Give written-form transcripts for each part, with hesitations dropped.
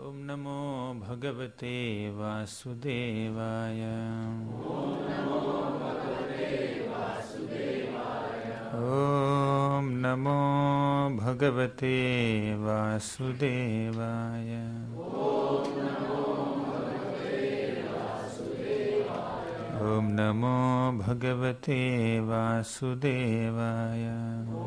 Om Namo Bhagavate Vasudevaya. Om Namo Bhagavate Vasudevaya. Om Namo Bhagavate Vasudevaya.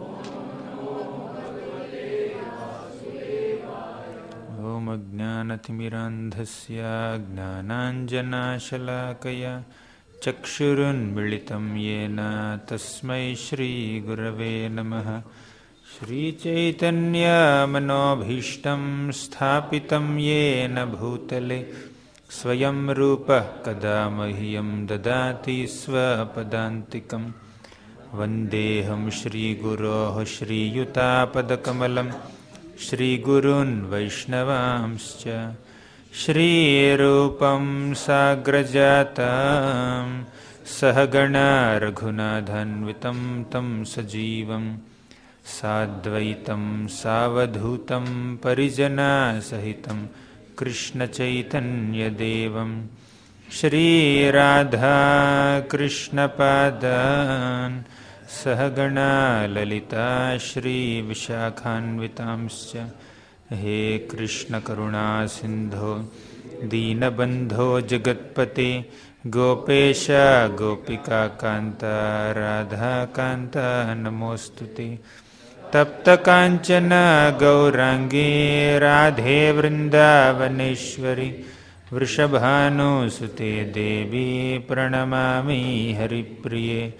Om Ajnanathmirandhasya Gnananjanashalakaya Chakshurunmilitam Yena Tasmai Shri Gurave Namaha. Shri Chaitanya Manobhishtam Sthapitam Yena Bhutale Swayam Rupa Kadamahyam Dadati Swapadantikam. Vandeham Shri Guroh Shri Yutapadakkamalam Shri Gurun Vaishnavamscha Shri Rupam Sagrajatam Sahagana Raghunathanvitam Tam Sajivam Sadvaitam Savadhutam Parijana Sahitam Krishna Chaitanya Devam Shri Radha Krishna Padan Sahagana Lalita Shri Vishakhanvitamscha He Krishna Karuna Sindho Deenabandho Jagatpate Gopesha Gopika Kanta Radha Kanta Namostute Tapta Kanchana Gaurangi Radhe Vrindavaneshwari Vrishabhanu Sute Devi Pranamami Haripriye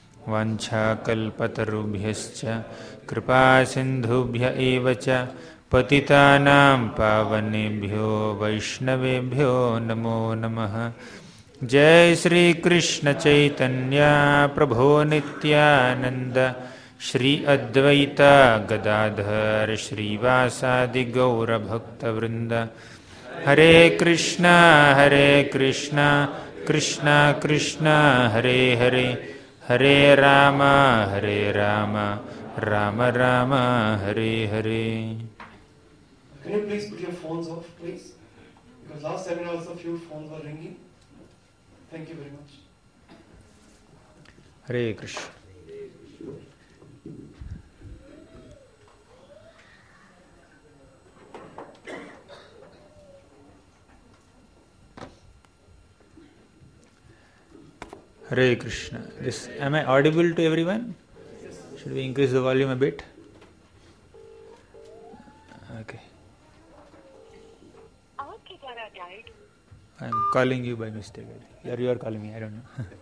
Vanchakalpatarubhyascha Kripa Sindhubhya evacha Patitanam Pavanebhyo Vaishnavebhyo Namo Namaha. Jai Shri Krishna Chaitanya Prabho Nityananda Shri Advaita Gadadhar Shri Vasadi Gaura Bhakta Vrinda. Hare Krishna Krishna Krishna Hare Hare Hare Rama Rama Rama Hare Hare. Can you please put your phones off, please? Because last seminar also few phones were ringing. Thank you very much. Hare Krishna. Hare Krishna. Am I audible to everyone? Should we increase the volume a bit? Okay. I am calling you by mistake. Or you are calling me, I don't know.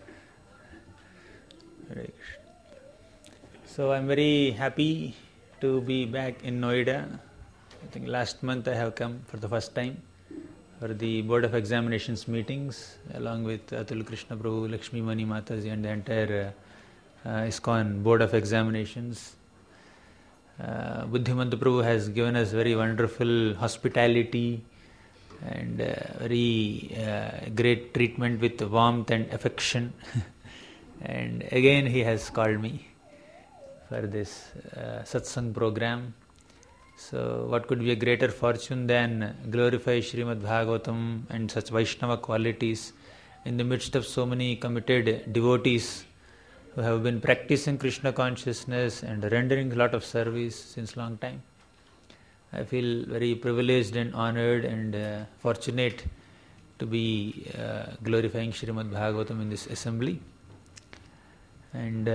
Hare Krishna. So I am very happy to be back in Noida. I think last month I have come for the first time for the Board of Examinations meetings along with Atul Krishna Prabhu, Lakshmi Mani Mataji and the entire ISKCON Board of Examinations. Buddhimanta Prabhu has given us very wonderful hospitality and very great treatment with warmth and affection. And again he has called me for this satsang program. So what could be a greater fortune than glorify Srimad Bhagavatam and such Vaishnava qualities in the midst of so many committed devotees who have been practicing Krishna consciousness and rendering a lot of service since long time. I feel very privileged and honored and fortunate to be glorifying Srimad Bhagavatam in this assembly. And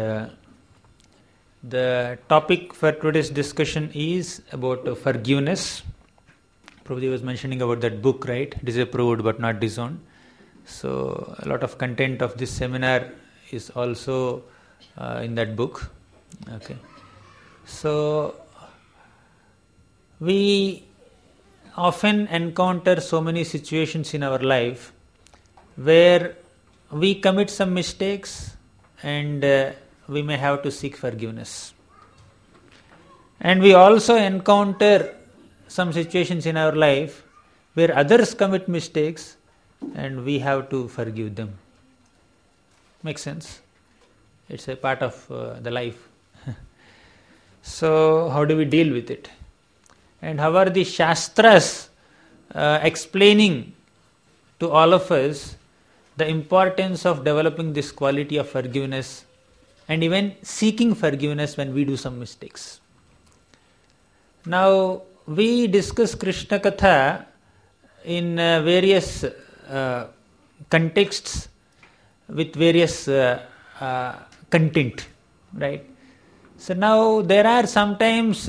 the topic for today's discussion is about forgiveness. Prabhuji was mentioning about that book, right? Disapproved but not disowned. So a lot of content of this seminar is also in that book. Okay. So we often encounter so many situations in our life where we commit some mistakes and we may have to seek forgiveness. And we also encounter some situations in our life where others commit mistakes and we have to forgive them. Makes sense? It's a part of the life. So how do we deal with it? And how are the Shastras explaining to all of us the importance of developing this quality of forgiveness and even seeking forgiveness when we do some mistakes. Now, we discuss Krishna Katha in various contexts with various content, right? So now there are sometimes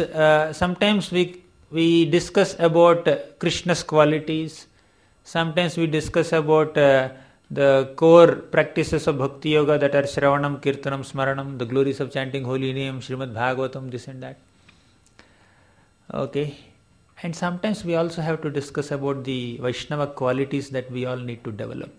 we discuss about Krishna's qualities. Sometimes we discuss about the core practices of Bhakti Yoga, that are Shravanam, Kirtanam, Smaranam, the glories of chanting holy name, Srimad Bhagavatam, this and that. Okay. And sometimes we also have to discuss about the Vaishnava qualities that we all need to develop.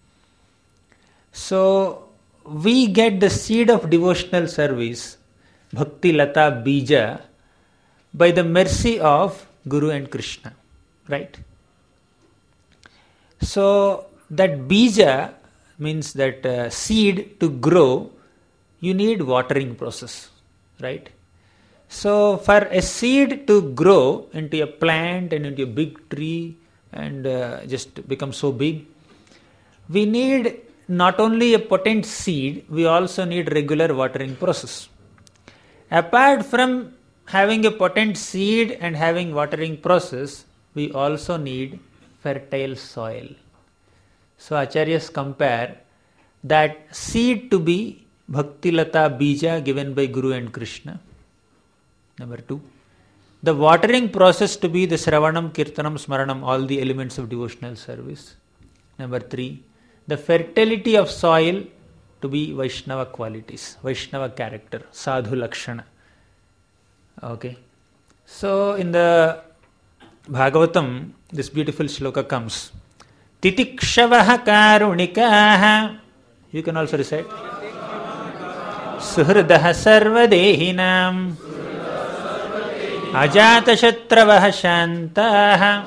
So we get the seed of devotional service, Bhakti Lata Bija, by the mercy of Guru and Krishna, right? So that Bija means that seed to grow, you need watering process, right? So for a seed to grow into a plant and into a big tree and just become so big, we need not only a potent seed, we also need regular watering process. Apart from having a potent seed and having watering process, we also need fertile soil. So Acharyas compare that seed to be Bhakti Lata Bija given by Guru and Krishna. Number 2, the watering process to be the Shravanam, Kirtanam, Smaranam, all the elements of devotional service. Number 3, the fertility of soil to be Vaishnava qualities, Vaishnava character, Sadhu Lakshana. Okay. So in the Bhagavatam, this beautiful shloka comes. Titikshavaha karunikaha. You can also recite. Suhridaha sarvadehinam. Ajata shatravah shantaha.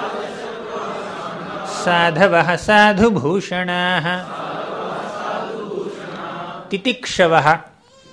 Sadhavah sadhu bhushanaha. Titikshavaha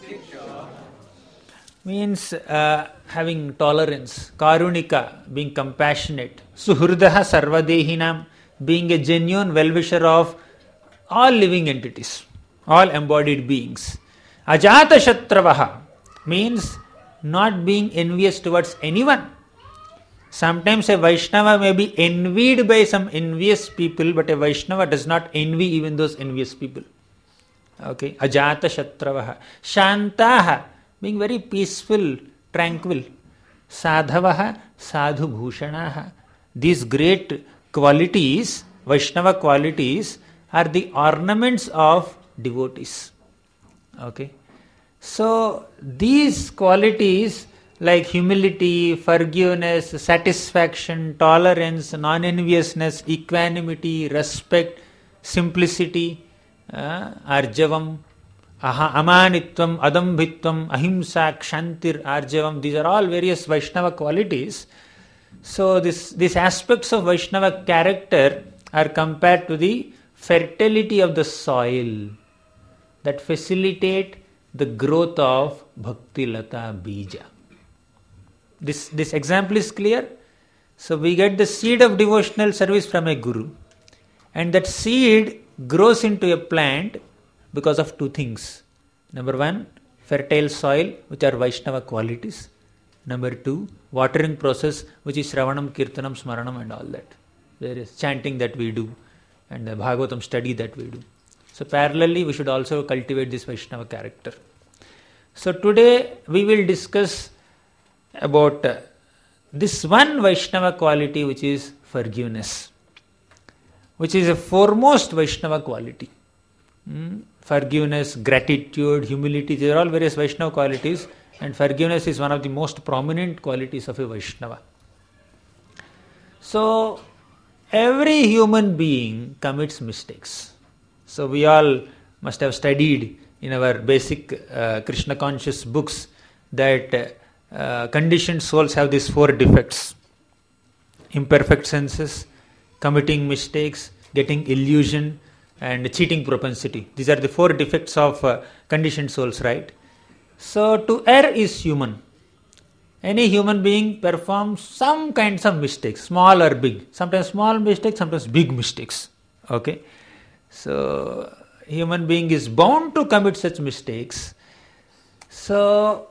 means having tolerance, karunika, being compassionate, suhridaha sarvadehinam, being a genuine well-wisher of all living entities, all embodied beings. Ajata shatravaha means not being envious towards anyone. Sometimes a Vaishnava may be envied by some envious people, but a Vaishnava does not envy even those envious people. Okay, ajata shatravaha. Shantaha, being very peaceful, tranquil. Sadhavaha, sadhu bhushanaha. These great qualities, Vaishnava qualities, are the ornaments of devotees. Okay. So these qualities like humility, forgiveness, satisfaction, tolerance, non-enviousness, equanimity, respect, simplicity, arjavam, amanitvam, adambhitvam, ahimsa, kshantir, arjavam, these are all various Vaishnava qualities. So these aspects of Vaishnava character are compared to the fertility of the soil that facilitate the growth of Bhakti Lata Bija. This example is clear. So we get the seed of devotional service from a guru, and that seed grows into a plant because of 2 things. Number 1, fertile soil, which are Vaishnava qualities. Number 2, watering process, which is Shravanam, Kirtanam, Smaranam and all that. There is chanting that we do and the Bhagavatam study that we do. So parallelly, we should also cultivate this Vaishnava character. So today we will discuss about this one Vaishnava quality, which is forgiveness, which is a foremost Vaishnava quality. Forgiveness, gratitude, humility, these are all various Vaishnava qualities, and forgiveness is one of the most prominent qualities of a Vaishnava. So every human being commits mistakes. So we all must have studied in our basic Krishna conscious books that conditioned souls have these 4 defects: imperfect senses, committing mistakes, getting illusion, and cheating propensity. These are the 4 defects of conditioned souls, right? So to err is human. Any human being performs some kinds of mistakes, small or big. Sometimes small mistakes, sometimes big mistakes. Okay? So, human being is bound to commit such mistakes. So,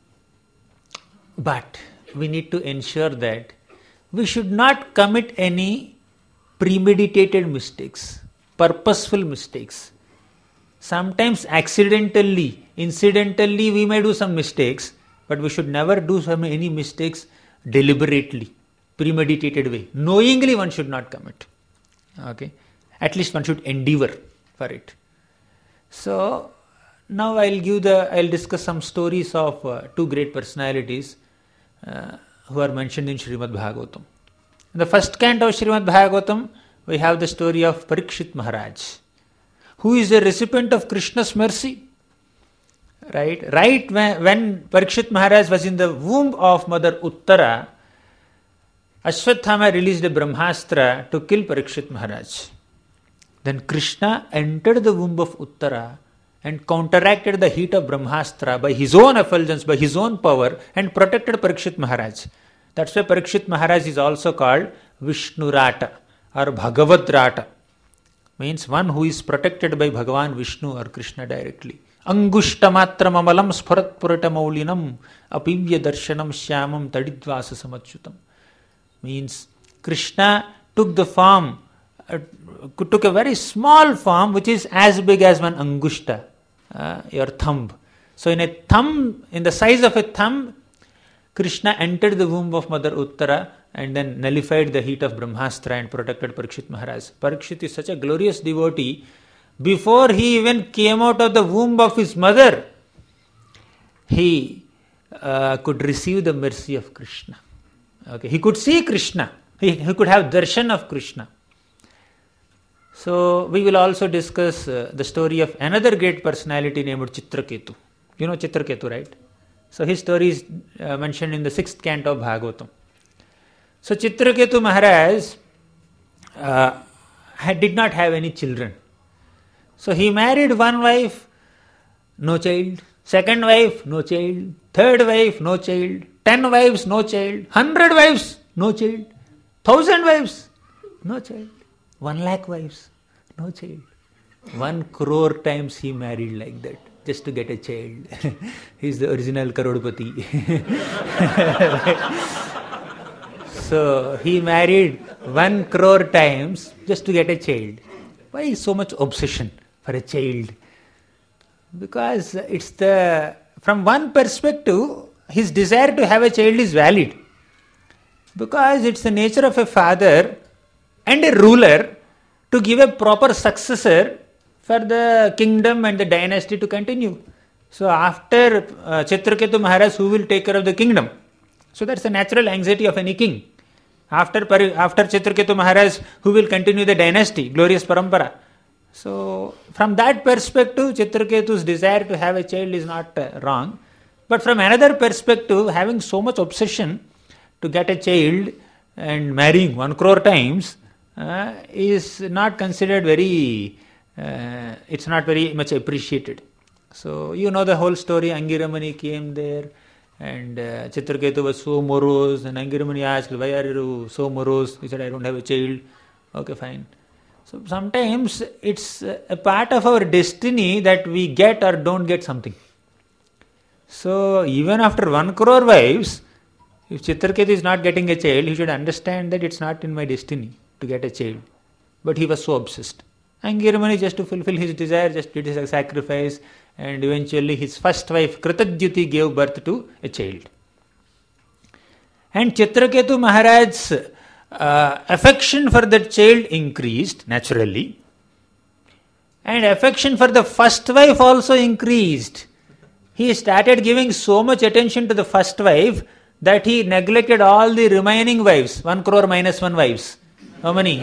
but we need to ensure that we should not commit any premeditated mistakes, purposeful mistakes. Sometimes accidentally, incidentally we may do some mistakes, but we should never do any mistakes deliberately, premeditated way. Knowingly one should not commit. Okay? At least one should endeavor for it. So, now I'll discuss some stories of two great personalities who are mentioned in Srimad Bhagavatam. In the first canto of Srimad Bhagavatam, we have the story of Parikshit Maharaj, who is a recipient of Krishna's mercy. Right when Parikshit Maharaj was in the womb of Mother Uttara, Ashwathama released a Brahmastra to kill Parikshit Maharaj. Then Krishna entered the womb of Uttara and counteracted the heat of Brahmastra by his own effulgence, by his own power, and protected Parikshit Maharaj. That's why Parikshit Maharaj is also called Vishnurata or Bhagavadrata. Means one who is protected by Bhagavan Vishnu or Krishna directly. Angushtamatram amalam spharat puratamaulinam apivya darshanam shyamam tadidvasa samachyutam. Means Krishna took the form, took a very small form which is as big as one angushta, your thumb. So in the size of a thumb, Krishna entered the womb of Mother Uttara and then nullified the heat of Brahmastra and protected Parikshit Maharaj. Parikshit is such a glorious devotee. Before he even came out of the womb of his mother, he could receive the mercy of Krishna. Okay, he could see Krishna. He could have darshan of Krishna. So we will also discuss the story of another great personality named Chitraketu. You know Chitraketu, right? So his story is mentioned in the 6th canto of Bhagavatam. So Chitraketu Maharaj did not have any children. So he married one wife, no child. Second wife, no child. Third wife, no child. 10 wives, no child. 100 wives, no child. 1,000 wives, no child. 1,00,000 wives, no child. 1 crore times he married like that, just to get a child. He is the original Karodpati. So he married 1 crore times just to get a child. Why so much obsession for a child? Because from one perspective, his desire to have a child is valid. Because it's the nature of a father and a ruler to give a proper successor for the kingdom and the dynasty to continue. So after Chitraketu Maharaj, who will take care of the kingdom? So that's the natural anxiety of any king. After Chitraketu Maharaj, who will continue the dynasty, glorious parampara? So from that perspective, Chitraketu's desire to have a child is not wrong. But from another perspective, having so much obsession to get a child and marrying 1 crore times is not considered it's not very much appreciated. So you know the whole story. Angiramani came there and Chitraketu was so morose, and Angiramani asked, why are you so morose? He said, I don't have a child. Okay, fine. So sometimes it's a part of our destiny that we get or don't get something. So even after 1 crore wives, if Chitraketu is not getting a child, he should understand that it's not in my destiny to get a child. But he was so obsessed. Angiramani, just to fulfill his desire, just did his sacrifice, and eventually his first wife Kritadyuti gave birth to a child. And Chitraketu Maharaj's affection for that child increased naturally, and affection for the first wife also increased. He started giving so much attention to the first wife that he neglected all the remaining wives, 1 crore minus 1 wives. How many?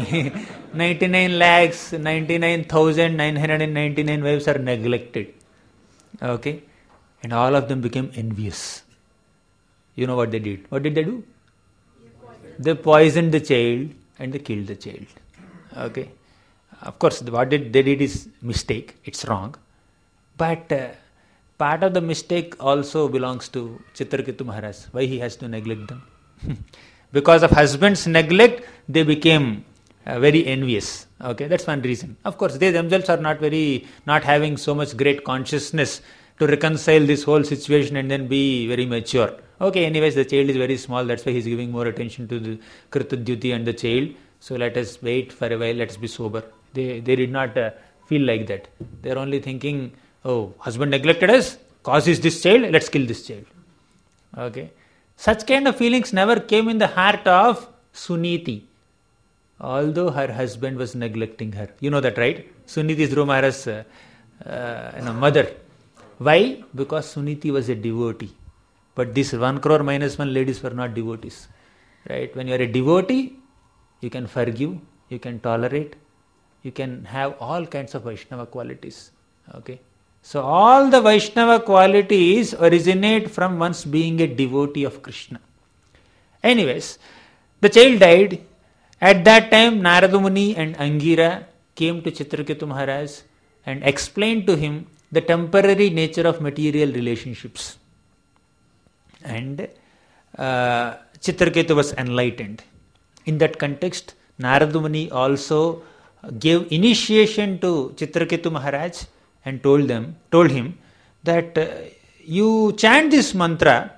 99,99,999 wives are neglected. Okay? And all of them became envious. You know what they did? What did they do? They poisoned the child and they killed the child. Okay? Of course, what they did is mistake. It's wrong. But part of the mistake also belongs to Chitraketu Maharaj. Why he has to neglect them? Because of husband's neglect, they became very envious. Okay, that's one reason. Of course, they themselves are not having so much great consciousness to reconcile this whole situation and then be very mature. Okay, anyways, the child is very small, that's why he's giving more attention to the Kritadyuti and the child. So let us wait for a while, let's be sober. They did not feel like that. They're only thinking, oh, husband neglected us, cause is this child, let's kill this child. Okay. Such kind of feelings never came in the heart of Suniti, although her husband was neglecting her. You know that, right? Suniti is Dhruva Maharaj's mother. Why? Because Suniti was a devotee. But these 1 crore minus 1 ladies were not devotees. Right? When you are a devotee, you can forgive, you can tolerate, you can have all kinds of Vaishnava qualities. Okay? So all the Vaishnava qualities originate from one's being a devotee of Krishna. Anyways, the child died. At that time, Narada Muni and Angira came to Chitraketu Maharaj and explained to him the temporary nature of material relationships. And Chitraketu was enlightened. In that context, Narada Muni also gave initiation to Chitraketu Maharaj and told him that you chant this mantra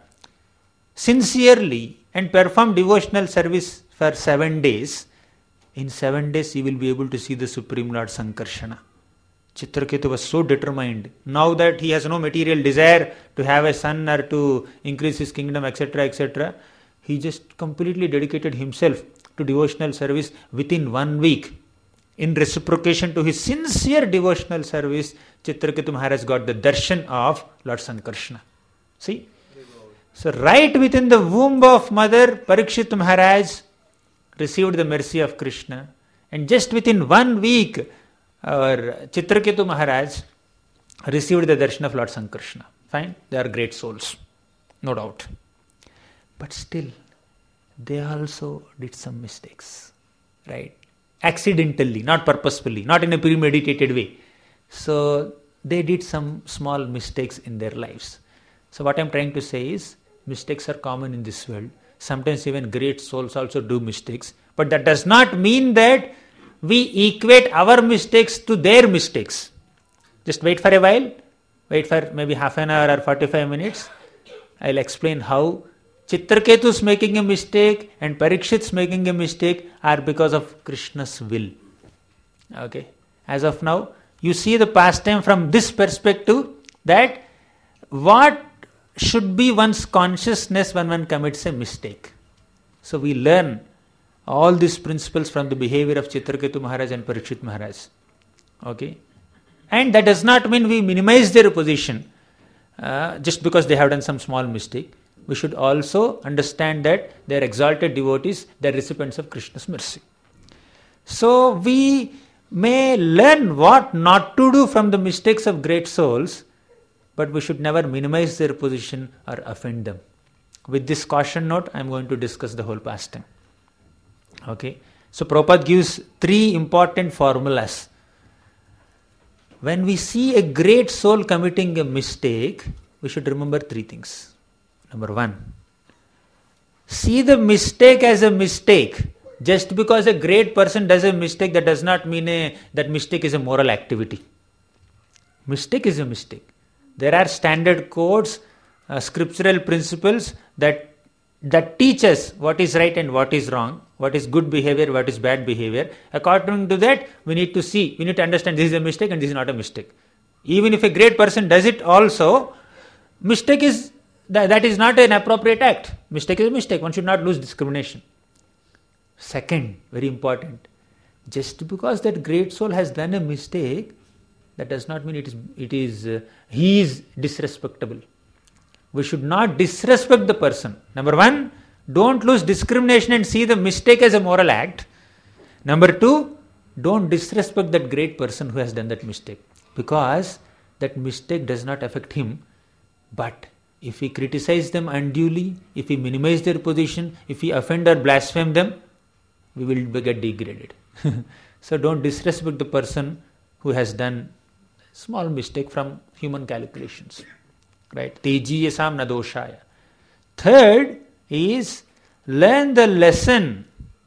sincerely and perform devotional service for 7 days. In 7 days you will be able to see the Supreme Lord Sankarshana. Chitraketu was so determined. Now that he has no material desire to have a son or to increase his kingdom, etc., etc., he just completely dedicated himself to devotional service within 1 week. In reciprocation to his sincere devotional service, Chitraketu Maharaj got the darshan of Lord Sankarshana. See? So right within the womb of mother, Parikshit Maharaj received the mercy of Krishna. And just within 1 week, our Chitraketu Maharaj received the darshan of Lord Sankarshana. Fine? They are great souls. No doubt. But still, they also did some mistakes. Right? Accidentally, not purposefully, not in a premeditated way. So they did some small mistakes in their lives. So what I'm trying to say is, mistakes are common in this world. Sometimes even great souls also do mistakes. But that does not mean that we equate our mistakes to their mistakes. Just wait for a while. Wait for maybe half an hour or 45 minutes. I'll explain how Chitraketu's making a mistake and Parikshit's making a mistake are because of Krishna's will. Okay. As of now, you see the pastime from this perspective, that what should be one's consciousness when one commits a mistake. So we learn all these principles from the behavior of Chitraketu Maharaj and Parikshit Maharaj. Okay. And that does not mean we minimize their position just because they have done some small mistake. We should also understand that they are exalted devotees, they are recipients of Krishna's mercy. So we may learn what not to do from the mistakes of great souls, but we should never minimize their position or offend them. With this caution note, I am going to discuss the whole pastime. Okay. So Prabhupada gives 3 important formulas. When we see a great soul committing a mistake, we should remember 3 things. Number 1, see the mistake as a mistake. Just because a great person does a mistake, that does not mean that mistake is a moral activity. Mistake is a mistake. There are standard codes, scriptural principles that teach us what is right and what is wrong, what is good behavior, what is bad behavior. According to that, we need to understand this is a mistake and this is not a mistake. Even if a great person does it also, mistake is that is not an appropriate act. Mistake is a mistake. One should not lose discrimination. Second, very important, just because that great soul has done a mistake, that does not mean he is disrespectable. We should not disrespect the person. Number 1, don't lose discrimination and see the mistake as a moral act. Number 2, don't disrespect that great person who has done that mistake, because that mistake does not affect him. But if we criticize them unduly, if we minimize their position, if we offend or blaspheme them, we will get degraded. So don't disrespect the person who has done small mistake from human calculations. Right? Tejiyasam na doshaya. Third is learn the lesson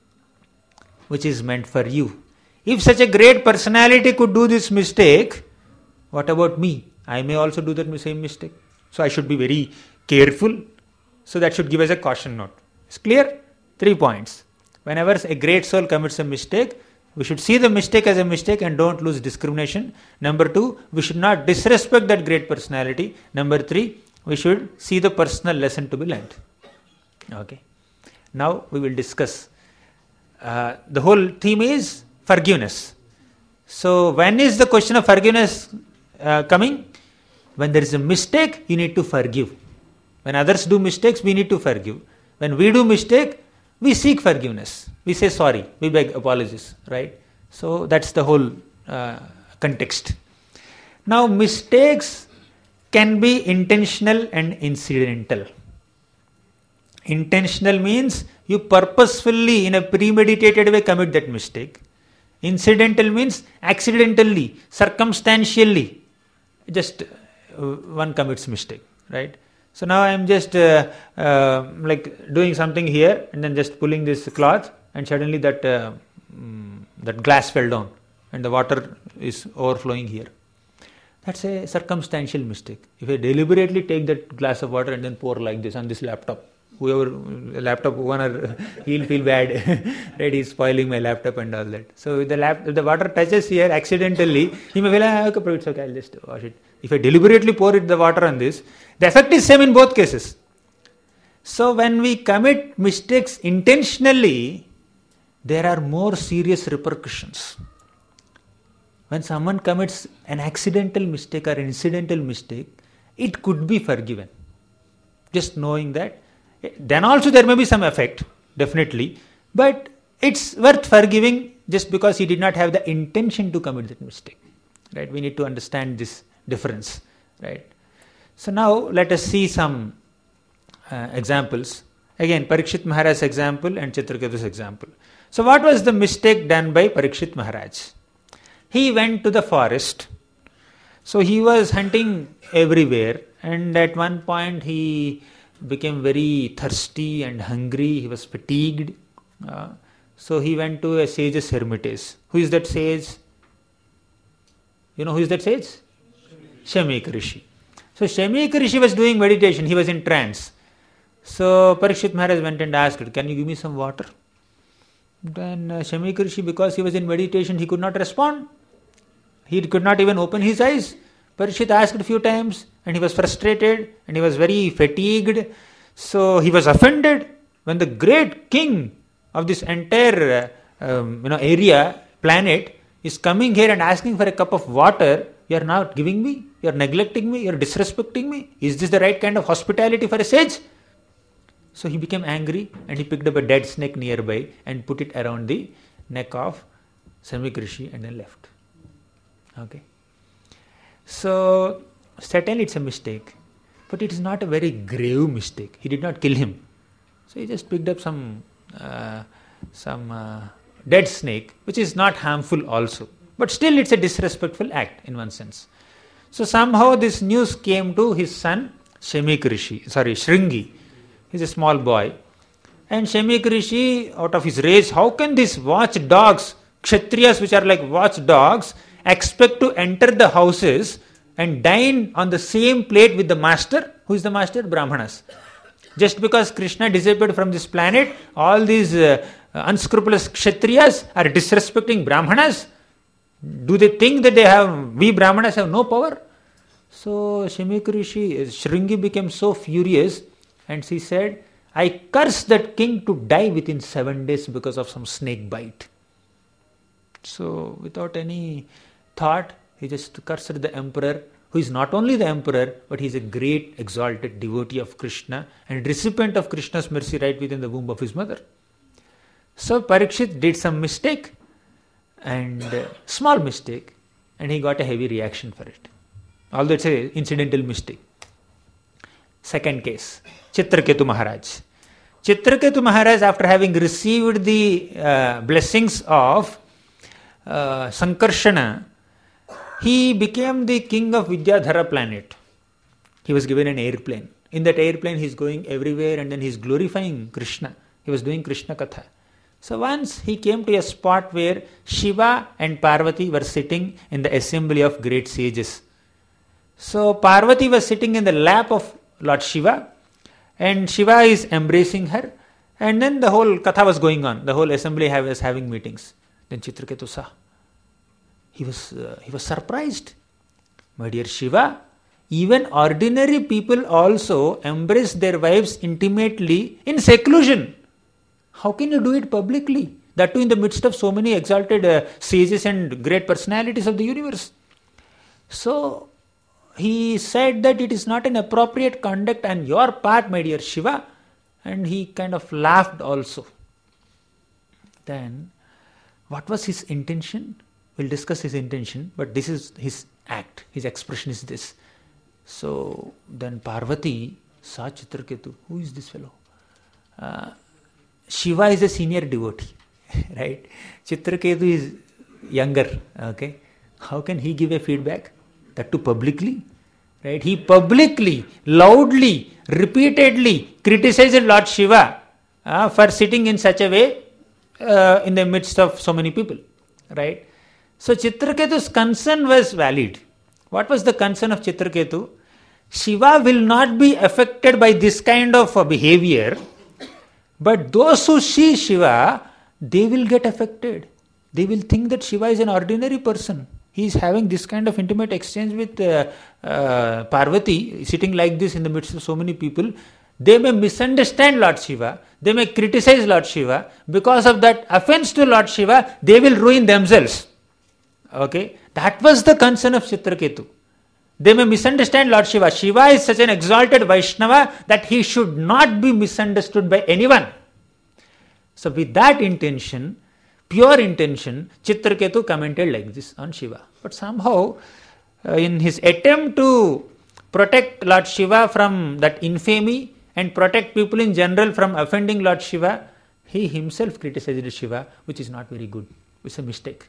which is meant for you. If such a great personality could do this mistake, what about me? I may also do that same mistake. So I should be very careful. So that should give us a caution note. It's clear? 3 points. Whenever a great soul commits a mistake, we should see the mistake as a mistake and don't lose discrimination. Number 2, we should not disrespect that great personality. Number 3, we should see the personal lesson to be learned. Okay. Now we will discuss. The whole theme is forgiveness. So when is the question of forgiveness coming? When there is a mistake, you need to forgive. When others do mistakes, we need to forgive. When we do mistake, we seek forgiveness. We say sorry. We beg apologies. Right? So that's the whole context. Now mistakes can be intentional and incidental. Intentional means you purposefully, in a premeditated way, commit that mistake. Incidental means accidentally, circumstantially, just one commits mistake, right? So now I am just like doing something here and then just pulling this cloth and suddenly that glass fell down and the water is overflowing here. That's a circumstantial mistake. If I deliberately take that glass of water and then pour like this on this laptop, whoever laptop owner, he'll feel bad, right? He's spoiling my laptop and all that. So if the water touches here accidentally, he may feel, it's okay, I'll just wash it. If I deliberately pour the water on this, the effect is same in both cases. So when we commit mistakes intentionally, there are more serious repercussions. When someone commits an accidental mistake or an incidental mistake, it could be forgiven. Just knowing that. Then also there may be some effect, definitely. But it's worth forgiving just because he did not have the intention to commit that mistake. Right? We need to understand this difference. Right? So now let us see some examples. Again, Parikshit Maharaj's example and Chitraketu's example. So what was the mistake done by Parikshit Maharaj? He went to the forest. So he was hunting everywhere, and at one point he became very thirsty and hungry. He was fatigued. So he went to a sage's hermitage. Who is that sage? You know who is that sage? Shamika Rishi. So Shamika Rishi was doing meditation. He was in trance. So Parikshit Maharaj went and asked, can you give me some water? Then Shamika Rishi, because he was in meditation, he could not respond. He could not even open his eyes. Parikshit asked a few times and he was frustrated and he was very fatigued. So he was offended when the great king of this entire area, planet, is coming here and asking for a cup of water. You are not giving me, you are neglecting me, you are disrespecting me. Is this the right kind of hospitality for a sage? So he became angry and he picked up a dead snake nearby and put it around the neck of Shamika Rishi and then left. Okay. So certainly it's a mistake, but it is not a very grave mistake. He did not kill him. So he just picked up some dead snake, which is not harmful also. But still it's a disrespectful act in one sense. So somehow this news came to his son Shringi. He's a small boy. And Shamika Rishi, out of his rage, how can these watchdogs, Kshatriyas which are like watchdogs, expect to enter the houses and dine on the same plate with the master? Who is the master? Brahmanas. Just because Krishna disappeared from this planet, all these unscrupulous Kshatriyas are disrespecting Brahmanas? Do they think that we Brahmanas have no power? So Shamika Rishi, Shringi became so furious and she said, I curse that king to die within 7 days because of some snake bite. So without any thought, he just cursed the emperor, who is not only the emperor, but he is a great exalted devotee of Krishna and recipient of Krishna's mercy right within the womb of his mother. So Parikshit did some mistake, and small mistake, and he got a heavy reaction for it. Although it's an incidental mistake. Second case, Chitraketu Maharaj. Chitraketu Maharaj, after having received the blessings of Sankarshana, he became the king of Vidyadhara planet. he was given an airplane. In that airplane, he's going everywhere and then he's glorifying Krishna. He was doing Krishna Katha. So once he came to a spot where Shiva and Parvati were sitting in the assembly of great sages. So Parvati was sitting in the lap of Lord Shiva and Shiva is embracing her, and then the whole Katha was going on. The whole assembly was having meetings. Then Chitraketu saw. He was surprised. My dear Shiva, even ordinary people also embrace their wives intimately in seclusion. How can you do it publicly? That too in the midst of so many exalted sages and great personalities of the universe. So he said that it is not an appropriate conduct on your part, my dear Shiva. And he kind of laughed also. Then, what was his intention? We'll discuss his intention, but this is his act. His expression is this. So then Parvati saw Chitraketu. Who is this fellow? Shiva is a senior devotee, right? Chitraketu is younger, okay? How can he give a feedback? That too publicly, right? He publicly, loudly, repeatedly criticized Lord Shiva for sitting in such a way in the midst of so many people, right? So Chitraketu's concern was valid. What was the concern of Chitraketu? Shiva will not be affected by this kind of behavior, but those who see Shiva, they will get affected. They will think that Shiva is an ordinary person. He is having this kind of intimate exchange with Parvati, sitting like this in the midst of so many people. They may misunderstand Lord Shiva. They may criticize Lord Shiva. Because of that offense to Lord Shiva, they will ruin themselves. Okay? That was the concern of Chitraketu. They may misunderstand Lord Shiva. Shiva is such an exalted Vaishnava that he should not be misunderstood by anyone. So with that intention, pure intention, Chitraketu commented like this on Shiva. But somehow, in his attempt to protect Lord Shiva from that infamy and protect people in general from offending Lord Shiva, he himself criticized Shiva, which is not very good. It's a mistake.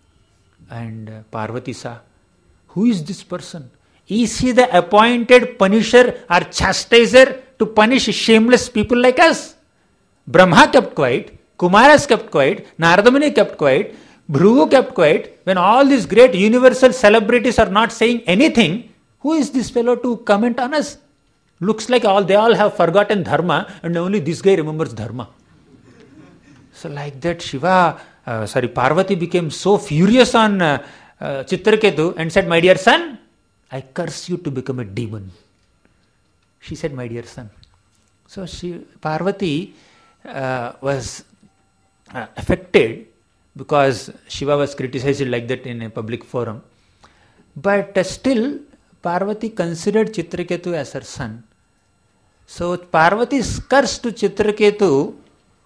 And Parvati saw, who is this person? Is he the appointed punisher or chastiser to punish shameless people like us? Brahma kept quiet, Kumaras kept quiet, Narada Muni kept quiet, Bhrugu kept quiet. When all these great universal celebrities are not saying anything, who is this fellow to comment on us? Looks like they all have forgotten dharma and only this guy remembers dharma. So like that Parvati became so furious on Chitraketu and said, my dear son, I curse you to become a demon. She said, my dear son. So Parvati was affected because Shiva was criticized like that in a public forum. But still, Parvati considered Chitraketu as her son. So Parvati's curse to Chitraketu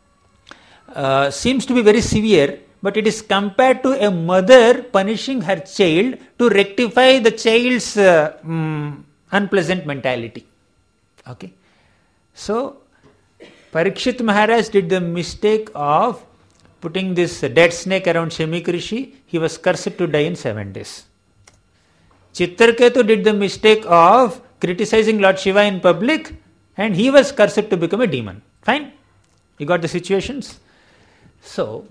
seems to be very severe, but it is compared to a mother punishing her child to rectify the child's unpleasant mentality. Okay. So Parikshit Maharaj did the mistake of putting this dead snake around Shemik Rishi. He was cursed to die in 7 days. Chitraketu did the mistake of criticizing Lord Shiva in public and he was cursed to become a demon. Fine? You got the situations? So,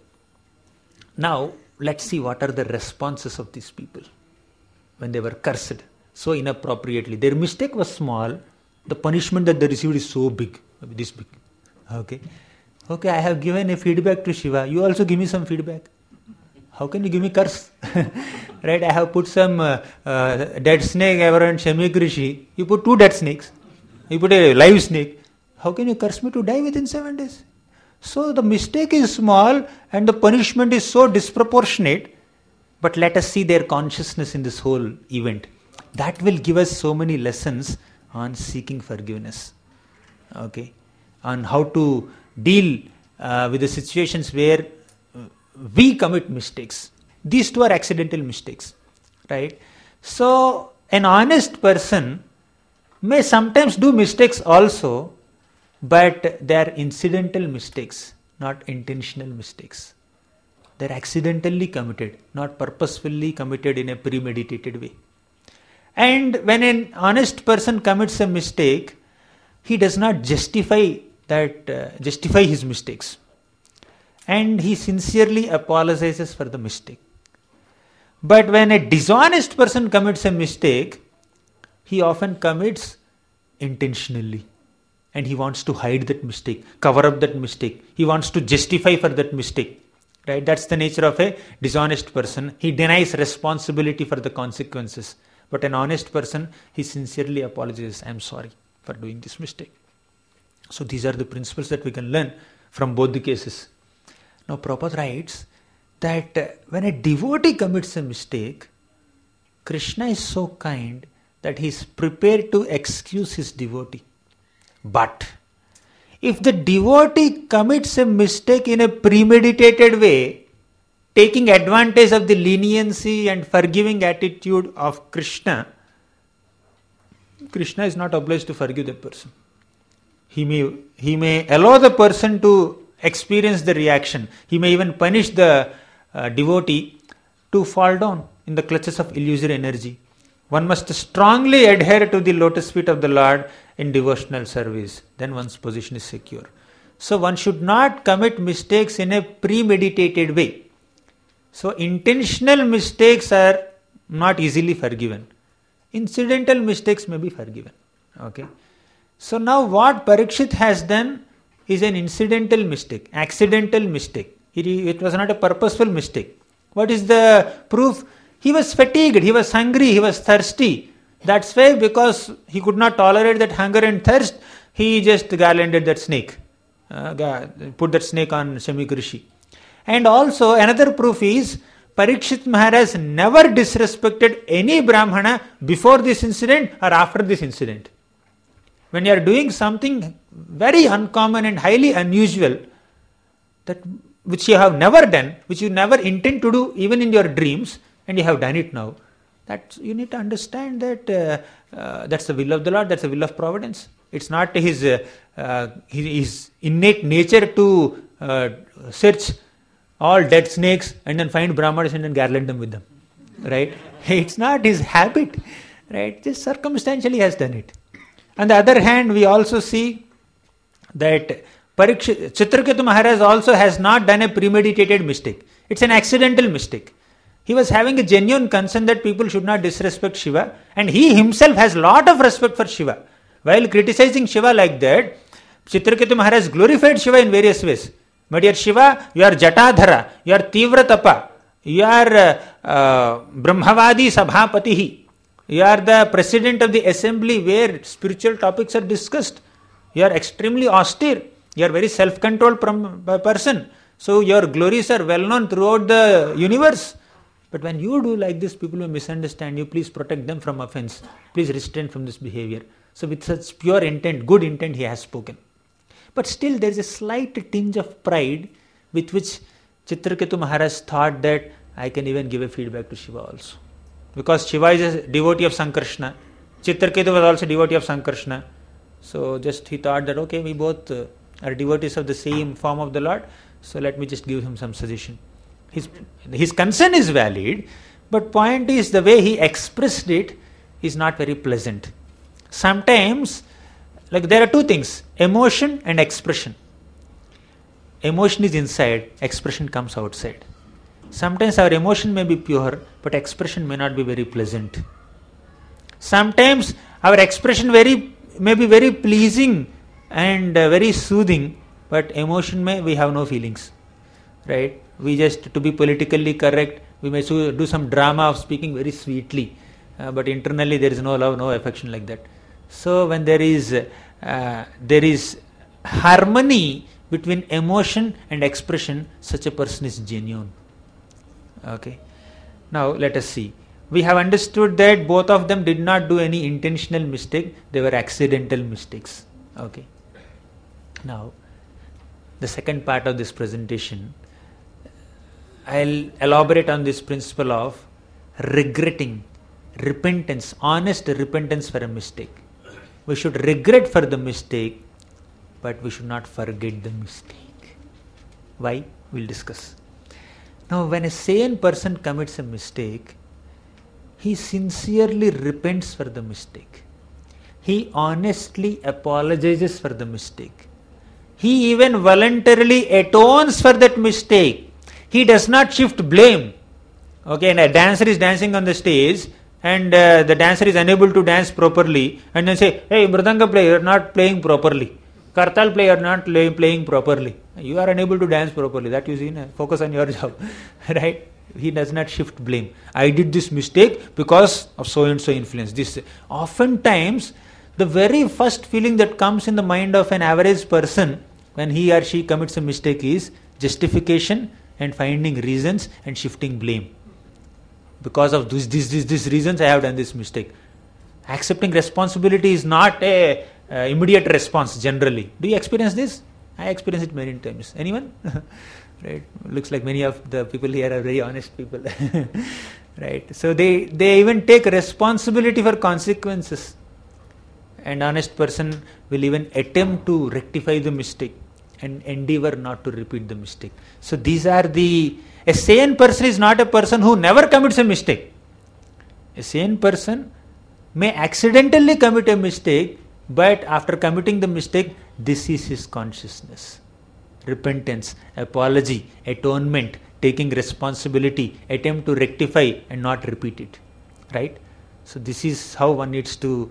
now let's see what are the responses of these people when they were cursed so inappropriately. Their mistake was small. The punishment that they received is so big, this big. Okay, I have given a feedback to Shiva. You also give me some feedback. How can you give me curse? Right? I have put some dead snake around Shemik Rishi. You put 2 dead snakes. You put a live snake. How can you curse me to die within 7 days? So the mistake is small and the punishment is so disproportionate. But let us see their consciousness in this whole event. That will give us so many lessons on seeking forgiveness. Okay, on how to deal with the situations where we commit mistakes. These two are accidental mistakes, right? So an honest person may sometimes do mistakes also, but they are incidental mistakes, not intentional mistakes. They are accidentally committed, not purposefully committed in a premeditated way. And when an honest person commits a mistake, he does not justify his mistakes. And he sincerely apologizes for the mistake. But when a dishonest person commits a mistake, he often commits intentionally. And he wants to hide that mistake, cover up that mistake. He wants to justify for that mistake. Right? That's the nature of a dishonest person. He denies responsibility for the consequences. But an honest person, he sincerely apologizes. I'm sorry for doing this mistake. So these are the principles that we can learn from both the cases. Now Prabhupada writes that when a devotee commits a mistake, Krishna is so kind that he is prepared to excuse his devotee. But if the devotee commits a mistake in a premeditated way, taking advantage of the leniency and forgiving attitude of Krishna, Krishna is not obliged to forgive that person. He may allow the person to experience the reaction. He may even punish the devotee to fall down in the clutches of illusory energy. One must strongly adhere to the lotus feet of the Lord in devotional service. Then one's position is secure. So one should not commit mistakes in a premeditated way. So intentional mistakes are not easily forgiven. Incidental mistakes may be forgiven. Okay. So now what Parikshit has done is an incidental mistake, accidental mistake. It was not a purposeful mistake. What is the proof? He was fatigued, he was hungry, he was thirsty. That's why, because he could not tolerate that hunger and thirst, he just garlanded that snake. Put that snake on Shamik Rishi. And also another proof is Parikshit Maharaj never disrespected any Brahmana before this incident or after this incident. When you are doing something very uncommon and highly unusual, that which you have never done, which you never intend to do even in your dreams, and you have done it now, that you need to understand that that's the will of the Lord, that's the will of providence. It's not his innate nature to search all dead snakes and then find Brahmanas and then garland them with them. Right? It's not his habit. Right? Just circumstantially has done it. On the other hand, we also see that Chitraketu Maharaj also has not done a premeditated mistake. It's an accidental mistake. He was having a genuine concern that people should not disrespect Shiva, and he himself has lot of respect for Shiva. While criticizing Shiva like that, Chitraketu Maharaj glorified Shiva in various ways. My dear Shiva, you are Jatadhara, you are Tivratapa, you are Brahmavadi Sabhapatihi. You are the president of the assembly where spiritual topics are discussed. You are extremely austere. You are very self-controlled person. So your glories are well known throughout the universe. But when you do like this, people will misunderstand you. Please protect them from offense. Please restrain from this behavior. So with such pure intent, good intent, he has spoken. But still there is a slight tinge of pride with which Chitraketu Maharaj thought that I can even give a feedback to Shiva also. Because Shiva is a devotee of Sankrishna. Chitraketu was also a devotee of Sankrishna. So just he thought that okay, we both are devotees of the same form of the Lord. So let me just give him some suggestion. His concern is valid, but point is the way he expressed it is not very pleasant. Sometimes, like there are two things, emotion and expression. Emotion is inside, expression comes outside. Sometimes our emotion may be pure, but expression may not be very pleasant. Sometimes our expression may be very pleasing and very soothing, but emotion we have no feelings. Right? We just, to be politically correct, we may do some drama of speaking very sweetly, but internally there is no love, no affection like that. So when there is harmony between emotion and expression, such a person is genuine. Okay. Now let us see. We have understood that both of them did not do any intentional mistake, they were accidental mistakes. Okay. Now, the second part of this presentation, I'll elaborate on this principle of regretting, repentance, honest repentance for a mistake. We should regret for the mistake, but we should not forget the mistake. Why? We'll discuss. Now, when a sane person commits a mistake, he sincerely repents for the mistake. He honestly apologizes for the mistake. He even voluntarily atones for that mistake. He does not shift blame. Okay, and a dancer is dancing on the stage and the dancer is unable to dance properly and then say, hey, Mridanga player, you are not playing properly. Kartal player, you are not playing properly. You are unable to dance properly. That you see, focus on your job. Right? He does not shift blame. I did this mistake because of so and so influence. This oftentimes, the very first feeling that comes in the mind of an average person when he or she commits a mistake is justification and finding reasons and shifting blame. Because of these reasons I have done this mistake. Accepting responsibility is not a immediate response generally. Do you experience this? I experience it many times. Anyone? Right? Looks like many of the people here are very honest people. Right? So they even take responsibility for consequences. An honest person will even attempt to rectify the mistake and endeavor not to repeat the mistake. So these are a sane person is not a person who never commits a mistake. A sane person may accidentally commit a mistake, but after committing the mistake, this is his consciousness. Repentance, apology, atonement, taking responsibility, attempt to rectify and not repeat it. Right? So this is how one needs to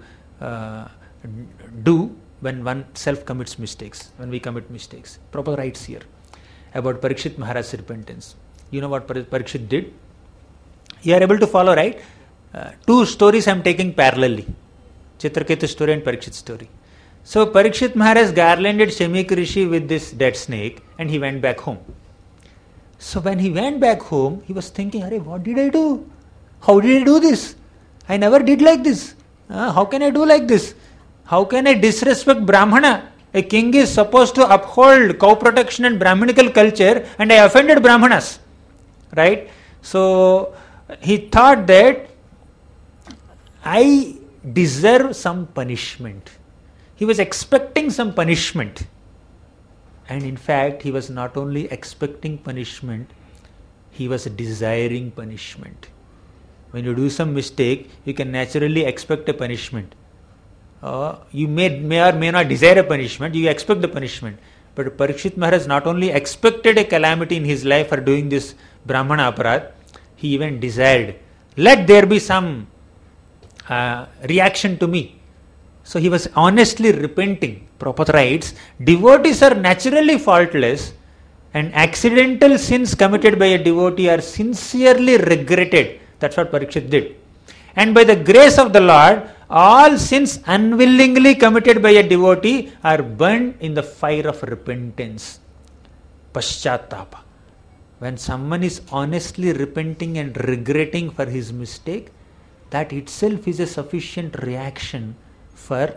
do when one self commits mistakes, when we commit mistakes. Prabhupada writes here about Parikshit Maharaj's repentance. You know what Parikshit did? You are able to follow, right? Two stories I am taking parallelly. Chitraketu story and Parikshit story. So Parikshit Maharaj garlanded Shamik Rishi with this dead snake and he went back home. So when he went back home, he was thinking, Arey, what did I do? How did I do this? I never did like this. How can I do like this? How can I disrespect Brahmana? A king is supposed to uphold cow protection and Brahminical culture and I offended Brahmanas. Right? So he thought that I deserve some punishment. He was expecting some punishment. And in fact, he was not only expecting punishment, he was desiring punishment. When you do some mistake, you can naturally expect a punishment. You may or may not desire a punishment, you expect the punishment. But Parikshit Maharaj not only expected a calamity in his life for doing this Brahmana aparad, he even desired, let there be some reaction to me. So he was honestly repenting. Prabhupada writes, devotees are naturally faultless and accidental sins committed by a devotee are sincerely regretted. That's what Parikshit did. And by the grace of the Lord, all sins unwillingly committed by a devotee are burned in the fire of repentance. Paschatapa. When someone is honestly repenting and regretting for his mistake, that itself is a sufficient reaction for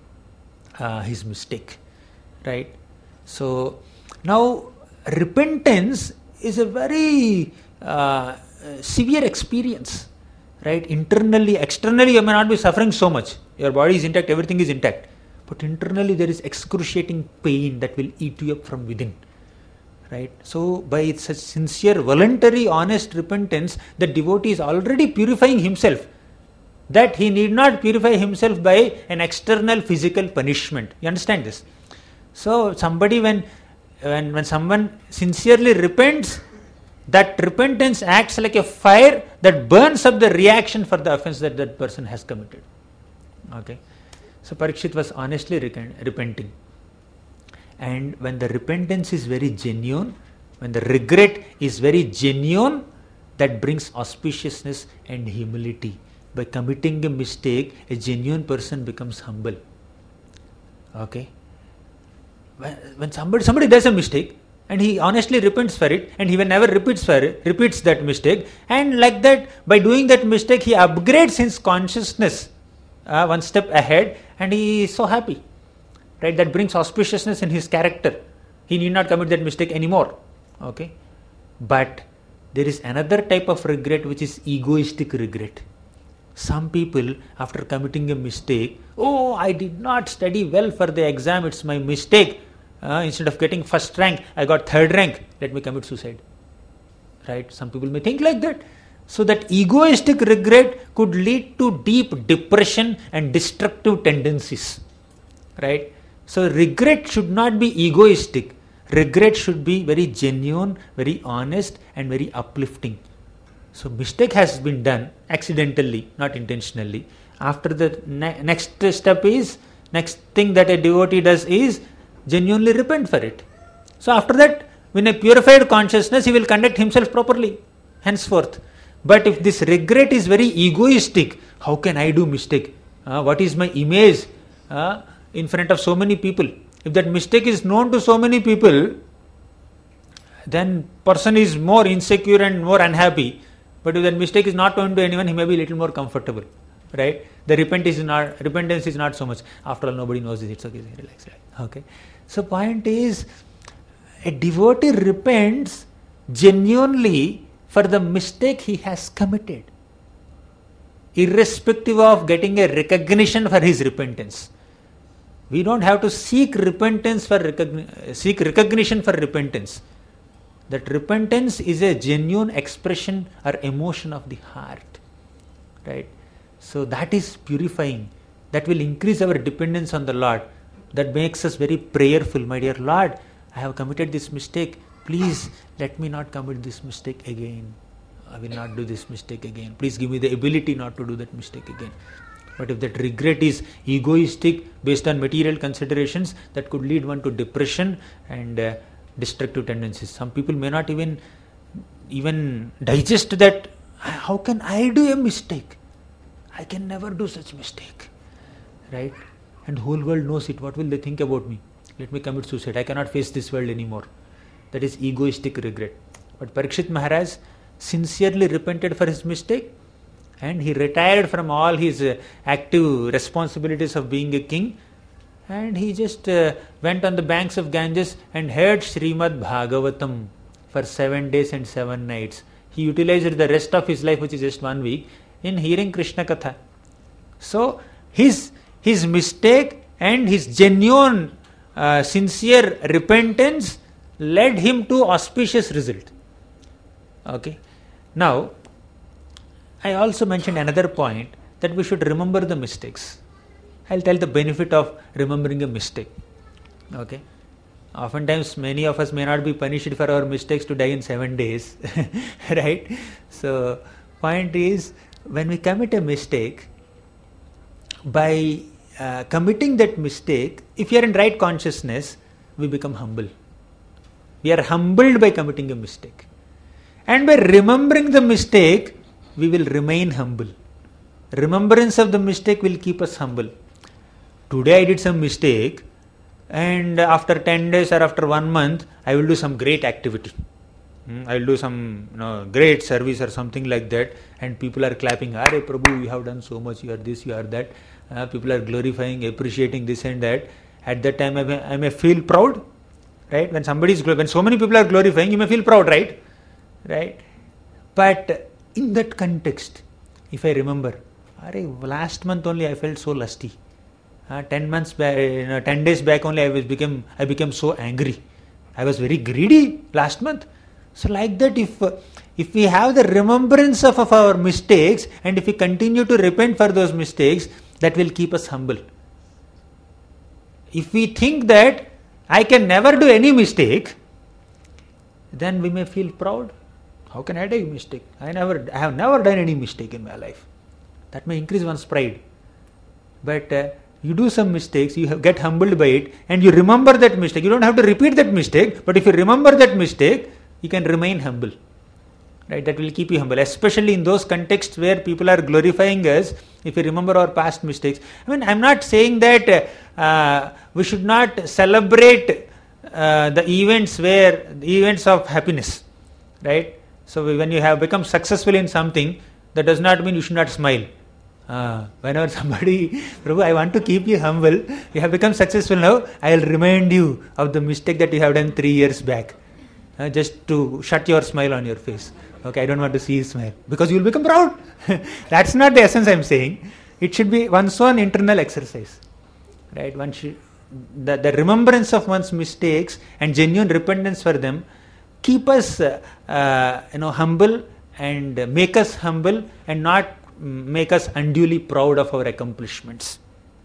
his mistake. Right? So, now repentance is a very severe experience. Right? Internally, externally you may not be suffering so much. Your body is intact, everything is intact. But internally there is excruciating pain that will eat you up from within. Right? So by such sincere, voluntary, honest repentance, the devotee is already purifying himself. That he need not purify himself by an external physical punishment. You understand this? So somebody when someone sincerely repents, that repentance acts like a fire that burns up the reaction for the offense that that person has committed. Okay. So Parikshit was honestly repenting. And when the repentance is very genuine, when the regret is very genuine, that brings auspiciousness and humility. By committing a mistake, a genuine person becomes humble. Okay. When somebody does a mistake, and he honestly repents for it, and he will never repeats that mistake, and like that, by doing that mistake, he upgrades his consciousness one step ahead, and he is so happy. Right? That brings auspiciousness in his character. He need not commit that mistake anymore. Okay? But there is another type of regret which is egoistic regret. Some people, after committing a mistake, I did not study well for the exam, it's my mistake. Instead of getting first rank, I got third rank. Let me commit suicide. Right? Some people may think like that. So that egoistic regret could lead to deep depression and destructive tendencies. Right? So regret should not be egoistic. Regret should be very genuine, very honest, and very uplifting. So mistake has been done accidentally, not intentionally. After the next thing that a devotee does is genuinely repent for it. So after that, when a purified consciousness, he will conduct himself properly henceforth. But if this regret is very egoistic, how can I do mistake? What is my image in front of so many people? If that mistake is known to so many people, then person is more insecure and more unhappy. But if that mistake is not known to anyone, he may be a little more comfortable. Right? The repentance is not so much. After all, nobody knows this. It's okay. Relax. Okay. So point is, a devotee repents genuinely for the mistake he has committed, irrespective of getting a recognition for his repentance. We don't have to seek recognition for repentance. That repentance is a genuine expression or emotion of the heart. Right? So that is purifying. That will increase our dependence on the Lord. That makes us very prayerful. My dear Lord, I have committed this mistake. Please let me not commit this mistake again. I will not do this mistake again. Please give me the ability not to do that mistake again. But if that regret is egoistic, based on material considerations, that could lead one to depression and destructive tendencies. Some people may not even digest that. How can I do a mistake? I can never do such mistake. Right? And the whole world knows it. What will they think about me? Let me commit suicide. I cannot face this world anymore. That is egoistic regret. But Parikshit Maharaj sincerely repented for his mistake, and he retired from all his active responsibilities of being a king, and he just went on the banks of Ganges and heard Srimad Bhagavatam for 7 days and 7 nights. He utilized the rest of his life, which is just 1 week, in hearing Krishna Katha. So his mistake and his genuine sincere repentance led him to auspicious result. Okay. Now, I also mentioned another point, that we should remember the mistakes. I'll tell the benefit of remembering a mistake. Okay. Oftentimes, many of us may not be punished for our mistakes to die in 7 days. Right? So, point is, when we commit a mistake, by committing that mistake, if you are in right consciousness, we become humble. We are humbled by committing a mistake. And by remembering the mistake, we will remain humble. Remembrance of the mistake will keep us humble. Today I did some mistake, and after 10 days or after 1 month, I will do some great activity. I will do some great service or something like that, and people are clapping. Arey Prabhu, you have done so much, you are this, you are that. People are glorifying, appreciating this and that. At that time, I may feel proud, right? When so many people are glorifying, you may feel proud, right? Right? But in that context, if I remember, last month only I felt so lusty. 10 months back, 10 days back only I became so angry. I was very greedy last month. So like that, if we have the remembrance of our mistakes, and if we continue to repent for those mistakes, that will keep us humble. If we think that I can never do any mistake, then we may feel proud. How can I do a mistake? I have never done any mistake in my life. That may increase one's pride. But you do some mistakes, you get humbled by it, and you remember that mistake. You don't have to repeat that mistake, but if you remember that mistake, you can remain humble. Right? That will keep you humble, especially in those contexts where people are glorifying us. If we remember our past mistakes, I'm not saying that we should not celebrate the events of happiness, right? So when you have become successful in something, that does not mean you should not smile. Whenever somebody, Prabhu, I want to keep you humble. You have become successful now. I will remind you of the mistake that you have done 3 years back, just to shut your smile on your face. Okay, I don't want to see you smile, because you will become proud. That's not the essence I am saying. It should be one's own internal exercise, right? The remembrance of one's mistakes and genuine repentance for them keep us, humble and make us humble and not make us unduly proud of our accomplishments.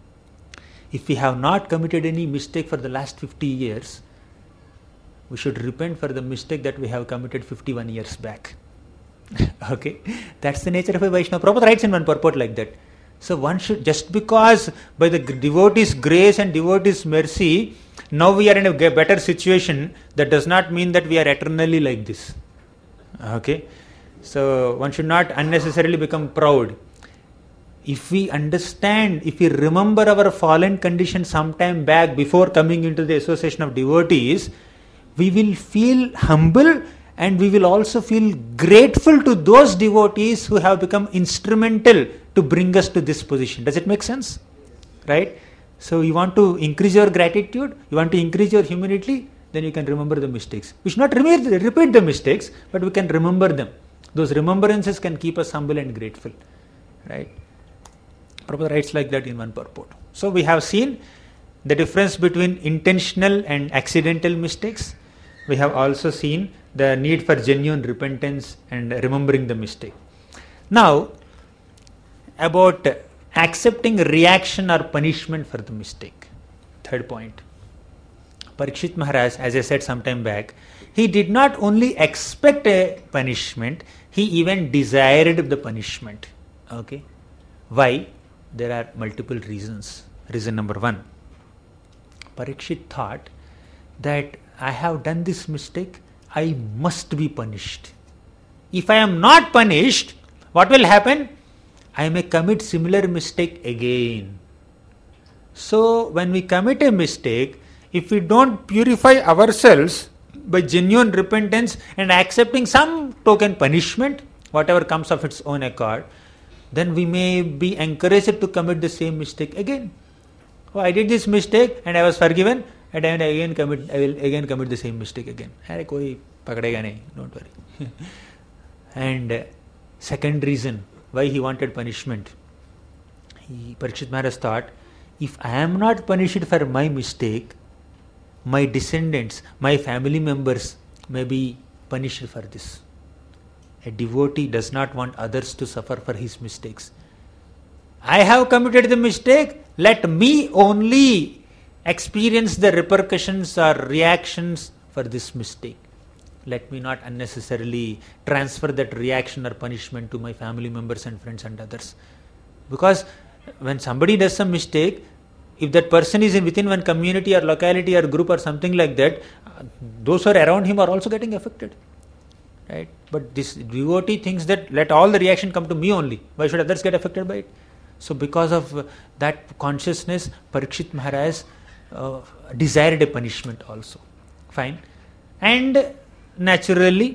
If we have not committed any mistake for the last 50 years, we should repent for the mistake that we have committed 51 years back. Okay, that's the nature of a Vaishnava. Prabhupada writes in one purport like that. So one should, just because by the devotee's grace and devotee's mercy, now we are in a better situation, that does not mean that we are eternally like this. Okay, so one should not unnecessarily become proud. If we understand, if we remember our fallen condition sometime back before coming into the association of devotees, we will feel humble and we will also feel grateful to those devotees who have become instrumental to bring us to this position. Does it make sense? Right? So you want to increase your gratitude, you want to increase your humility, then you can remember the mistakes. We should not repeat the mistakes, but we can remember them. Those remembrances can keep us humble and grateful. Right? Prabhupada writes like that in one purport. So we have seen the difference between intentional and accidental mistakes. We have also seen the need for genuine repentance and remembering the mistake. Now, about accepting reaction or punishment for the mistake. Third point. Parikshit Maharaj, as I said some time back, he did not only expect a punishment, he even desired the punishment. Okay. Why? There are multiple reasons. Reason number one. Parikshit thought that I have done this mistake, I must be punished. If I am not punished, what will happen? I may commit similar mistake again. So when we commit a mistake, if we don't purify ourselves by genuine repentance and accepting some token punishment, whatever comes of its own accord, then we may be encouraged to commit the same mistake again. Oh, I did this mistake and I was forgiven, and I will again commit the same mistake again. Koi pakadega nahi, don't worry. And second reason why he wanted punishment. Parikshit Maharaj thought, if I am not punished for my mistake, my descendants, my family members may be punished for this. A devotee does not want others to suffer for his mistakes. I have committed the mistake, let me only experience the repercussions or reactions for this mistake. Let me not unnecessarily transfer that reaction or punishment to my family members and friends and others. Because when somebody does some mistake, if that person is within one community or locality or group or something like that, those who are around him are also getting affected. Right? But this devotee thinks that let all the reaction come to me only. Why should others get affected by it? So because of that consciousness, Parikshit Maharaj desired a punishment also. Fine. And naturally,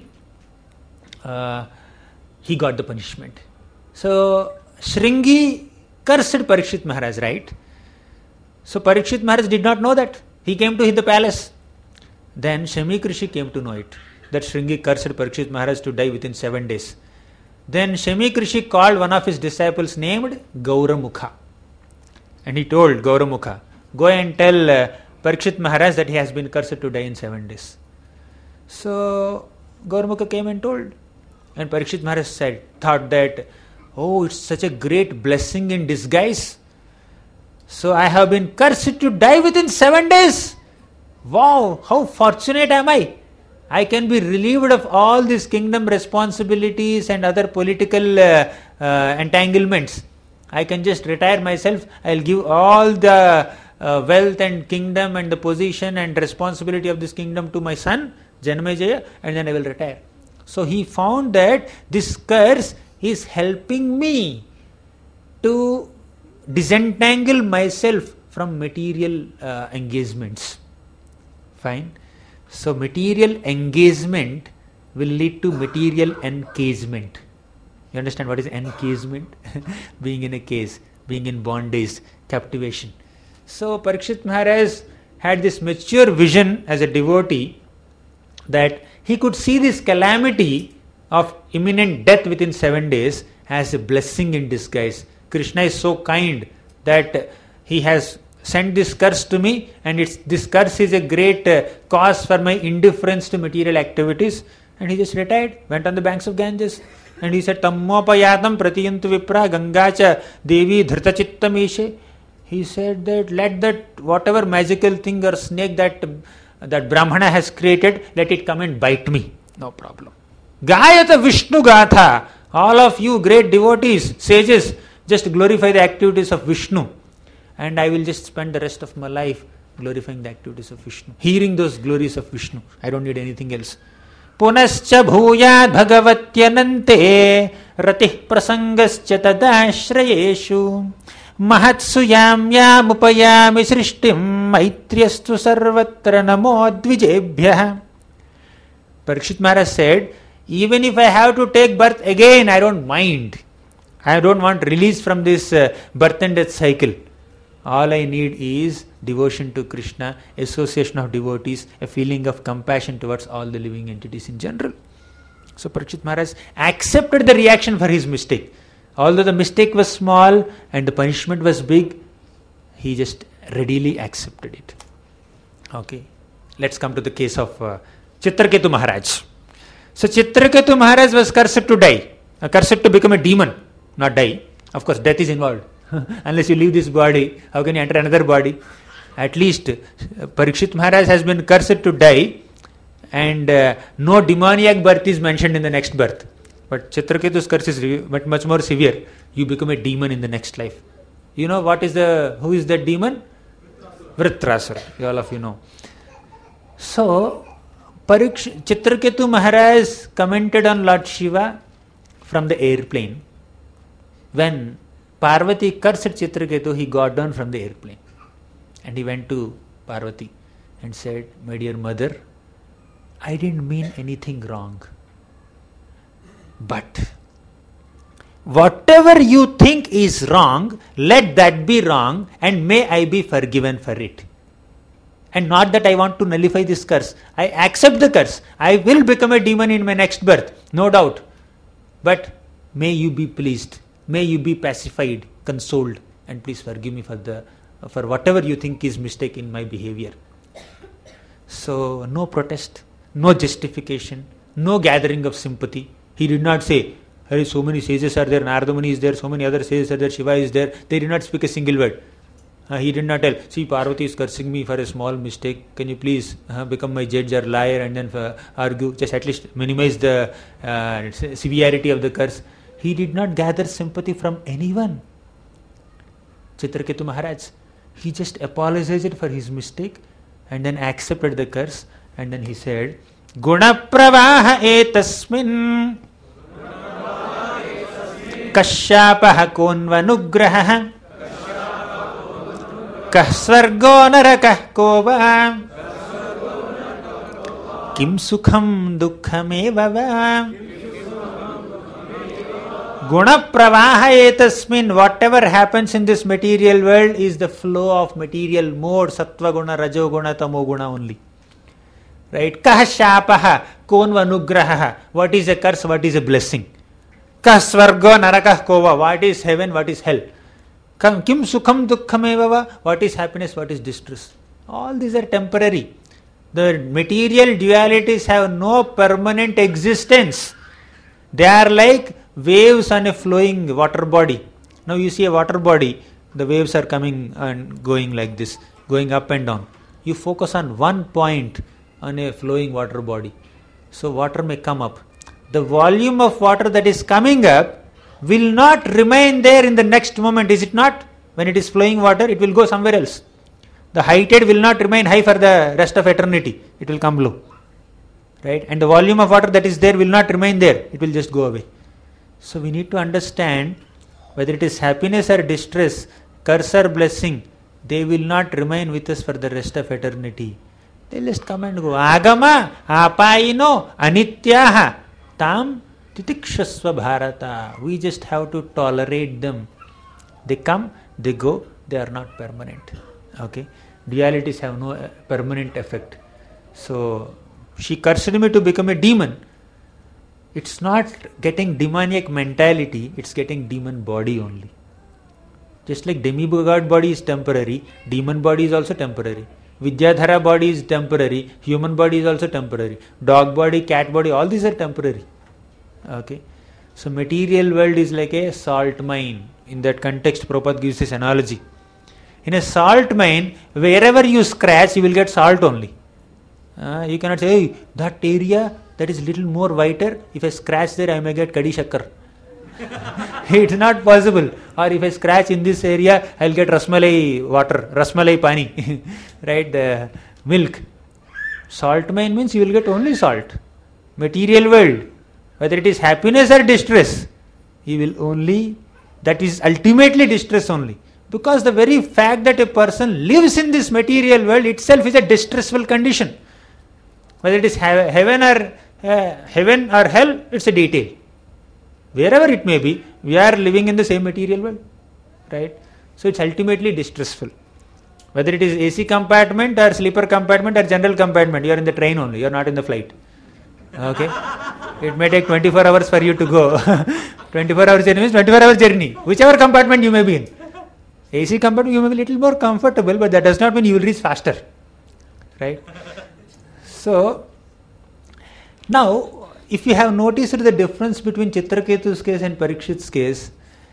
he got the punishment. So Shringi cursed Parikshit Maharaj, right? So Parikshit Maharaj did not know that. He came to the palace. Then Shamik Rishi came to know it, that Shringi cursed Parikshit Maharaj to die within 7 days. Then Shamik Rishi called one of his disciples named Gauramukha. And he told Gauramukha, go and tell Parikshit Maharaj that he has been cursed to die in 7 days. So Gauramukha came and told. And Parikshit Maharaj thought that, oh, it's such a great blessing in disguise. So I have been cursed to die within 7 days. Wow, how fortunate am I? I can be relieved of all these kingdom responsibilities and other political entanglements. I can just retire myself. I'll give all the wealth and kingdom and the position and responsibility of this kingdom to my son, Janamejaya, and then I will retire. So he found that this curse is helping me to disentangle myself from material engagements. Fine. So material engagement will lead to material encasement. You understand what is encasement? Being in a case, being in bondage, captivation. So Parikshit Maharaj had this mature vision as a devotee that he could see this calamity of imminent death within 7 days as a blessing in disguise. Krishna is so kind that he has sent this curse to me, and this curse is a great cause for my indifference to material activities. And he just retired, went on the banks of Ganges, And he said, Tammopayatam pratiyantu vipra gangacha devi dhritachittameshe. He said that let that whatever magical thing or snake that Brahmana has created, let it come and bite me. No problem. Gayata Vishnu Gatha. All of you great devotees, sages, just glorify the activities of Vishnu. And I will just spend the rest of my life glorifying the activities of Vishnu. Hearing those glories of Vishnu. I don't need anything else. Punascha bhuyad bhagavatyanante ratih prasangascha tadashrayeshu mahatsu yamyam upayami srishtim maitryastu sarvatra namo dvijebhyah. Parikshit Maharaj said, even if I have to take birth again, I don't mind. I don't want release from this birth and death cycle. All I need is devotion to Krishna, association of devotees, a feeling of compassion towards all the living entities in general. So Parikshit Maharaj accepted the reaction for his mistake. Although the mistake was small and the punishment was big, he just readily accepted it. Okay, let's come to the case of Chitraketu Maharaj. So Chitraketu Maharaj was cursed to die, cursed to become a demon, not die. Of course, death is involved. Unless you leave this body, how can you enter another body? At least Parikshit Maharaj has been cursed to die, and no demoniac birth is mentioned in the next birth. But Chitraketu's curse is much more severe. You become a demon in the next life. You know who is that demon? Vritrasura. All of you know. So Chitraketu Maharaj commented on Lord Shiva from the airplane. When Parvati cursed Chitraketu, he got down from the airplane. And he went to Parvati and said, my dear mother, I didn't mean anything wrong. But whatever you think is wrong, let that be wrong and may I be forgiven for it. And not that I want to nullify this curse. I accept the curse. I will become a demon in my next birth, no doubt. But may you be pleased. May you be pacified, consoled, and please forgive me for whatever you think is mistake in my behavior. So no protest, no justification, no gathering of sympathy. He did not say, hey, so many sages are there, Narada Muni is there, so many other sages are there, Shiva is there. They did not speak a single word. He did not tell, see, Parvati is cursing me for a small mistake. Can you please become my judge or liar and then argue? Just at least minimize the severity of the curse. He did not gather sympathy from anyone. Chitraketu Maharaj, he just apologized for his mistake and then accepted the curse. And then he said, Guna pravaha etasmin Kashyapaha konvanugraha Kasvargo narakah kova Kim sukham dukhameva. Guna pravaha etasmin. Whatever happens in this material world is the flow of material mode, sattva guna, rajo guna, tamo guna only. Right? Kah shapaha, konva nugraha. What is a curse, what is a blessing? Kah svargo narakah kova. What is heaven, what is hell? Kim sukham dukhameva. What is happiness, what is distress? All these are temporary. The material dualities have no permanent existence. They are like waves on a flowing water body. Now you see a water body, the waves are coming and going like this, going up and down. You focus on one point on a flowing water body. So water may come up. The volume of water that is coming up will not remain there in the next moment, is it not? When it is flowing water, it will go somewhere else. The high tide will not remain high for the rest of eternity. It will come low. Right? And the volume of water that is there will not remain there. It will just go away. So we need to understand whether it is happiness or distress, curse or blessing, they will not remain with us for the rest of eternity. They just come and go. Agama, apayino, anityaha, tam titikshasva bharata. We just have to tolerate them. They come, they go, they are not permanent. Okay? Dualities have no permanent effect. So, she cursed me to become a demon. It's not getting demoniac mentality, it's getting demon body only. Just like demigod body is temporary, demon body is also temporary. Vidyadhara body is temporary, human body is also temporary. Dog body, cat body, all these are temporary. Okay. So material world is like a salt mine. In that context, Prabhupada gives this analogy. In a salt mine, wherever you scratch, you will get salt only. You cannot say, hey, that area that is little more whiter, if I scratch there, I may get kadi shakkar. It's not possible. Or if I scratch in this area, I'll get rasmalai water, rasmalai pani, right? The milk. Salt mine means you will get only salt. Material world, whether it is happiness or distress, you will only, that is ultimately distress only. Because the very fact that a person lives in this material world itself is a distressful condition. Whether it is heaven or hell, it's a detail. Wherever it may be, we are living in the same material world, right? So it's ultimately distressful. Whether it is AC compartment or sleeper compartment or general compartment, you are in the train only, you are not in the flight. Okay? It may take 24 hours for you to go. 24 hours journey means 24 hours journey. Whichever compartment you may be in. AC compartment you may be a little more comfortable, but that does not mean you will reach faster. Right? So, now, if you have noticed the difference between Chitraketu's case and Parikshit's case,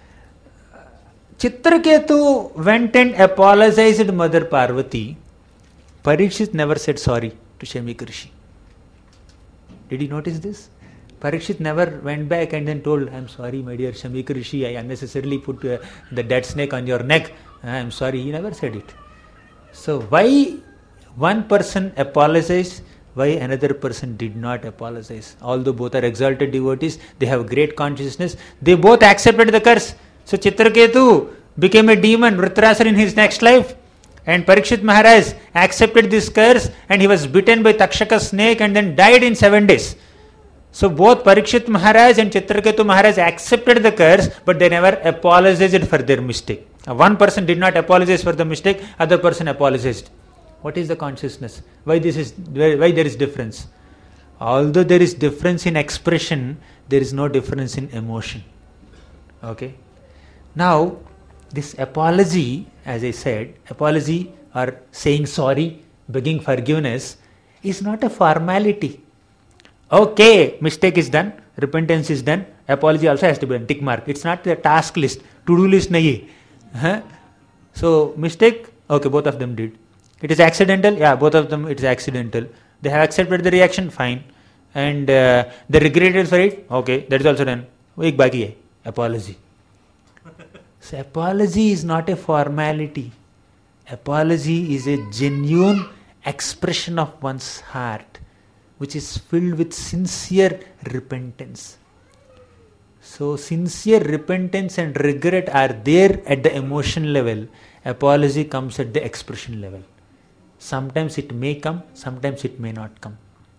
Chitraketu went and apologized Mother Parvati. Parikshit never said sorry to Shamika Rishi. Did you notice this? Parikshit never went back and then told, I'm sorry my dear Shamika Rishi, I unnecessarily put the dead snake on your neck. I'm sorry. He never said it. So why one person apologized, why another person did not apologize? Although both are exalted devotees, they have great consciousness, they both accepted the curse. So Chitraketu became a demon, Vritrasura in his next life, and Parikshit Maharaj accepted this curse and he was bitten by Takshaka snake and then died in 7 days. So both Parikshit Maharaj and Chitraketu Maharaj accepted the curse, but they never apologized for their mistake. One person did not apologize for the mistake, other person apologized. What is the consciousness? Why there is difference? Although there is difference in expression, there is no difference in emotion. Okay? Now, this apology, as I said, apology or saying sorry, begging forgiveness, is not a formality. Okay, mistake is done, repentance is done, apology also has to be done, tick mark. It's not the task list, to-do list nahi. So, mistake, okay, both of them did. It is accidental, yeah, both of them it is accidental. They have accepted the reaction, fine. And they regretted for it, okay, that is also done. Ek baki hai, apology. So, apology is not a formality. Apology is a genuine expression of one's heart, which is filled with sincere repentance. So, sincere repentance and regret are there at the emotion level. Apology comes at the expression level. Sometimes it may come, sometimes it may not come.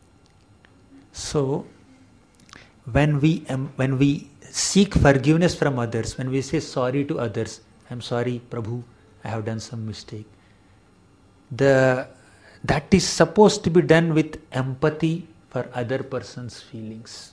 So, when we seek forgiveness from others, when we say sorry to others, I'm sorry, Prabhu, I have done some mistake. That is supposed to be done with empathy for other person's feelings.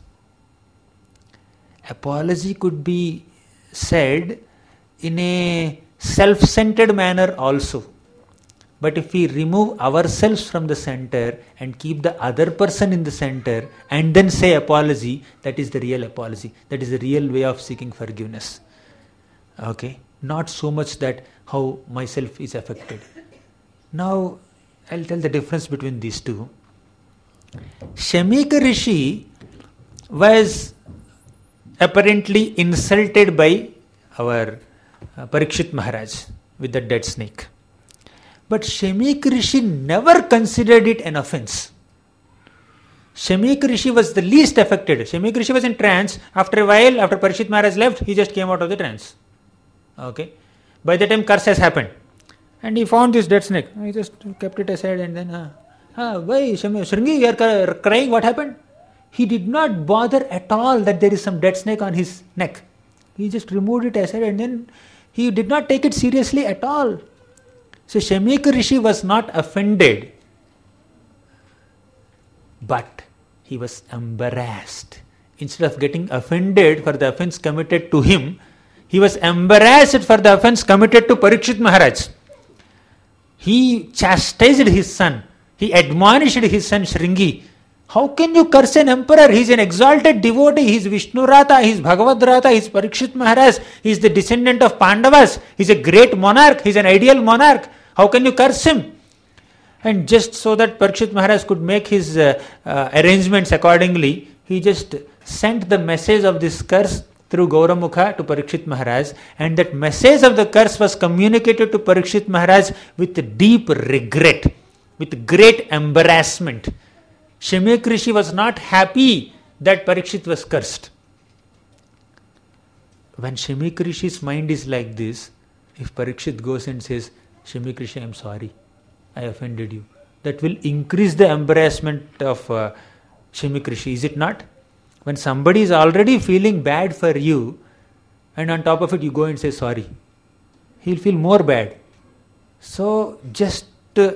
Apology could be said in a self-centered manner also. But if we remove ourselves from the center and keep the other person in the center and then say apology, that is the real apology. That is the real way of seeking forgiveness. Okay? Not so much that how myself is affected. Now, I'll tell the difference between these two. Shamika Rishi was apparently insulted by our Parikshit Maharaj with the dead snake. But Shamika Rishi never considered it an offense. Shamika Rishi was the least affected. Shamika Rishi was in trance. After a while, after Parikshit Maharaj left, he just came out of the trance. Okay. By the time curse has happened. And he found this dead snake. He just kept it aside and then, why Shringi, you are crying, what happened? He did not bother at all that there is some dead snake on his neck. He just removed it aside and then he did not take it seriously at all. So Shamika Rishi was not offended, but he was embarrassed. Instead of getting offended for the offense committed to him, he was embarrassed for the offense committed to Parikshit Maharaj. He chastised his son. He admonished his son Shringi. How can you curse an emperor? He is an exalted devotee. He is Vishnurata, he is Bhagavadrata, he is Parikshit Maharaj, he is the descendant of Pandavas, he is a great monarch, he is an ideal monarch. How can you curse him? And just so that Parikshit Maharaj could make his arrangements accordingly, he just sent the message of this curse through Gauramukha to Parikshit Maharaj, and that message of the curse was communicated to Parikshit Maharaj with deep regret, with great embarrassment. Shamik Rishi was not happy that Parikshit was cursed. When Shamik Rishi's mind is like this, if Parikshit goes and says, Shamik Rishi, I am sorry, I offended you, that will increase the embarrassment of Shamik Rishi, is it not? When somebody is already feeling bad for you, and on top of it you go and say sorry, he'll feel more bad. So just to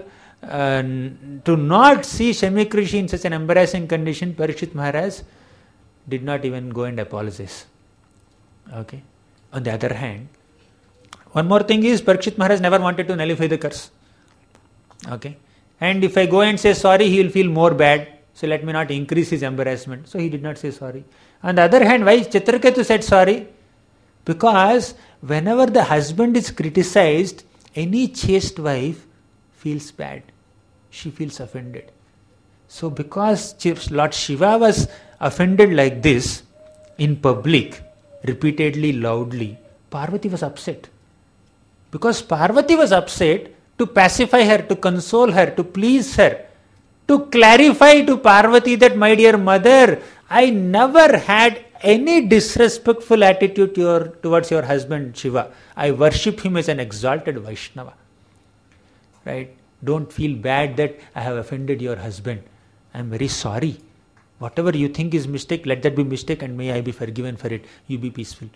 not see Shamik Rishi in such an embarrassing condition, Parikshit Maharaj did not even go and apologize. Okay. On the other hand, one more thing is, Parikshit Maharaj never wanted to nullify the curse. Okay. And if I go and say sorry, he will feel more bad. So let me not increase his embarrassment. So he did not say sorry. On the other hand, why Chitraketu said sorry? Because whenever the husband is criticized, any chaste wife feels bad. She feels offended. So because Lord Shiva was offended like this in public, repeatedly, loudly, Parvati was upset. Because Parvati was upset, to pacify her, to console her, to please her, to clarify to Parvati that, my dear mother, I never had any disrespectful attitude towards your husband Shiva. I worship him as an exalted Vaishnava. Right? Don't feel bad that I have offended your husband. I am very sorry. Whatever you think is mistake, let that be mistake, and may I be forgiven for it. You be peaceful.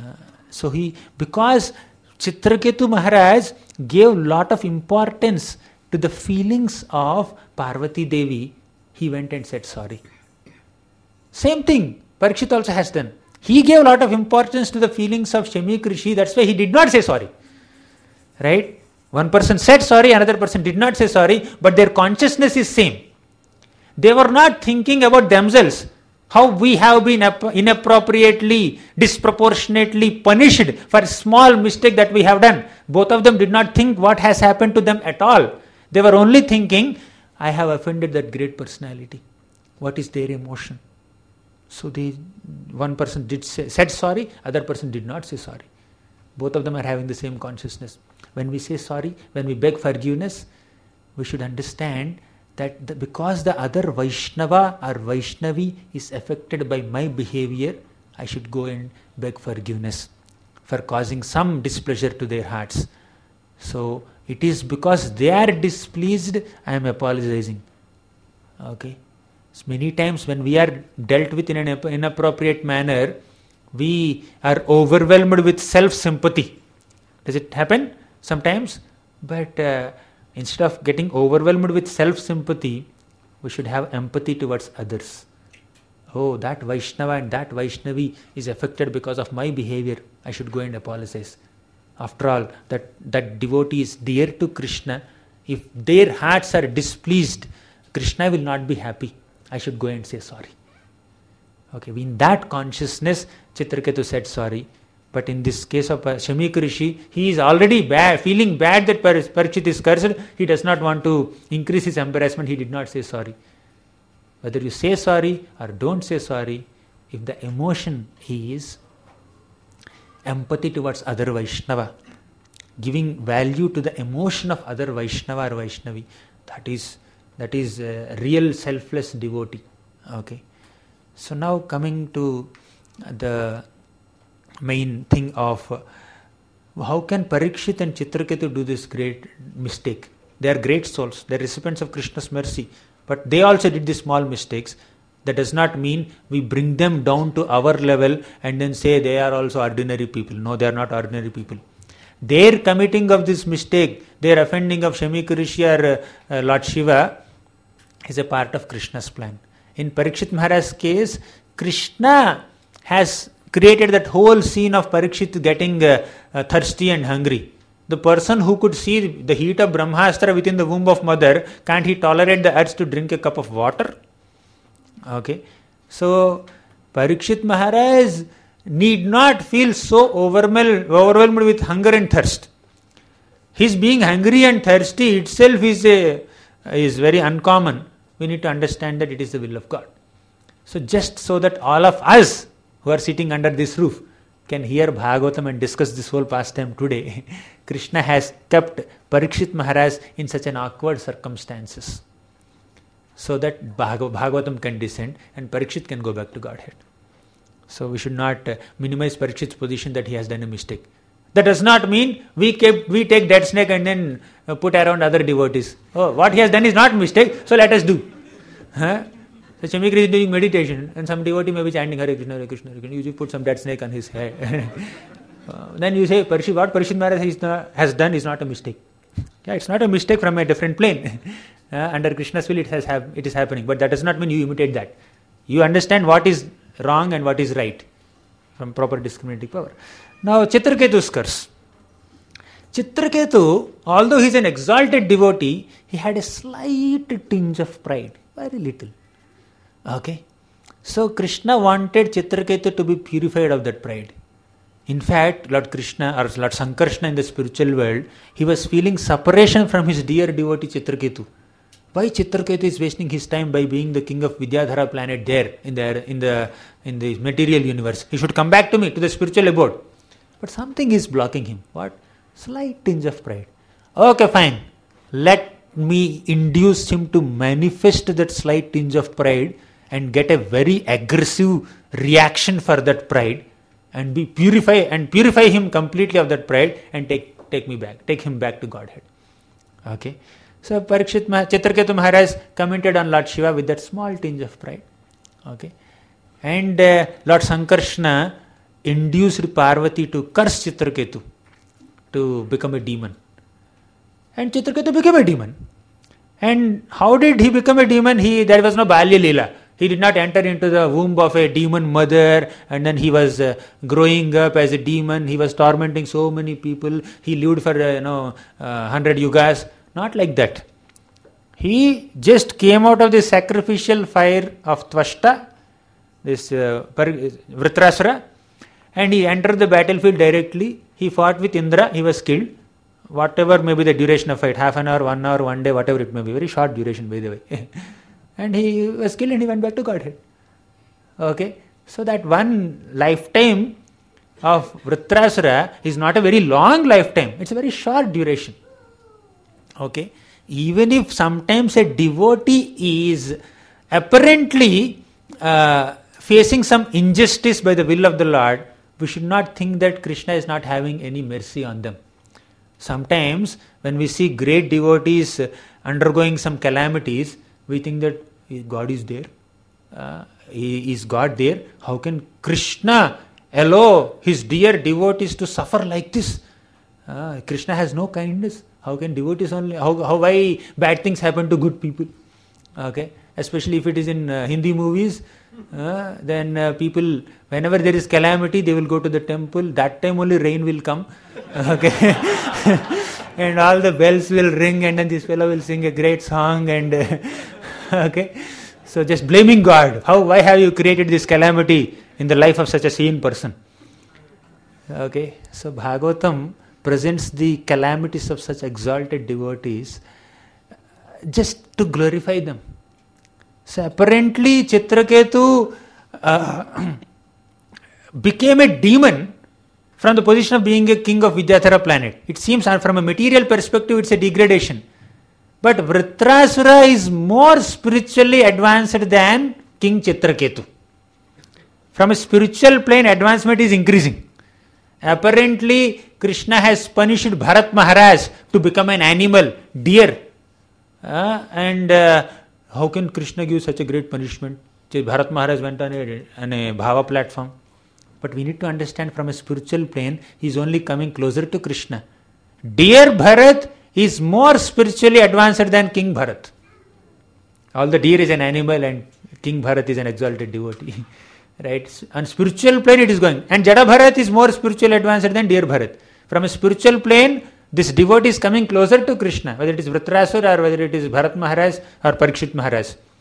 Because Chitraketu Maharaj gave lot of importance to the feelings of Parvati Devi, he went and said sorry. Same thing Parikshit also has done. He gave a lot of importance to the feelings of Shamik Rishi, that's why he did not say sorry. Right? One person said sorry, another person did not say sorry, but their consciousness is same. They were not thinking about themselves, how we have been inappropriately, disproportionately punished for a small mistake that we have done. Both of them did not think what has happened to them at all. They were only thinking, I have offended that great personality. What is their emotion? So one person said sorry, other person did not say sorry. Both of them are having the same consciousness. When we say sorry, when we beg forgiveness, we should understand that because the other Vaishnava or Vaishnavi is affected by my behavior, I should go and beg forgiveness for causing some displeasure to their hearts. So it is because they are displeased, I am apologizing. Okay. So many times when we are dealt with in an inappropriate manner, we are overwhelmed with self-sympathy. Does it happen? Sometimes. But instead of getting overwhelmed with self-sympathy, we should have empathy towards others. Oh, that Vaishnava and that Vaishnavi is affected because of my behavior. I should go and apologize. After all, that devotee is dear to Krishna. If their hearts are displeased, Krishna will not be happy. I should go and say sorry. Okay, in that consciousness, Chitraketu said sorry. But in this case of Shamik Rishi, he is already feeling bad that Parikshit is cursed. He does not want to increase his embarrassment. He did not say sorry. Whether you say sorry or don't say sorry, if the emotion is empathy towards other Vaishnava, giving value to the emotion of other Vaishnava or Vaishnavi, that is a real selfless devotee. Okay. So now coming to the main thing of how can Parikshit and Chitraketu do this great mistake? They are great souls, they are recipients of Krishna's mercy, but they also did these small mistakes. That does not mean we bring them down to our level and then say they are also ordinary people. No, they are not ordinary people. Their committing of this mistake, their offending of Shamik Rishi or Lord Shiva is a part of Krishna's plan. In Parikshit Maharaj's case, Krishna has created that whole scene of Parikshit getting thirsty and hungry. The person who could see the heat of Brahmastra within the womb of mother, can't he tolerate the urge to drink a cup of water? Okay, so Parikshit Maharaj need not feel so overwhelmed with hunger and thirst. His being hungry and thirsty itself is very uncommon. We need to understand that it is the will of God. So just so that all of us who are sitting under this roof can hear Bhagavatam and discuss this whole pastime today, Krishna has kept Parikshit Maharaj in such an awkward circumstances, so that Bhagavatam can descend and Parikshit can go back to Godhead. So we should not minimize Parikshit's position that he has done a mistake. That does not mean we take dead snake and then put around other devotees. Oh, what he has done is not a mistake, so let us do. So Chamikri is doing meditation and some devotee may be chanting Hare Krishna, Hare Krishna, Hare Krishna. You put some dead snake on his head. Then you say, what Parikshit Maharaj has done is not a mistake. Yeah, it's not a mistake from a different plane. Under Krishna's will it is happening. But that does not mean you imitate that. You understand what is wrong and what is right from proper discriminating power. Now Chitraketu's curse. Chitraketu, although he is an exalted devotee, he had a slight tinge of pride. Very little. Okay. So Krishna wanted Chitraketu to be purified of that pride. In fact, Lord Krishna or Lord Sankarshna in the spiritual world, he was feeling separation from his dear devotee Chitraketu. Why Chitraketu is wasting his time by being the king of Vidyadhara planet there in the material universe? He should come back to me, to the spiritual abode. But something is blocking him. What? Slight tinge of pride. Okay, fine. Let me induce him to manifest that slight tinge of pride and get a very aggressive reaction for that pride and purify him completely of that pride and take him back to Godhead. Okay. So Chitraketu Maharaj commented on Lord Shiva with that small tinge of pride. Okay. And Lord Sankarshna induced Parvati to curse Chitraketu to become a demon. And Chitraketu became a demon. And how did he become a demon? There was no Balya Leela. He did not enter into the womb of a demon mother and then he was growing up as a demon. He was tormenting so many people. He lived for 100 yugas. Not like that. He just came out of the sacrificial fire of Tvashta, this Vritrasura, and he entered the battlefield directly. He fought with Indra. He was killed. Whatever may be the duration of fight, half an hour, 1 hour, 1 day, whatever it may be. Very short duration, by the way. And he was killed and he went back to Godhead. Okay. So that one lifetime of Vritrasura is not a very long lifetime. It's a very short duration. Okay. Even if sometimes a devotee is apparently facing some injustice by the will of the Lord, we should not think that Krishna is not having any mercy on them. Sometimes when we see great devotees undergoing some calamities, we think that God is there. Is God there? How can Krishna allow his dear devotees to suffer like this? Krishna has no kindness. How can devotees only? Why bad things happen to good people? Okay, especially if it is in Hindi movies, then people, whenever there is calamity, they will go to the temple. That time only rain will come. Okay, and all the bells will ring, and then this fellow will sing a great song. And okay, so just blaming God. Why have you created this calamity in the life of such a sane person? Okay, so Bhagavatam presents the calamities of such exalted devotees just to glorify them. So apparently Chitraketu became a demon from the position of being a king of Vidyadhara planet. It seems from a material perspective it's a degradation. But Vritrasura is more spiritually advanced than King Chitraketu. From a spiritual plane, advancement is increasing. Apparently, Krishna has punished Bharat Maharaj to become an animal, deer. And how can Krishna give such a great punishment? Bharat Maharaj went on a Bhava platform. But we need to understand from a spiritual plane, he is only coming closer to Krishna. Dear Bharat is more spiritually advanced than King Bharat. All the deer is an animal and King Bharat is an exalted devotee. Right? On spiritual plane it is going. And Jada Bharat is more spiritually advanced than dear Bharat. From a spiritual plane, this devotee is coming closer to Krishna, whether it is Vritrasura or whether it is Bharat Maharaj or Parikshit Maharaj.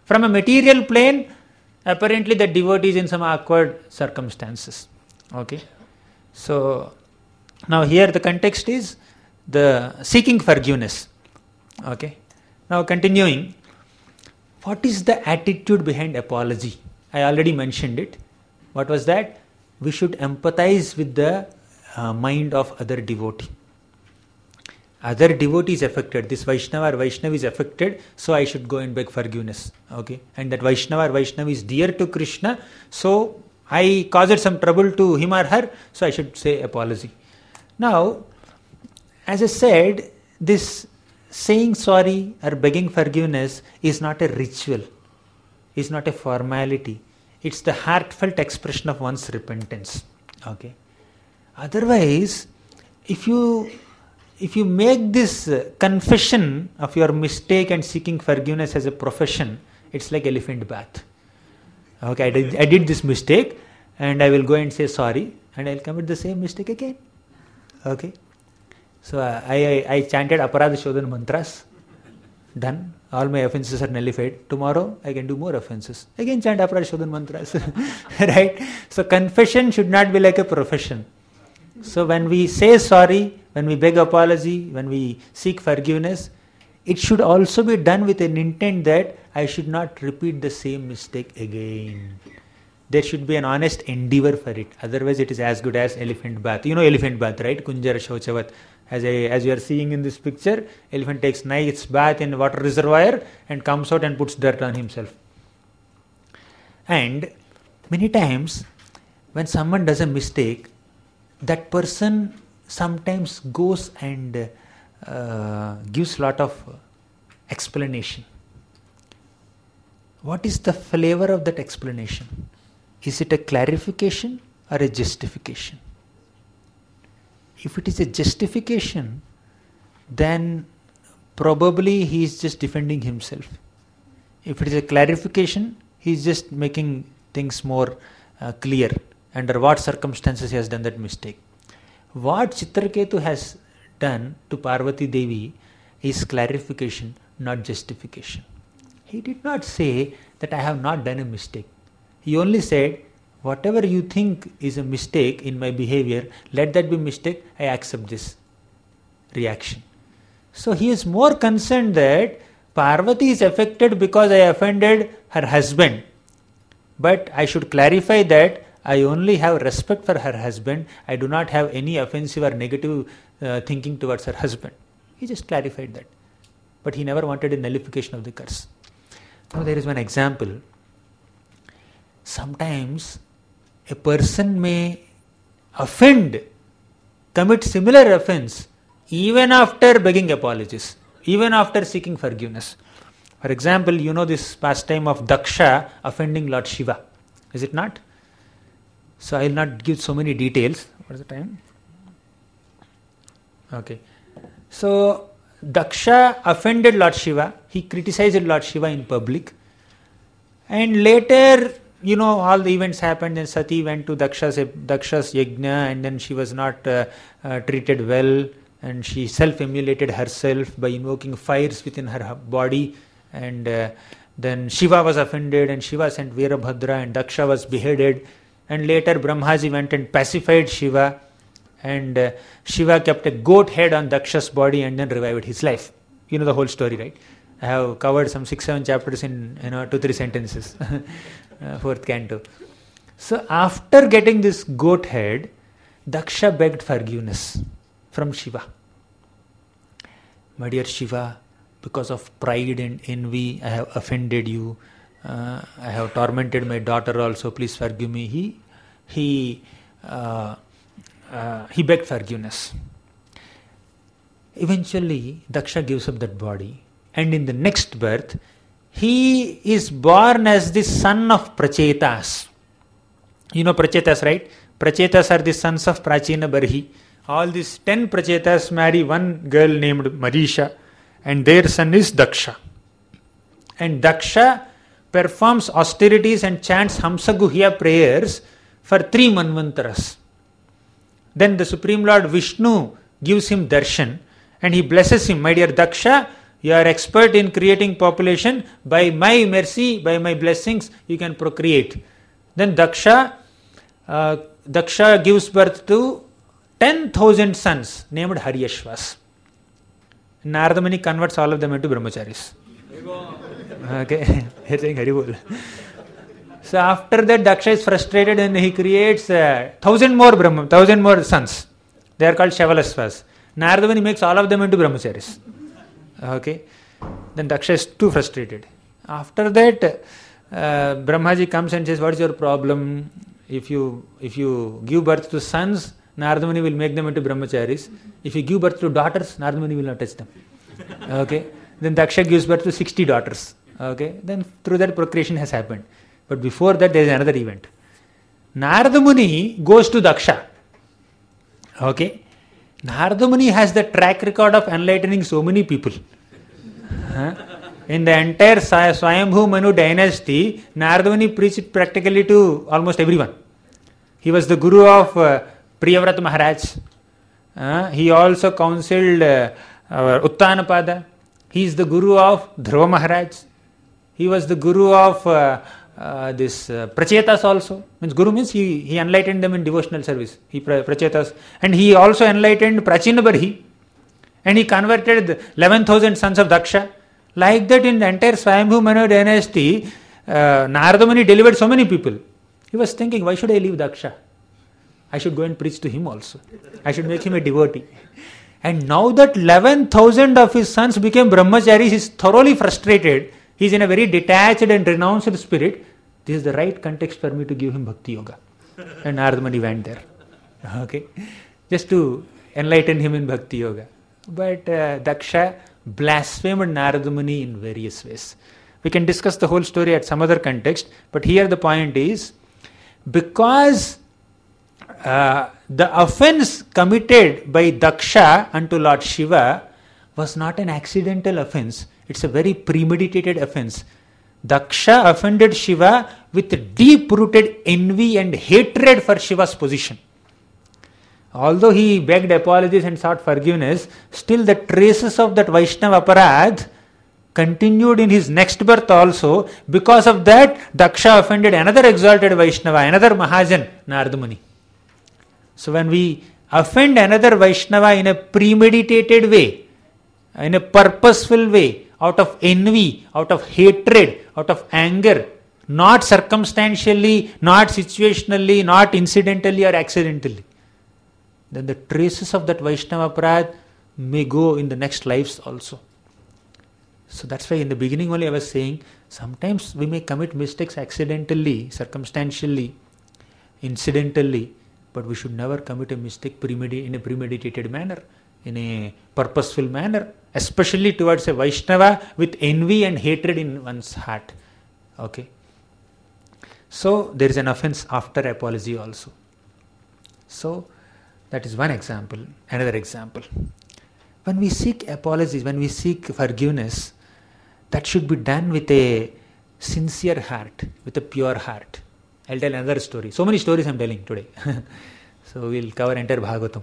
From a material plane, apparently the devotee is in some awkward circumstances. Okay. So, now here the context is the seeking forgiveness. Okay. Now continuing, what is the attitude behind apology? I already mentioned it. What was that? We should empathize with the mind of other devotee. Other devotee is affected. This Vaishnava or Vaishnavi is affected, so I should go and beg forgiveness. Okay, and that Vaishnava or Vaishnavi is dear to Krishna, so I caused some trouble to him or her, so I should say apology. Now, as I said, this saying sorry or begging forgiveness is not a ritual, is not a formality. It's the heartfelt expression of one's repentance. Okay. Otherwise, if you make this confession of your mistake and seeking forgiveness as a profession, it's like elephant bath. Okay, I did this mistake and I will go and say sorry and I'll commit the same mistake again. Okay. So I chanted Aparadha Shodhan mantras. Done. All my offenses are nullified. Tomorrow I can do more offenses. Again chant Aparadha Shodhan mantras. Right? So confession should not be like a profession. So when we say sorry, when we beg apology, when we seek forgiveness, it should also be done with an intent that I should not repeat the same mistake again. There should be an honest endeavor for it. Otherwise it is as good as elephant bath. You know elephant bath, right? Kunjara Shauchavat. As you are seeing in this picture, elephant takes nice bath in water reservoir and comes out and puts dirt on himself. And many times when someone does a mistake, that person sometimes goes and gives lot of explanation. What is the flavor of that explanation? Is it a clarification or a justification? If it is a justification, then probably he is just defending himself. If it is a clarification, he is just making things more clear. Under what circumstances he has done that mistake. What Chitraketu has done to Parvati Devi is clarification, not justification. He did not say that I have not done a mistake. He only said, whatever you think is a mistake in my behavior, let that be mistake, I accept this reaction. So he is more concerned that Parvati is affected because I offended her husband. But I should clarify that I only have respect for her husband. I do not have any offensive or negative thinking towards her husband. He just clarified that. But he never wanted a nullification of the curse. Now there is one example. Sometimes a person may offend, commit similar offense, even after begging apologies, even after seeking forgiveness. For example, you know this pastime of Daksha offending Lord Shiva. Is it not? So I will not give so many details. What is the time? Okay. So Daksha offended Lord Shiva. He criticized Lord Shiva in public. And later, you know, all the events happened and Sati went to Daksha's yajna and then she was not treated well and she self-immolated herself by invoking fires within her body and then Shiva was offended and Shiva sent Veerabhadra and Daksha was beheaded and later Brahmaji went and pacified Shiva and Shiva kept a goat head on Daksha's body and then revived his life. You know the whole story, right? I have covered some 6-7 chapters in 2-3 sentences. 4th canto. So after getting this goat head, Daksha begged forgiveness from Shiva. My dear Shiva, because of pride and envy, I have offended you. I have tormented my daughter also. Please forgive me. He begged forgiveness. Eventually, Daksha gives up that body. And in the next birth, he is born as the son of Prachetas. You know Prachetas, right? Prachetas are the sons of Prachina Barhi. All these 10 Prachetas marry one girl named Marisha. And their son is Daksha. And Daksha performs austerities and chants Hamsaguhya prayers for 3 Manvantaras. Then the Supreme Lord Vishnu gives him darshan and he blesses him. My dear Daksha, You are expert in creating population. By my mercy, by my blessings, you can procreate. Then Daksha gives birth to 10,000 sons named Haryashvas. Narada Muni converts all of them into brahmacharis. Okay, he's saying Haribol. So after that, Daksha is frustrated and he creates 1,000 more sons. They are called Shavalasvas. Narada Muni makes all of them into brahmacharis. Okay, then Daksha is too frustrated. After that, Brahmaji comes and says, "What is your problem? If you give birth to sons, Narada Muni will make them into brahmacharis. If you give birth to daughters, Narada Muni will not touch them." Okay, then Daksha gives birth to 60 daughters. Okay, then through that procreation has happened. But before that, there is another event. Narada Muni goes to Daksha. Okay, Narada Muni has the track record of enlightening so many people. In the entire Swayambhu Manu dynasty, Narada Muni preached practically to almost everyone. He was the guru of Priyavrata Maharaj. He also counseled Uttanapada. He is the guru of Dhruva Maharaj. He was the guru of Prachetas also. Means guru means he enlightened them in devotional service. He Prachetas. And he also enlightened Prachinabadhi. And he converted 11,000 sons of Daksha. Like that, in the entire Swayambhu Manu dynasty, Narada Muni delivered so many people. He was thinking, why should I leave Daksha? I should go and preach to him also. I should make him a devotee. And now that 11,000 of his sons became brahmacharis, he is thoroughly frustrated. He is in a very detached and renounced spirit. This is the right context for me to give him Bhakti Yoga. And Narada Muni went there. Okay, just to enlighten him in Bhakti Yoga. But Daksha blasphemed Narada Muni in various ways. We can discuss the whole story at some other context, but here the point is, because the offense committed by Daksha unto Lord Shiva was not an accidental offense, it's a very premeditated offense. Daksha offended Shiva with deep-rooted envy and hatred for Shiva's position. Although he begged apologies and sought forgiveness, still the traces of that Vaishnava aparadh continued in his next birth also. Because of that, Daksha offended another exalted Vaishnava, another Mahajan, Narada Muni. So when we offend another Vaishnava in a premeditated way, in a purposeful way, out of envy, out of hatred, out of anger, not circumstantially, not situationally, not incidentally or accidentally, then the traces of that Vaishnava aparadh may go in the next lives also. So that's why in the beginning only I was saying, sometimes we may commit mistakes accidentally, circumstantially, incidentally, but we should never commit a mistake in a premeditated manner, in a purposeful manner, especially towards a Vaishnava with envy and hatred in one's heart. Okay. So there is an offense after apology also. So that is one example. Another example. When we seek apologies, when we seek forgiveness, that should be done with a sincere heart, with a pure heart. I'll tell another story. So many stories I'm telling today. So we'll cover entire Bhagavatam.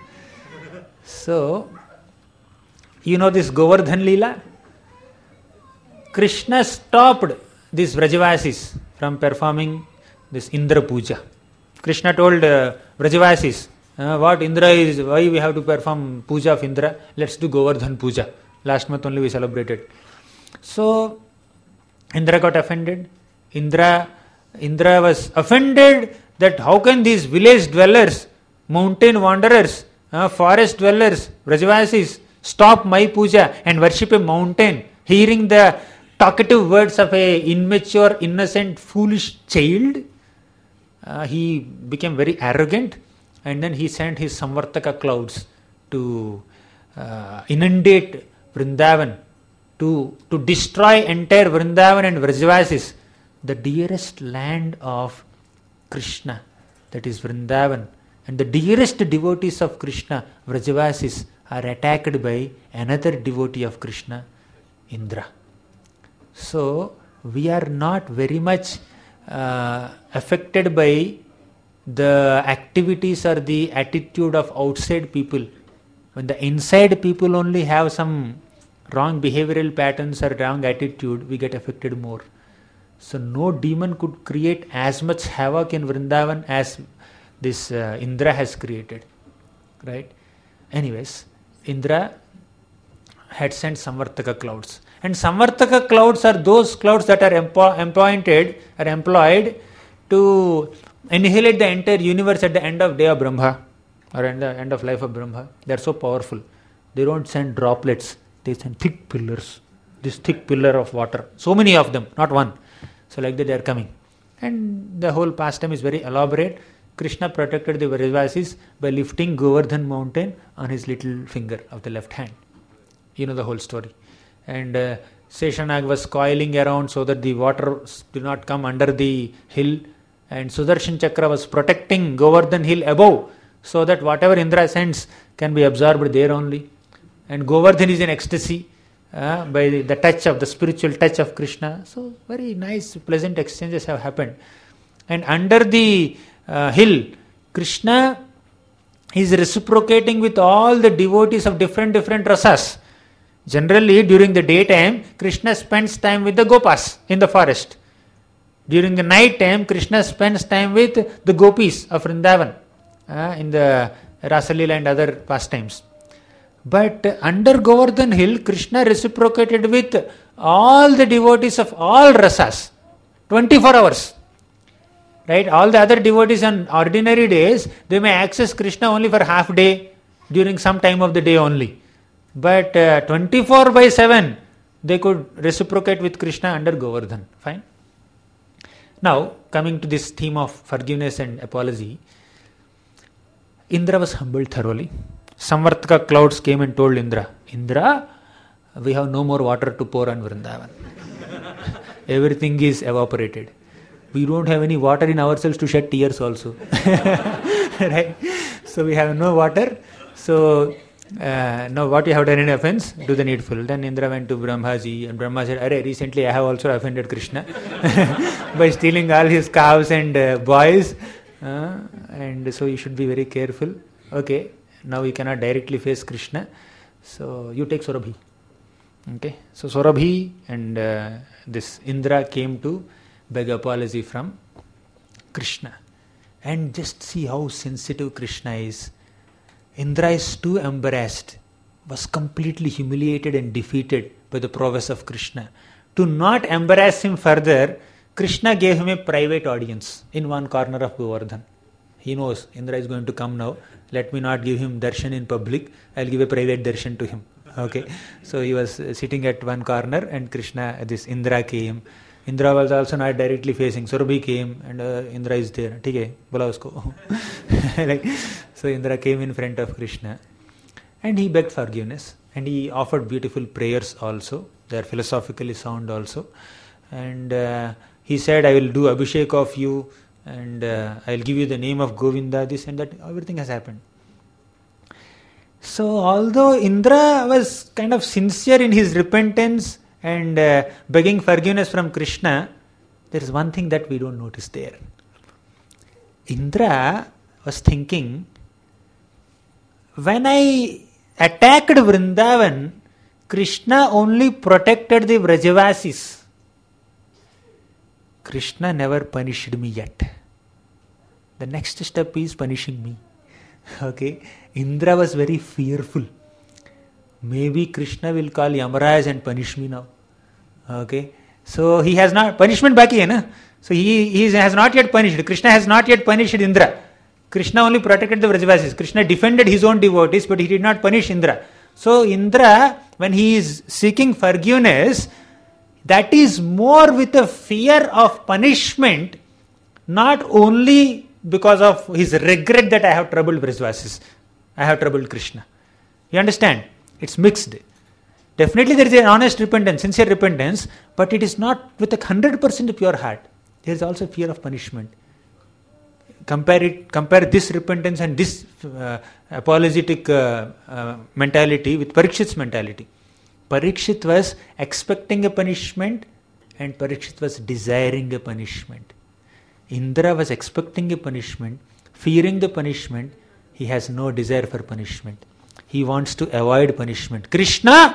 So, you know this Govardhan Leela? Krishna stopped these Vrajavasis from performing this Indra Puja. Krishna told Vrajavasis, what Indra is, why we have to perform Puja of Indra? Let's do Govardhan Puja. Last month only we celebrated. So, Indra got offended. Indra was offended that how can these village dwellers, mountain wanderers, forest dwellers, Vrajavasis, stop my puja and worship a mountain, hearing the talkative words of a immature, innocent, foolish child. He became very arrogant, and then he sent his Samvartaka clouds to inundate Vrindavan, to destroy entire Vrindavan and Vrajavasis, the dearest land of Krishna, that is Vrindavan. And the dearest devotees of Krishna, Vrajavasis, are attacked by another devotee of Krishna, Indra. So, we are not very much affected by the activities or the attitude of outside people. When the inside people only have some wrong behavioral patterns or wrong attitude, we get affected more. So no demon could create as much havoc in Vrindavan as this Indra has created. Right? Anyways, Indra had sent Samvartaka clouds. And Samvartaka clouds are those clouds that are employed to annihilate the entire universe at the end of day of Brahma or at the end of life of Brahma. They are so powerful. They don't send droplets, they send thick pillars. This thick pillar of water. So many of them, not one. So like that they are coming. And the whole pastime is very elaborate. Krishna protected the Vrajavasis by lifting Govardhan mountain on his little finger of the left hand. You know the whole story. And Seshanag was coiling around so that the water do not come under the hill. And Sudarshan Chakra was protecting Govardhan hill above so that whatever Indra sends can be absorbed there only. And Govardhan is in ecstasy by the touch of the spiritual touch of Krishna. So very nice, pleasant exchanges have happened. And under the hill, Krishna is reciprocating with all the devotees of different rasas. Generally, during the daytime, Krishna spends time with the gopas in the forest. During the night time, Krishna spends time with the gopis of Vrindavan in the Rasalila and other pastimes. But under Govardhan hill, Krishna reciprocated with all the devotees of all rasas, 24 hours. Right? All the other devotees on ordinary days, they may access Krishna only for half day, during some time of the day only. But 24/7, they could reciprocate with Krishna under Govardhan. Fine. Now, coming to this theme of forgiveness and apology, Indra was humbled thoroughly. Samvartaka clouds came and told Indra, Indra, we have no more water to pour on Vrindavan. Everything is evaporated. We don't have any water in ourselves to shed tears also. Right? So we have no water. So now what you have done in offense, do the needful. Then Indra went to Brahmaji, and Brahma said, Arey, recently I have also offended Krishna by stealing all his cows and boys. And so you should be very careful. Okay, now you cannot directly face Krishna. So you take Surabhi. Okay, so Surabhi and this Indra came to beg apology from Krishna. And just see how sensitive Krishna is. Indra is too embarrassed, was completely humiliated and defeated by the prowess of Krishna. To not embarrass him further, Krishna gave him a private audience in one corner of Govardhan. He knows Indra is going to come now. Let me not give him darshan in public. I'll give a private darshan to him. Okay. So he was sitting at one corner and Krishna, this Indra came. Indra was also not directly facing. Surabhi came and Indra is there. Okay, bola usko. Like, so Indra came in front of Krishna and he begged forgiveness and he offered beautiful prayers also. They are philosophically sound also. And he said, I will do abhishek of you and I will give you the name of Govinda, this and that. Everything has happened. So although Indra was kind of sincere in his repentance and begging forgiveness from Krishna, there is one thing that we don't notice there. Indra was thinking, when I attacked Vrindavan, Krishna only protected the Vrajavasis. Krishna never punished me yet. The next step is punishing me. Okay, Indra was very fearful. Maybe Krishna will call Yamaraj and punish me now. Okay, so he has not punishment baki hai na. So he has not yet punished. Krishna has not yet punished Indra. Krishna only protected the Vrajavasis. Krishna defended his own devotees, but he did not punish Indra. So Indra, when he is seeking forgiveness, that is more with a fear of punishment, not only because of his regret that I have troubled Vrajavasis, I have troubled Krishna. You understand? It's mixed. Definitely there is an honest repentance, sincere repentance, but it is not with a 100% pure heart. There is also fear of punishment. Compare this repentance and this apologetic mentality with Parikshit's mentality. Parikshit was expecting a punishment and Parikshit was desiring a punishment. Indra was expecting a punishment, fearing the punishment. He has no desire for punishment. He wants to avoid punishment. Krishna,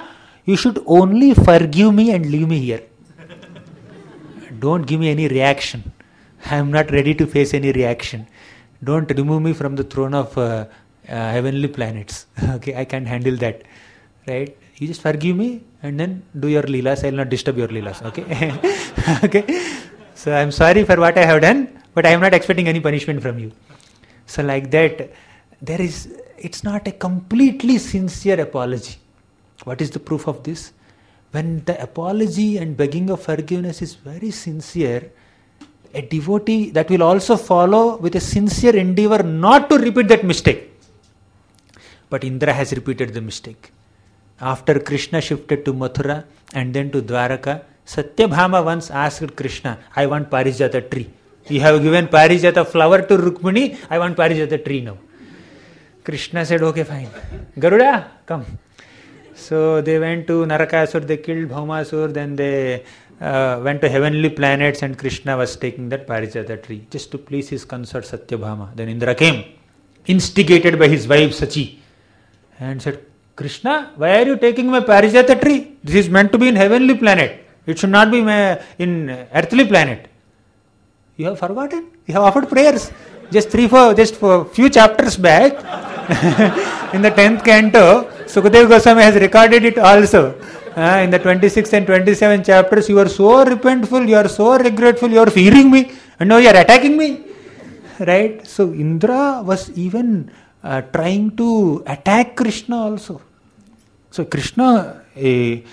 You should only forgive me and leave me here. Don't give me any reaction. I am not ready to face any reaction. Don't remove me from the throne of heavenly planets. Okay, I can't handle that. Right? You just forgive me and then do your leelas. I will not disturb your leelas. Okay? Okay? So I am sorry for what I have done, but I am not expecting any punishment from you. So like that, it's not a completely sincere apology. What is the proof of this? When the apology and begging of forgiveness is very sincere, a devotee that will also follow with a sincere endeavor not to repeat that mistake. But Indra has repeated the mistake. After Krishna shifted to Mathura and then to Dwaraka, Satyabhama once asked Krishna, I want Parijata tree. You have given Parijata flower to Rukmini, I want Parijata tree now. Krishna said, okay, fine. Garuda, come. So they went to Narakasur, they killed Bhaumasur, then they went to heavenly planets and Krishna was taking that Parijata tree just to please his consort Satyabhama. Then Indra came, instigated by his wife Sachi, and said, Krishna, why are you taking my Parijata tree? This is meant to be in heavenly planet. It should not be in earthly planet. You have forgotten? You have offered prayers. Just for few chapters back, in the 10th canto, Sukadeva Goswami has recorded it also. In the 26th and 27th chapters, you are so repentful, you are so regretful, you are fearing me, and now you are attacking me. Right? So Indra was even trying to attack Krishna also. So Krishna came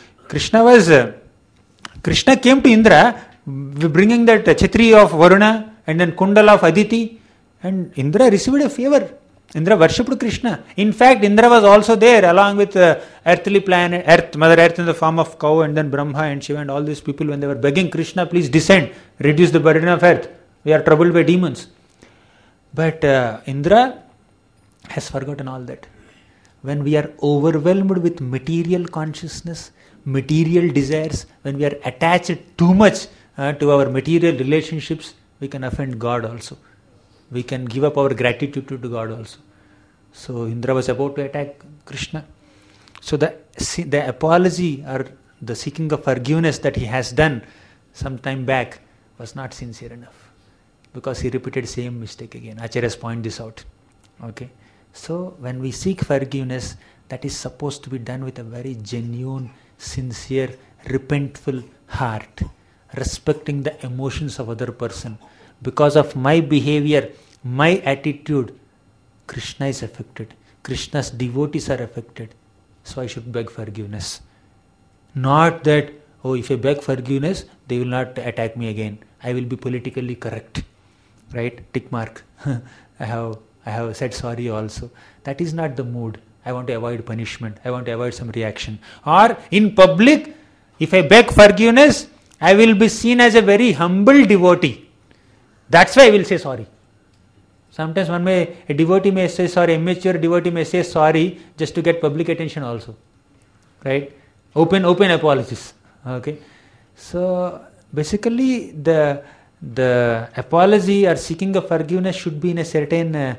to Indra bringing that Chhatri of Varuna and then Kundala of Aditi, and Indra received a favor. Indra worshipped Krishna. In fact, Indra was also there along with earthly planet, Earth, Mother Earth in the form of cow, and then Brahma and Shiva and all these people when they were begging Krishna, please descend, reduce the burden of earth. We are troubled by demons. But Indra has forgotten all that. When we are overwhelmed with material consciousness, material desires, when we are attached too much to our material relationships, we can offend God also. We can give up our gratitude to God also. So Indra was about to attack Krishna. So the apology or the seeking of forgiveness that he has done some time back was not sincere enough, because he repeated same mistake again. Acharyas point this out. Okay. So when we seek forgiveness, that is supposed to be done with a very genuine, sincere, repentful heart, respecting the emotions of other person. Because of my behavior, my attitude, Krishna is affected. Krishna's devotees are affected. So I should beg forgiveness. Not that, if I beg forgiveness, they will not attack me again. I will be politically correct. Right? Tick mark. I have said sorry also. That is not the mood. I want to avoid punishment. I want to avoid some reaction. Or in public, if I beg forgiveness, I will be seen as a very humble devotee. That's why I will say sorry. Sometimes a devotee may say sorry, a mature devotee may say sorry just to get public attention also. Right? Open apologies. Okay. So basically the apology or seeking of forgiveness should be in a certain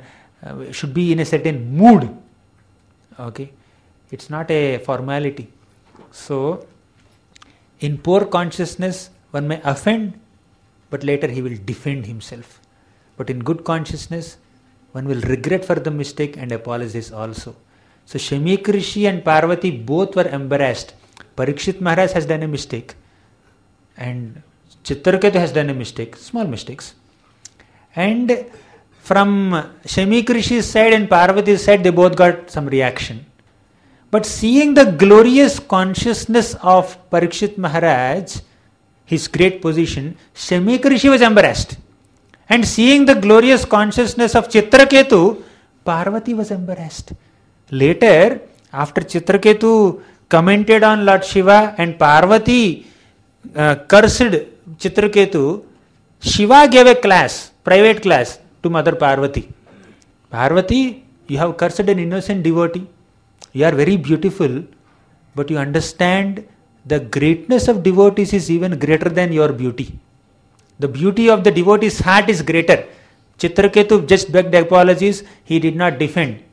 mood. Okay. It's not a formality. So in poor consciousness one may offend, but later he will defend himself. But in good consciousness, one will regret for the mistake and apologize also. So Shamik Rishi and Parvati both were embarrassed. Parikshit Maharaj has done a mistake, and Chitraketu has done a mistake, small mistakes. And from Shamik Rishi's side and Parvati's side, they both got some reaction. But seeing the glorious consciousness of Parikshit Maharaj, his great position, Shamik Rishi was embarrassed. And seeing the glorious consciousness of Chitraketu, Parvati was embarrassed. Later, after Chitraketu commented on Lord Shiva and Parvati cursed Chitraketu, Shiva gave a class, private class, to Mother Parvati. Parvati, you have cursed an innocent devotee. You are very beautiful, but you understand the greatness of devotees is even greater than your beauty. The beauty of the devotee's heart is greater. Chitraketu just begged apologies, he did not defend.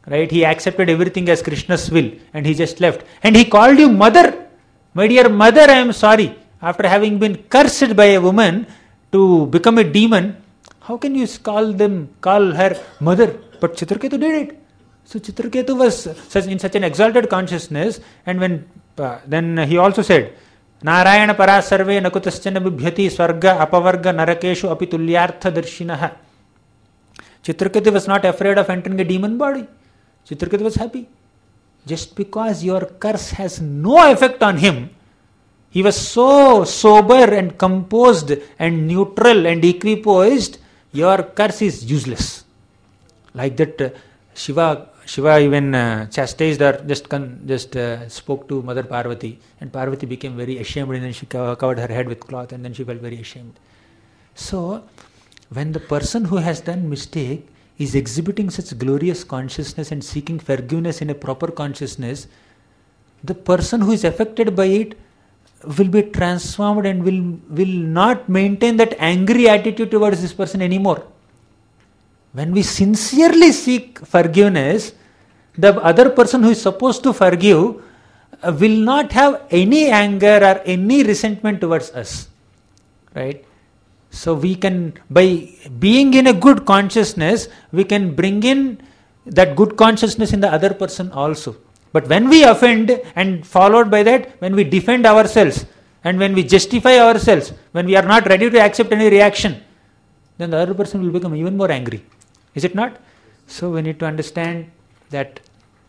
Right? He accepted everything as Krishna's will and he just left. And he called you mother. My dear mother, I am sorry. After having been cursed by a woman to become a demon, how can you call her mother? But Chitraketu did it. So Chitraketu was in such an exalted consciousness, and then he also said, Narayana parasarve nakutaschana bibhyati swarga apavarga narakeshu api tulyartha darshinaha. Chitraketu was not afraid of entering a demon body. Chitraketu was happy. Just because your curse has no effect on him, he was so sober and composed and neutral and equipoised, your curse is useless. Like that, Shiva even chastised or just spoke to Mother Parvati, and Parvati became very ashamed, and then she covered her head with cloth, and then she felt very ashamed. So, when the person who has done mistake is exhibiting such glorious consciousness and seeking forgiveness in a proper consciousness, the person who is affected by it will be transformed and will not maintain that angry attitude towards this person anymore. When we sincerely seek forgiveness, the other person who is supposed to forgive will not have any anger or any resentment towards us. Right? So we can, by being in a good consciousness, we can bring in that good consciousness in the other person also. But when we offend, and followed by that, when we defend ourselves, and when we justify ourselves, when we are not ready to accept any reaction, then the other person will become even more angry. Is it not? So we need to understand that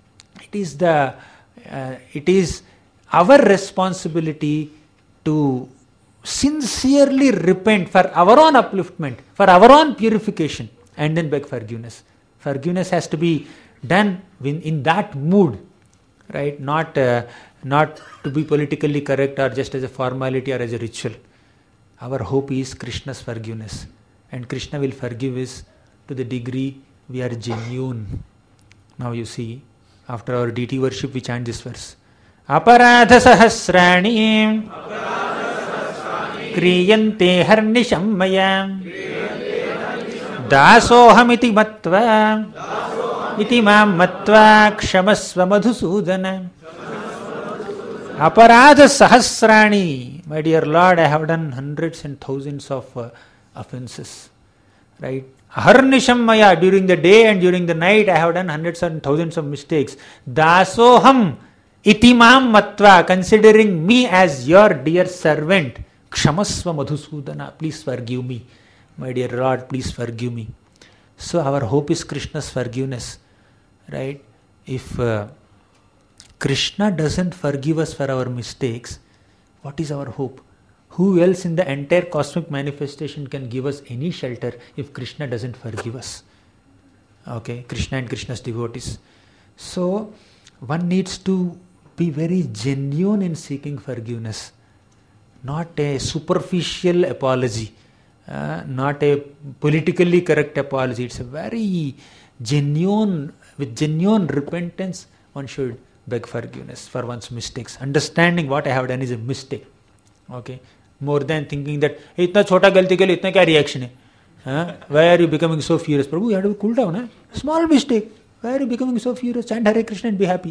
it is our responsibility to sincerely repent for our own upliftment, for our own purification, and then beg forgiveness. Forgiveness has to be done in that mood, right? Not to be politically correct or just as a formality or as a ritual. Our hope is Krishna's forgiveness, and Krishna will forgive us to the degree we are genuine. Now you see, after our deity worship, we chant this verse. Aparadha sahasrani kriyante harnisham maya dasohamiti matva iti mam matva kshamasva madhusudana. Aparadha sahasrani. My dear Lord, I have done hundreds and thousands of offenses. Right? Aharnisham maya, during the day and during the night, I have done hundreds and thousands of mistakes. Dasoham itimam matva, considering me as your dear servant. Kshamasva madhusudana, please forgive me. My dear Lord, please forgive me. So our hope is Krishna's forgiveness. Right? If Krishna doesn't forgive us for our mistakes, what is our hope? Who else in the entire cosmic manifestation can give us any shelter if Krishna doesn't forgive us? Okay, Krishna and Krishna's devotees. So, one needs to be very genuine in seeking forgiveness. Not a superficial apology, not a politically correct apology. It's a very genuine, with genuine repentance, one should beg forgiveness for one's mistakes. Understanding what I have done is a mistake. Okay. More than thinking that, hey, itna chota galti ke liye itna kya reaction hai? Why are you becoming so furious? Prabhu, you have to cool down. Huh? Small mistake. Why are you becoming so furious? Chant Hare Krishna and be happy.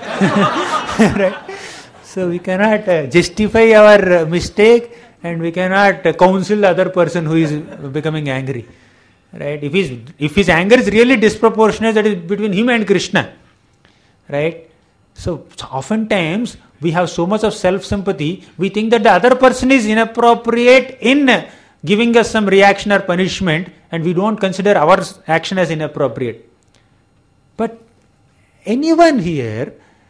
Right? So we cannot justify our mistake, and we cannot counsel the other person who is becoming angry. Right? If his anger is really disproportionate, that is between him and Krishna. Right? So oftentimes we have so much of self-sympathy, we think that the other person is inappropriate in giving us some reaction or punishment, and we don't consider our action as inappropriate. But anyone here,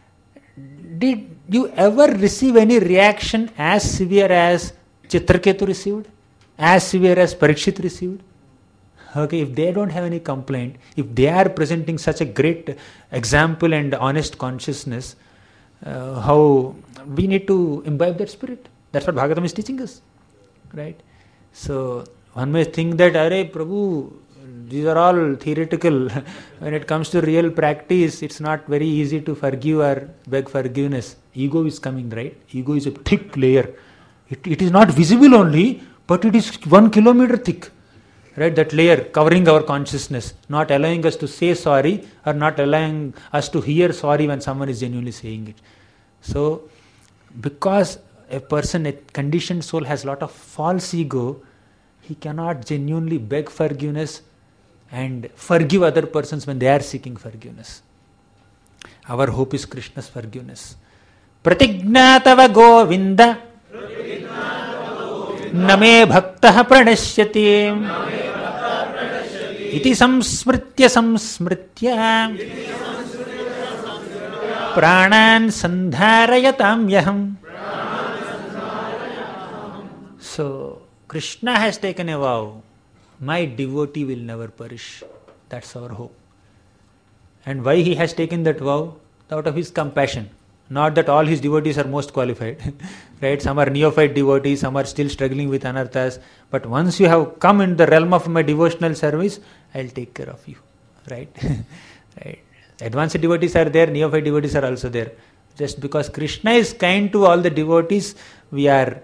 did you ever receive any reaction as severe as Chitraketu received? As severe as Parikshit received? Okay, if they don't have any complaint, if they are presenting such a great example and honest consciousness, how we need to imbibe that spirit. That's what Bhagavatam is teaching us. Right? So, one may think that, Arey Prabhu, these are all theoretical. When it comes to real practice, it's not very easy to forgive or beg forgiveness. Ego is coming, right? Ego is a thick layer. It is not visible only, but it is 1 kilometer thick. right? That layer covering our consciousness, not allowing us to say sorry or not allowing us to hear sorry when someone is genuinely saying it. So, because a person, a conditioned soul, has a lot of false ego, he cannot genuinely beg forgiveness and forgive other persons when they are seeking forgiveness. Our hope is Krishna's forgiveness. Pratignatava Govinda Name Bhaktah Pranashyati Iti Samsmritya Pranan Sandharayatam Yaham. So, Krishna has taken a vow, my devotee will never perish. That's our hope. And why he has taken that vow? Out of his compassion. Not that all his devotees are most qualified. Right? Some are neophyte devotees, some are still struggling with anarthas. But once you have come in the realm of my devotional service, I'll take care of you. Right? Right. Advanced devotees are there, neophyte devotees are also there. Just because Krishna is kind to all the devotees, we are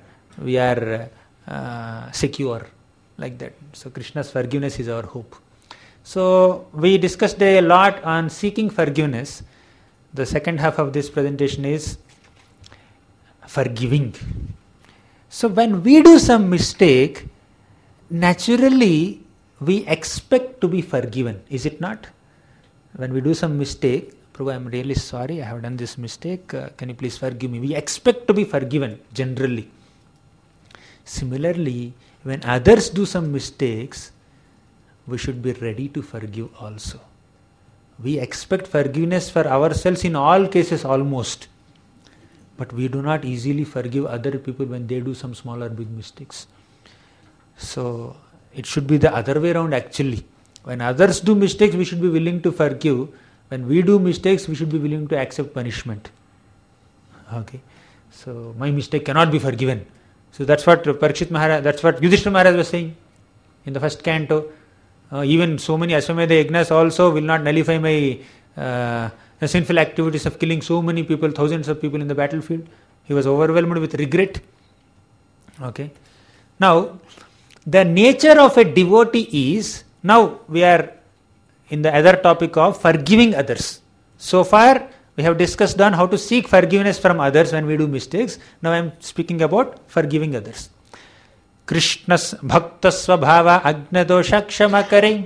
secure. Like that. So Krishna's forgiveness is our hope. So we discussed a lot on seeking forgiveness. The second half of this presentation is forgiving. So when we do some mistake, naturally we expect to be forgiven. Is it not? When we do some mistake, Prabhu, I'm really sorry, I have done this mistake, can you please forgive me? We expect to be forgiven, generally. Similarly, when others do some mistakes, we should be ready to forgive also. We expect forgiveness for ourselves in all cases almost. But we do not easily forgive other people when they do some small or big mistakes. So, it should be the other way around actually. When others do mistakes, we should be willing to forgive. When we do mistakes, we should be willing to accept punishment. Okay. So, my mistake cannot be forgiven. So that's what Parikshit Maharaj, that's what Yudhishthira Maharaj was saying in the first canto. Even so many Ashwamedha Yajnas also will not nullify my sinful activities of killing so many people, thousands of people in the battlefield. He was overwhelmed with regret. Okay. Now, the nature of a devotee is, now we are in the other topic of forgiving others. So far, we have discussed on how to seek forgiveness from others when we do mistakes. Now I am speaking about forgiving others. Krishna's bhakta svabhava agnadosha kshamakare.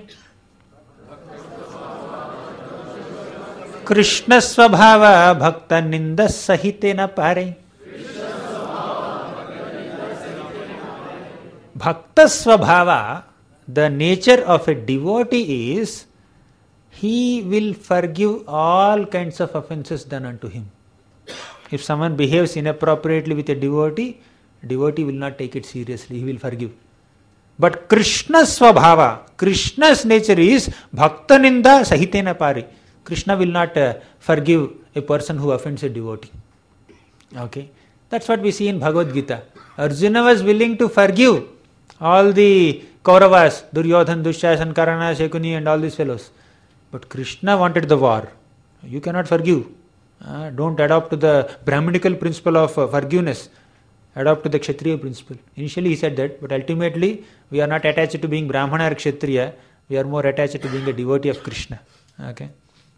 Krishna svabhava bhakta ninda sahitena pare. Bhakta svabhava, the nature of a devotee is, he will forgive all kinds of offenses done unto him. If someone behaves inappropriately with a devotee will not take it seriously, he will forgive. But Krishna's svabhava, Krishna's nature is bhakta ninda sahitena pari. Krishna will not forgive a person who offends a devotee. Okay, that's what we see in Bhagavad Gita. Arjuna was willing to forgive all the Kauravas, Duryodhan, Dushyasan, Karna, Shekuni and all these fellows. But Krishna wanted the war. You cannot forgive. Don't adopt the Brahminical principle of forgiveness. Adopt to the Kshatriya principle. Initially he said that, but ultimately we are not attached to being Brahmana or Kshatriya. We are more attached to being a devotee of Krishna. Okay.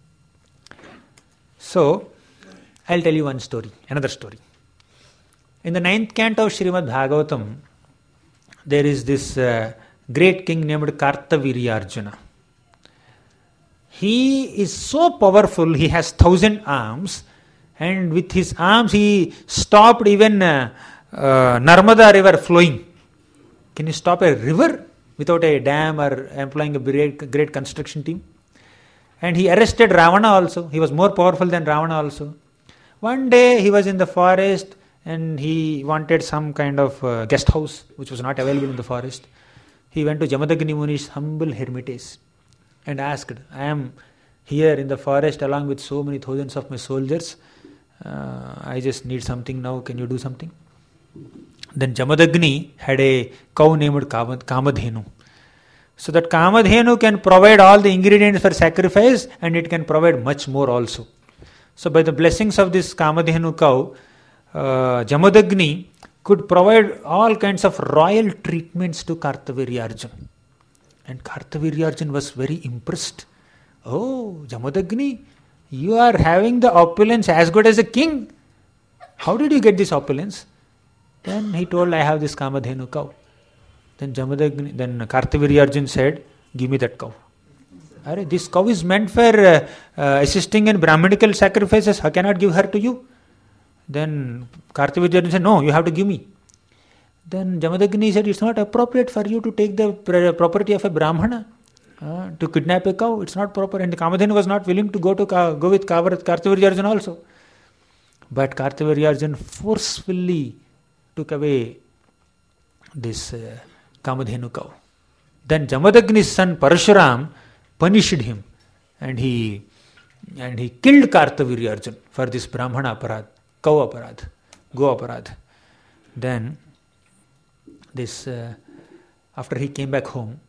So, I'll tell you one story, another story. In the 9th canto of Srimad Bhagavatam, there is this great king named Kartavirya-Arjuna. He is so powerful, he has 1,000 arms, and with his arms he stopped even Narmada river flowing. Can you stop a river without a dam or employing a great construction team? And he arrested Ravana also. He was more powerful than Ravana also. One day he was in the forest and he wanted some kind of guest house which was not available in the forest. He went to Jamadagni Muni's humble hermitage and asked, I am here in the forest along with so many thousands of my soldiers. I just need something now. Can you do something? Then Jamadagni had a cow named Kamadhenu. So that Kamadhenu can provide all the ingredients for sacrifice and it can provide much more also. So by the blessings of this Kamadhenu cow, Jamadagni could provide all kinds of royal treatments to Kartavirya-Arjuna. And Kartavirya was very impressed. Oh, Jamadagni, you are having the opulence as good as a king. How did you get this opulence? Then he told, I have this Kamadhenu cow. Then Kartavirya said, give me that cow. This cow is meant for assisting in Brahmanical sacrifices. I cannot give her to you. Then Kartavirya said, no, you have to give me. Then Jamadagni said, it's not appropriate for you to take the property of a Brahmana. To kidnap a cow, it's not proper. And the Kamadhenu was not willing to go with Kartavirya also. But Kartavirya forcefully took away this Kamadhenu cow. Then Jamadagni's son Parashuram punished him, and he killed Kartavirya for this Brahmana aparad, cow aparad, go aparad. Then after he came back home,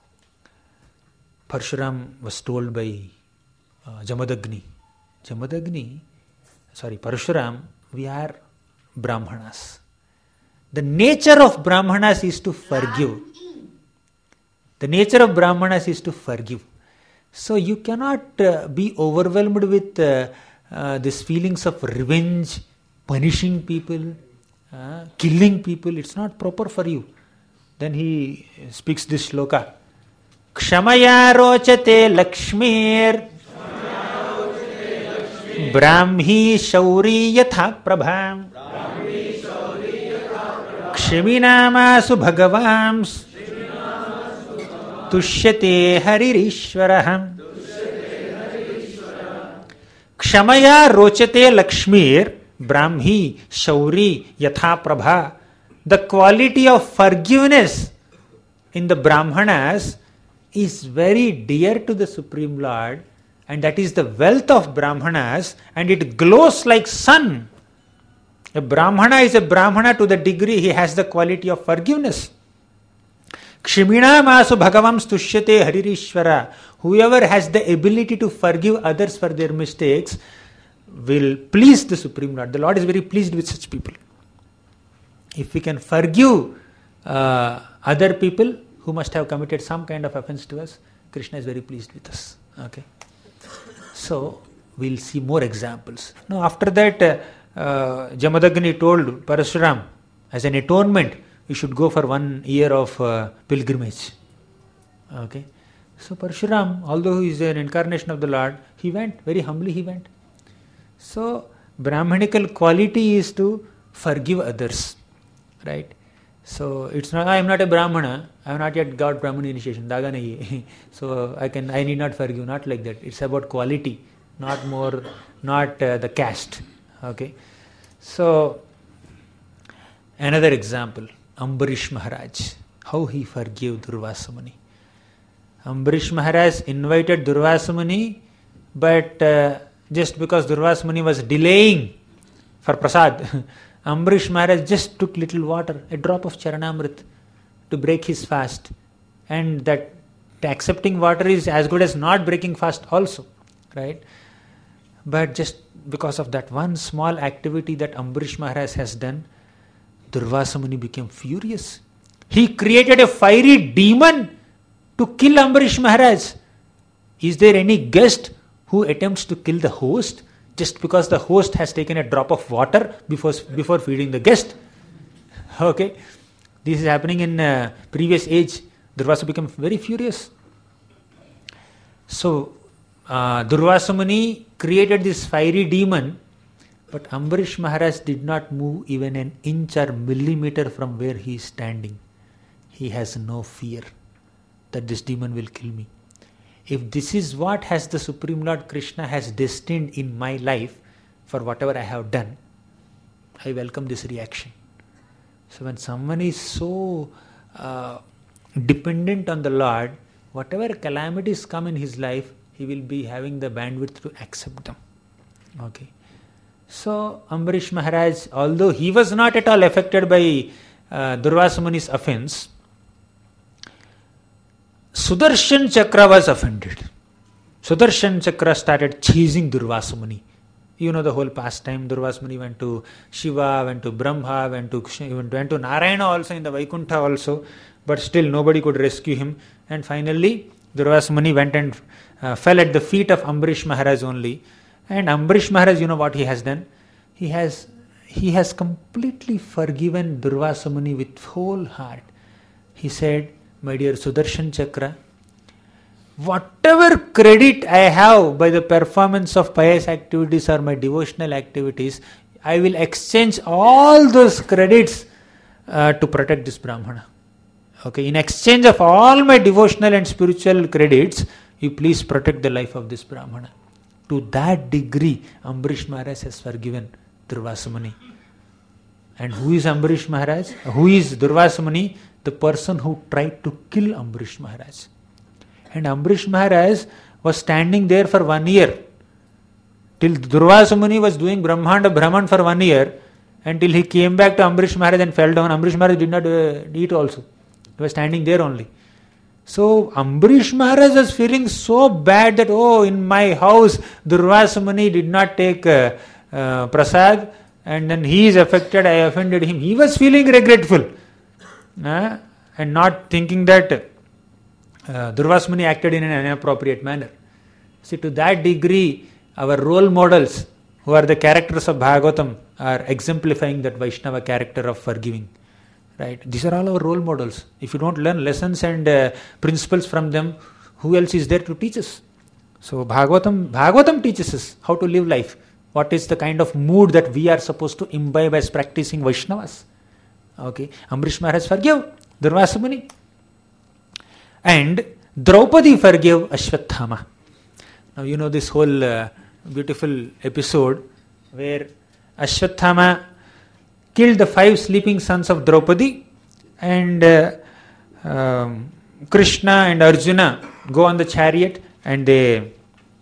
Parshuram was told by Parshuram, we are Brahmanas. The nature of Brahmanas is to forgive. The nature of Brahmanas is to forgive. So you cannot be overwhelmed with these feelings of revenge, punishing people, killing people. It's not proper for you. Then he speaks this shloka. Kshamaya rochate lakshmir brahmi shauri yatha prabham kshiminamasu bhagavams tushyate haririshwaraham. Kshamaya rochate lakshmir brahmi shauri yatha prabha. The quality of forgiveness in the Brahmanas is very dear to the Supreme Lord, and that is the wealth of Brahmanas, and it glows like sun. A Brahmana is a Brahmana to the degree he has the quality of forgiveness. Kshimina masu bhagavam stushyate haririshwara. Whoever has the ability to forgive others for their mistakes will please the Supreme Lord. The Lord is very pleased with such people. If we can forgive other people who must have committed some kind of offense to us, Krishna is very pleased with us. Okay. So we'll see more examples. Now after that, Jamadagni told Parashuram, as an atonement, you should go for 1 year of pilgrimage. Okay. So Parashuram, although he is an incarnation of the Lord, he went, very humbly he went. So Brahmanical quality is to forgive others. Right? So it's not, I am not a Brahmana, I have not yet got Brahmana initiation, daga nahi. So I need not forgive, not like that. It's about quality, not the caste. Okay. So another example, Ambarish Maharaj, how he forgave Durvasa Muni. Ambarish Maharaj invited Durvasa Muni, but just because Durvasa Muni was delaying for prasad, Ambarish Maharaj just took little water, a drop of Charanamrit, to break his fast. And that accepting water is as good as not breaking fast also. Right? But just because of that one small activity that Ambarish Maharaj has done, Durvasa Muni became furious. He created a fiery demon to kill Ambarish Maharaj. Is there any guest who attempts to kill the host just because the host has taken a drop of water before feeding the guest? Okay. This is happening in previous age. Durvasa became very furious. So Durvasa Muni created this fiery demon, but Ambarish Maharaj did not move even an inch or millimeter from where he is standing. He has no fear that this demon will kill me. If this is what has the Supreme Lord Krishna has destined in my life for whatever I have done, I welcome this reaction. So when someone is so dependent on the Lord, whatever calamities come in his life, he will be having the bandwidth to accept them. Okay. So Ambarish Maharaj, although he was not at all affected by Durvasa Muni's offense, Sudarshan Chakra was offended. Sudarshan Chakra started chasing Durvasa Muni You know the whole pastime. Durvasa Muni went to Shiva, went to Brahma, went to Narayana also in the Vaikuntha also, but still nobody could rescue him. And finally, Durvasa Muni went and fell at the feet of Ambarish Maharaj only. And Ambarish Maharaj, you know what he has done? He has completely forgiven Durvasa Muni with whole heart. He said, my dear Sudarshan Chakra, whatever credit I have by the performance of pious activities or my devotional activities, I will exchange all those credits to protect this Brahmana. Okay, in exchange of all my devotional and spiritual credits, you please protect the life of this Brahmana. To that degree, Ambarish Maharaj has forgiven Durvasa Muni. And who is Ambarish Maharaj? Who is Durvasa Muni? The person who tried to kill Ambarish Maharaj. And Ambarish Maharaj was standing there for 1 year. Till Durvasa Muni was doing Brahmanda Brahman for 1 year, until he came back to Ambarish Maharaj and fell down. Ambarish Maharaj did not eat also. He was standing there only. So Ambarish Maharaj was feeling so bad that, in my house Durvasa Muni did not take prasad, and then he is affected, I offended him. He was feeling regretful and not thinking that Durvasa Muni acted in an inappropriate manner. See, to that degree, our role models, who are the characters of Bhagavatam, are exemplifying that Vaishnava character of forgiving. Right? These are all our role models. If you don't learn lessons and principles from them, who else is there to teach us? So Bhagavatam teaches us how to live life. What is the kind of mood that we are supposed to imbibe as practicing Vaishnavas? Okay, Ambarish Maharaj forgave Durvasa Muni. And Draupadi forgave Ashwathama. Now you know this whole beautiful episode where Ashwathama killed the 5 sleeping sons of Draupadi, and Krishna and Arjuna go on the chariot and they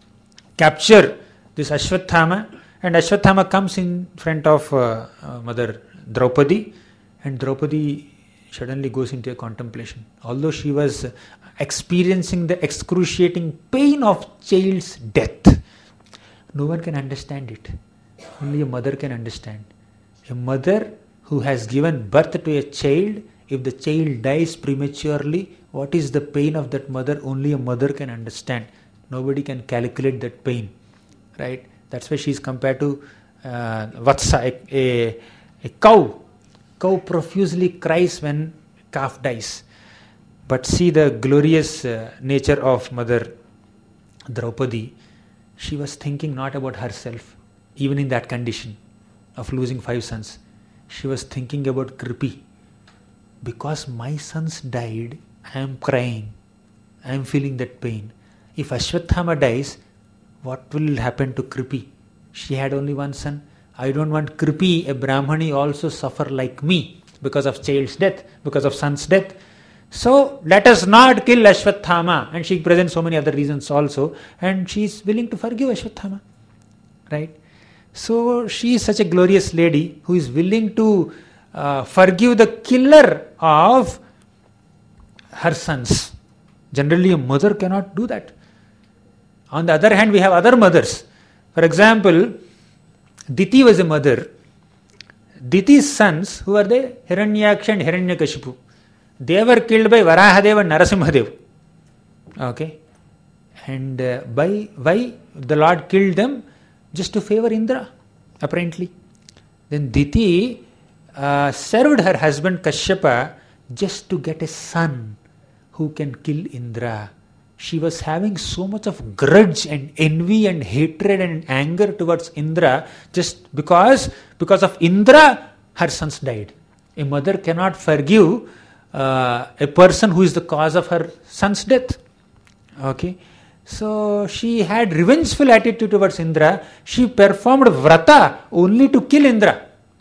capture this Ashwathama, and Ashwathama comes in front of Mother Draupadi, and Draupadi suddenly goes into a contemplation. Although she was experiencing the excruciating pain of child's death, no one can understand it. Only a mother can understand. A mother who has given birth to a child, if the child dies prematurely, what is the pain of that mother? Only a mother can understand. Nobody can calculate that pain. Right? That's why she is compared to Vatsa, a cow. Cow profusely cries when calf dies. But see the glorious nature of Mother Draupadi. She was thinking not about herself, even in that condition of losing 5 sons. She was thinking about Kripi. Because my sons died, I am crying. I am feeling that pain. If Ashwathama dies, what will happen to Kripi? She had only 1 son. I don't want Kripi, a Brahmani, also suffer like me because of child's death, because of son's death. So let us not kill Ashwathama. And she presents so many other reasons also. And she is willing to forgive Ashwathama. Right? So she is such a glorious lady who is willing to forgive the killer of her sons. Generally a mother cannot do that. On the other hand, we have other mothers. For example, Diti was a mother. Diti's sons, who were they? Hiranyaksha and Hiranyakashipu. They were killed by Varahadeva and Narasimhadev. Okay. And why the Lord killed them? Just to favor Indra, apparently. Then Diti served her husband Kashyapa just to get a son who can kill Indra. She was having so much of grudge and envy and hatred and anger towards Indra just because of Indra her sons died. A mother cannot forgive a person who is the cause of her son's death. Okay. So she had revengeful attitude towards Indra. She performed vrata only to kill Indra.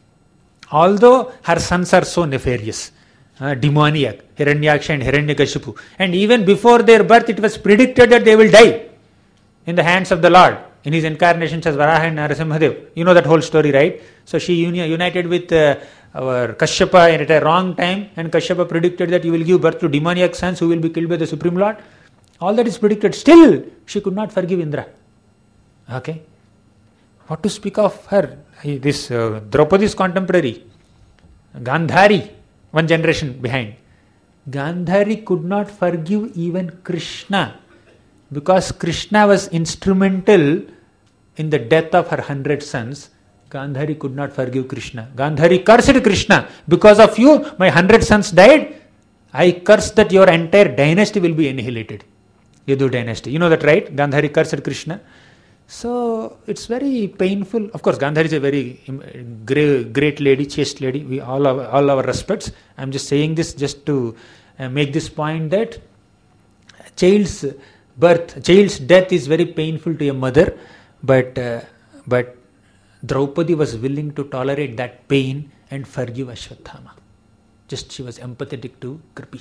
Although her sons are so nefarious, demoniac, Hiranyaksha and Hiranyakashipu. And even before their birth, it was predicted that they will die in the hands of the Lord in his incarnations as Varaha and Narasimhadev. You know that whole story, right? So she united with our Kashyapa at a wrong time, and Kashyapa predicted that you will give birth to demoniac sons who will be killed by the Supreme Lord. All that is predicted. Still, she could not forgive Indra. Okay? What to speak of her? This Draupadi's contemporary, Gandhari, one generation behind. Gandhari could not forgive even Krishna because Krishna was instrumental in the death of her 100 sons. Gandhari could not forgive Krishna. Gandhari cursed Krishna. Because of you, my 100 sons died. I curse that your entire dynasty will be annihilated. Yadu dynasty. You know that, right? Gandhari cursed Krishna. So it's very painful. Of course, Gandhari is a very great lady, chaste lady. We all our respects. I'm just saying this just to make this point that child's death is very painful to a mother, but Draupadi was willing to tolerate that pain and forgive Ashwatthama. Just she was empathetic to Kripi.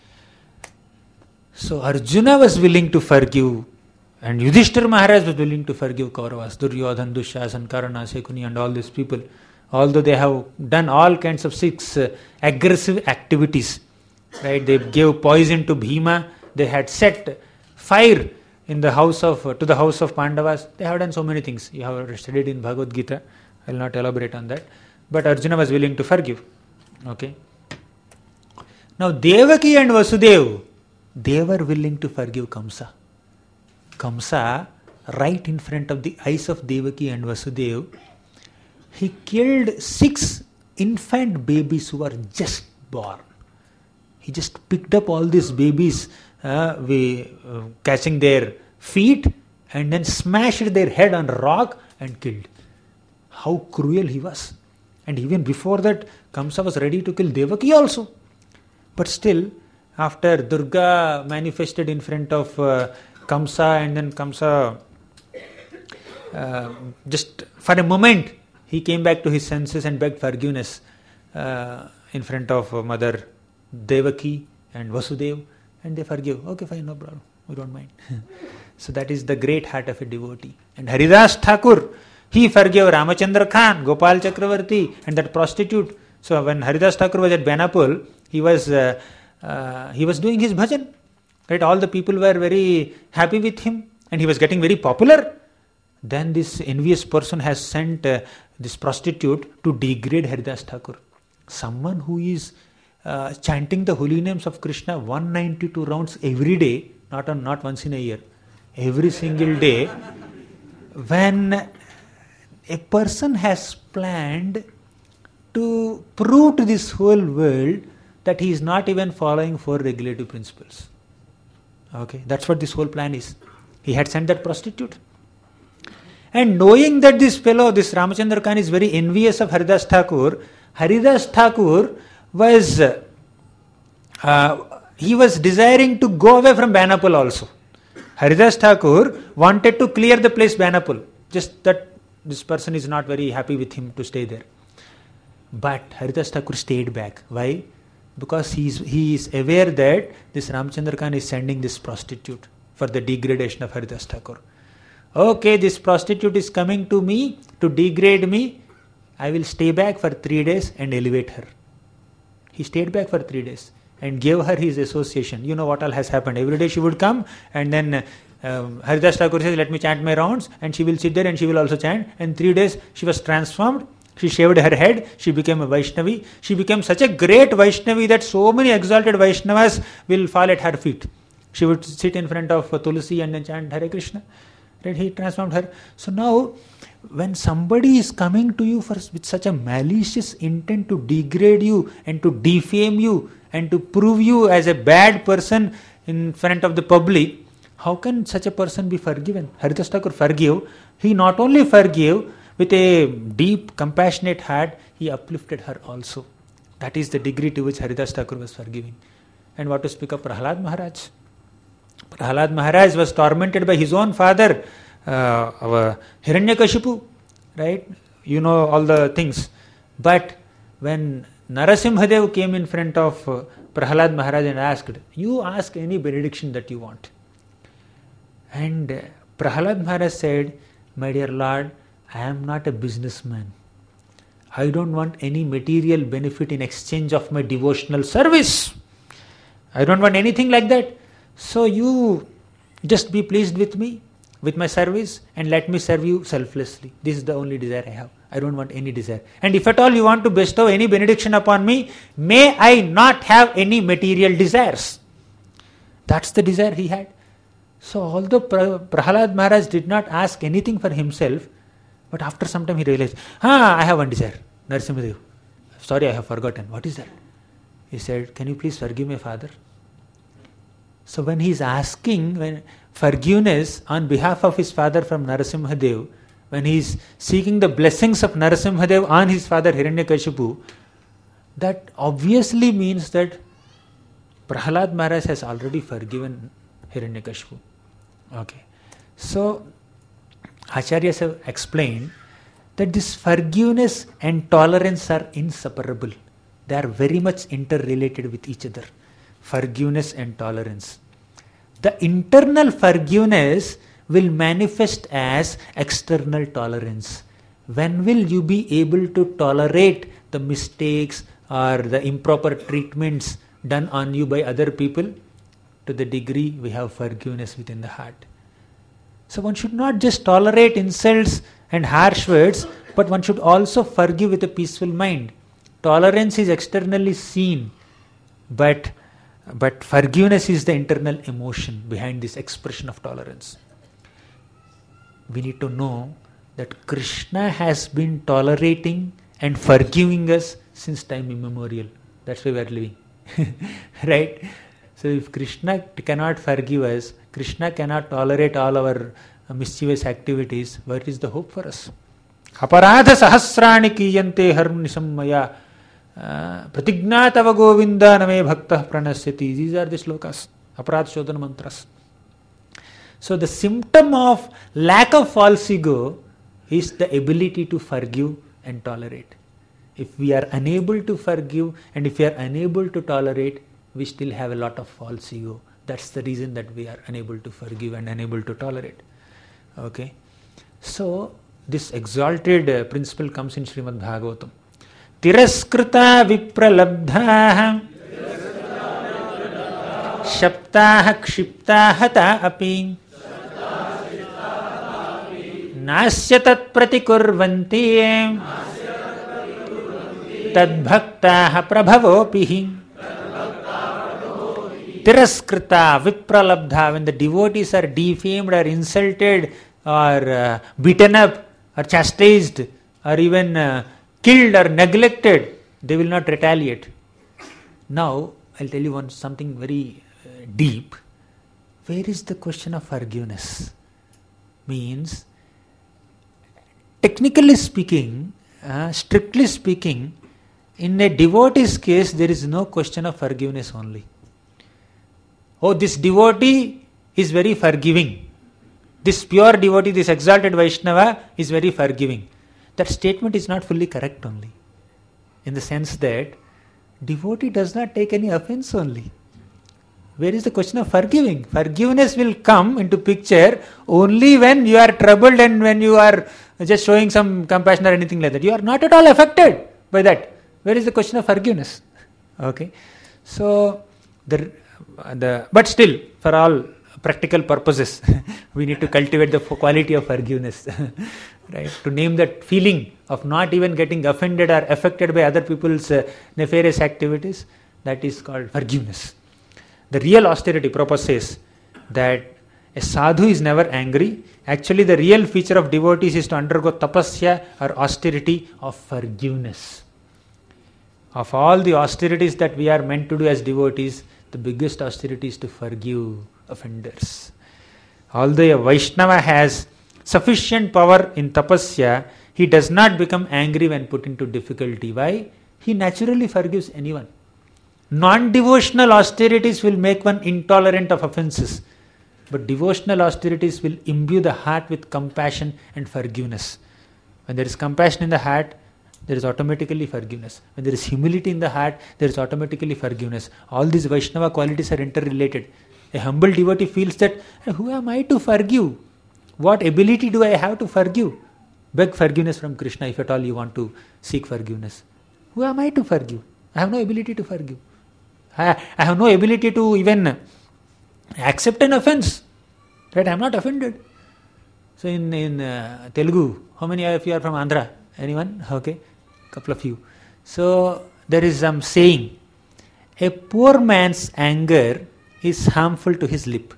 So Arjuna was willing to forgive, and Yudhishthira Maharaj was willing to forgive Kauravas, Duryodhan, Dushasan, Karna, Shekuni and all these people. Although they have done all kinds of 6 aggressive activities. Right? They gave poison to Bhima. They had set fire in the house of Pandavas. They have done so many things. You have studied in Bhagavad Gita. I will not elaborate on that. But Arjuna was willing to forgive. Okay. Now Devaki and Vasudev, they were willing to forgive Kamsa. Kamsa, right in front of the eyes of Devaki and Vasudev, he killed 6 infant babies who were just born. He just picked up all these babies, catching their feet, and then smashed their head on a rock and killed. How cruel he was. And even before that, Kamsa was ready to kill Devaki also. But still, after Durga manifested in front of Kamsa, and then Kamsa, just for a moment, he came back to his senses and begged forgiveness in front of Mother Devaki and Vasudev, and they forgive. Okay, fine, no problem. We don't mind. So that is the great heart of a devotee. And Haridas Thakur, he forgave Ramachandra Khan, Gopal Chakravarti, and that prostitute. So when Haridas Thakur was at Benapul, he was doing his bhajan. Right? All the people were very happy with him, and he was getting very popular. Then this envious person has sent this prostitute to degrade Haridas Thakur. Someone who is chanting the holy names of Krishna 192 rounds every day, not once in a year, every single day. When a person has planned to prove to this whole world that he is not even following 4 regulative principles. Okay, that's what this whole plan is. He had sent that prostitute. And knowing that this fellow, this Ramachandra Khan, is very envious of Haridas Thakur was he was desiring to go away from Benapul also. Haridas Thakur wanted to clear the place Benapul, just that this person is not very happy with him to stay there. But Haridas Thakur stayed back. Why? Because he is aware that this Ramachandra Khan is sending this prostitute for the degradation of Haridas Thakur. Okay, this prostitute is coming to me to degrade me. I will stay back for 3 days and elevate her. He stayed back for 3 days and gave her his association. You know what all has happened. Every day she would come, and then Haridas Thakur says, let me chant my rounds, and she will sit there and she will also chant. And 3 days she was transformed. She shaved her head. She became a Vaishnavi. She became such a great Vaishnavi that so many exalted Vaishnavas will fall at her feet. She would sit in front of Tulsi and then chant Hare Krishna. Right? He transformed her. So now, when somebody is coming to you with such a malicious intent to degrade you and to defame you and to prove you as a bad person in front of the public, how can such a person be forgiven? Haridas Thakur forgave. He not only forgave, with a deep, compassionate heart, he uplifted her also. That is the degree to which Haridas Thakur was forgiving. And what to speak of Prahlad Maharaj? Prahlad Maharaj was tormented by his own father, Hiranyakashipu, right? You know all the things. But when Narasimhadev came in front of Prahlad Maharaj and asked, you ask any benediction that you want. And Prahlad Maharaj said, my dear Lord, I am not a businessman. I don't want any material benefit in exchange of my devotional service. I don't want anything like that. So you just be pleased with me. with my service and let me serve you selflessly. This is the only desire I have. I don't want any desire. And if at all you want to bestow any benediction upon me, may I not have any material desires. That's the desire he had. So although Prahalad Maharaj did not ask anything for himself, but after some time he realized, I have one desire. Narasimhadev, sorry, I have forgotten. What is that? He said, can you please forgive my father? So when he is asking forgiveness on behalf of his father from Narasimhadev, when he is seeking the blessings of Narasimhadev on his father Hiranyakashipu, that obviously means that Prahalad Maharaj has already forgiven Hiranyakashipu. Okay. So Acharyas have explained that this forgiveness and tolerance are inseparable. They are very much interrelated with each other. Forgiveness and tolerance. The internal forgiveness will manifest as external tolerance. When will you be able to tolerate the mistakes or the improper treatments done on you by other people? To the degree we have forgiveness within the heart. So one should not just tolerate insults and harsh words, but one should also forgive with a peaceful mind. Tolerance is externally seen, but forgiveness is the internal emotion behind this expression of tolerance. We need to know that Krishna has been tolerating and forgiving us since time immemorial. That's why we are living. Right? So if Krishna cannot forgive us, Krishna cannot tolerate all our mischievous activities, where is the hope for us? Aparadha sahasrani kiyante harnisam maya pratignatava govinda name bhakta pranasyati. These are the slokas, aparadha shodhana mantras. So the symptom of lack of false ego is the ability to forgive and tolerate. If we are unable to forgive and if we are unable to tolerate, we still have a lot of false ego. That's the reason that we are unable to forgive and unable to tolerate. Okay. So this exalted principle comes in Srimad Bhagavatam. Tiraskrita vipralabdhaha shaptaha kshiptaha ta api nasyatat pratikurvanti tadbhaktaha prabhavopihi. Tiraskrita, vipralabdha, when the devotees are defamed or insulted or beaten up or chastised or even killed or neglected, they will not retaliate. Now, I'll tell you something very deep. Where is the question of forgiveness? Means, technically speaking, strictly speaking, in a devotee's case, there is no question of forgiveness only. Oh, this devotee is very forgiving. This pure devotee, this exalted Vaishnava is very forgiving. That statement is not fully correct only. In the sense that devotee does not take any offense only. Where is the question of forgiving? Forgiveness will come into picture only when you are troubled and when you are just showing some compassion or anything like that. You are not at all affected by that. Where is the question of forgiveness? Okay. So, but still, for all practical purposes, we need to cultivate the quality of forgiveness. Right? To name that feeling of not even getting offended or affected by other people's nefarious activities, that is called forgiveness. The real austerity, Prabhupada says that a sadhu is never angry. Actually, the real feature of devotees is to undergo tapasya or austerity of forgiveness. Of all the austerities that we are meant to do as devotees, the biggest austerity is to forgive offenders. Although a Vaishnava has sufficient power in tapasya, he does not become angry when put into difficulty. Why? He naturally forgives anyone. Non-devotional austerities will make one intolerant of offenses, but devotional austerities will imbue the heart with compassion and forgiveness. When there is compassion in the heart, there is automatically forgiveness. When there is humility in the heart, there is automatically forgiveness. All these Vaishnava qualities are interrelated. A humble devotee feels that, who am I to forgive? What ability do I have to forgive? Beg forgiveness from Krishna if at all you want to seek forgiveness. Who am I to forgive? I have no ability to forgive. I have no ability to even accept an offense. Right? I am not offended. So in Telugu, how many of you are from Andhra? Anyone? Okay, couple of you. So there is some saying, a poor man's anger is harmful to his lip.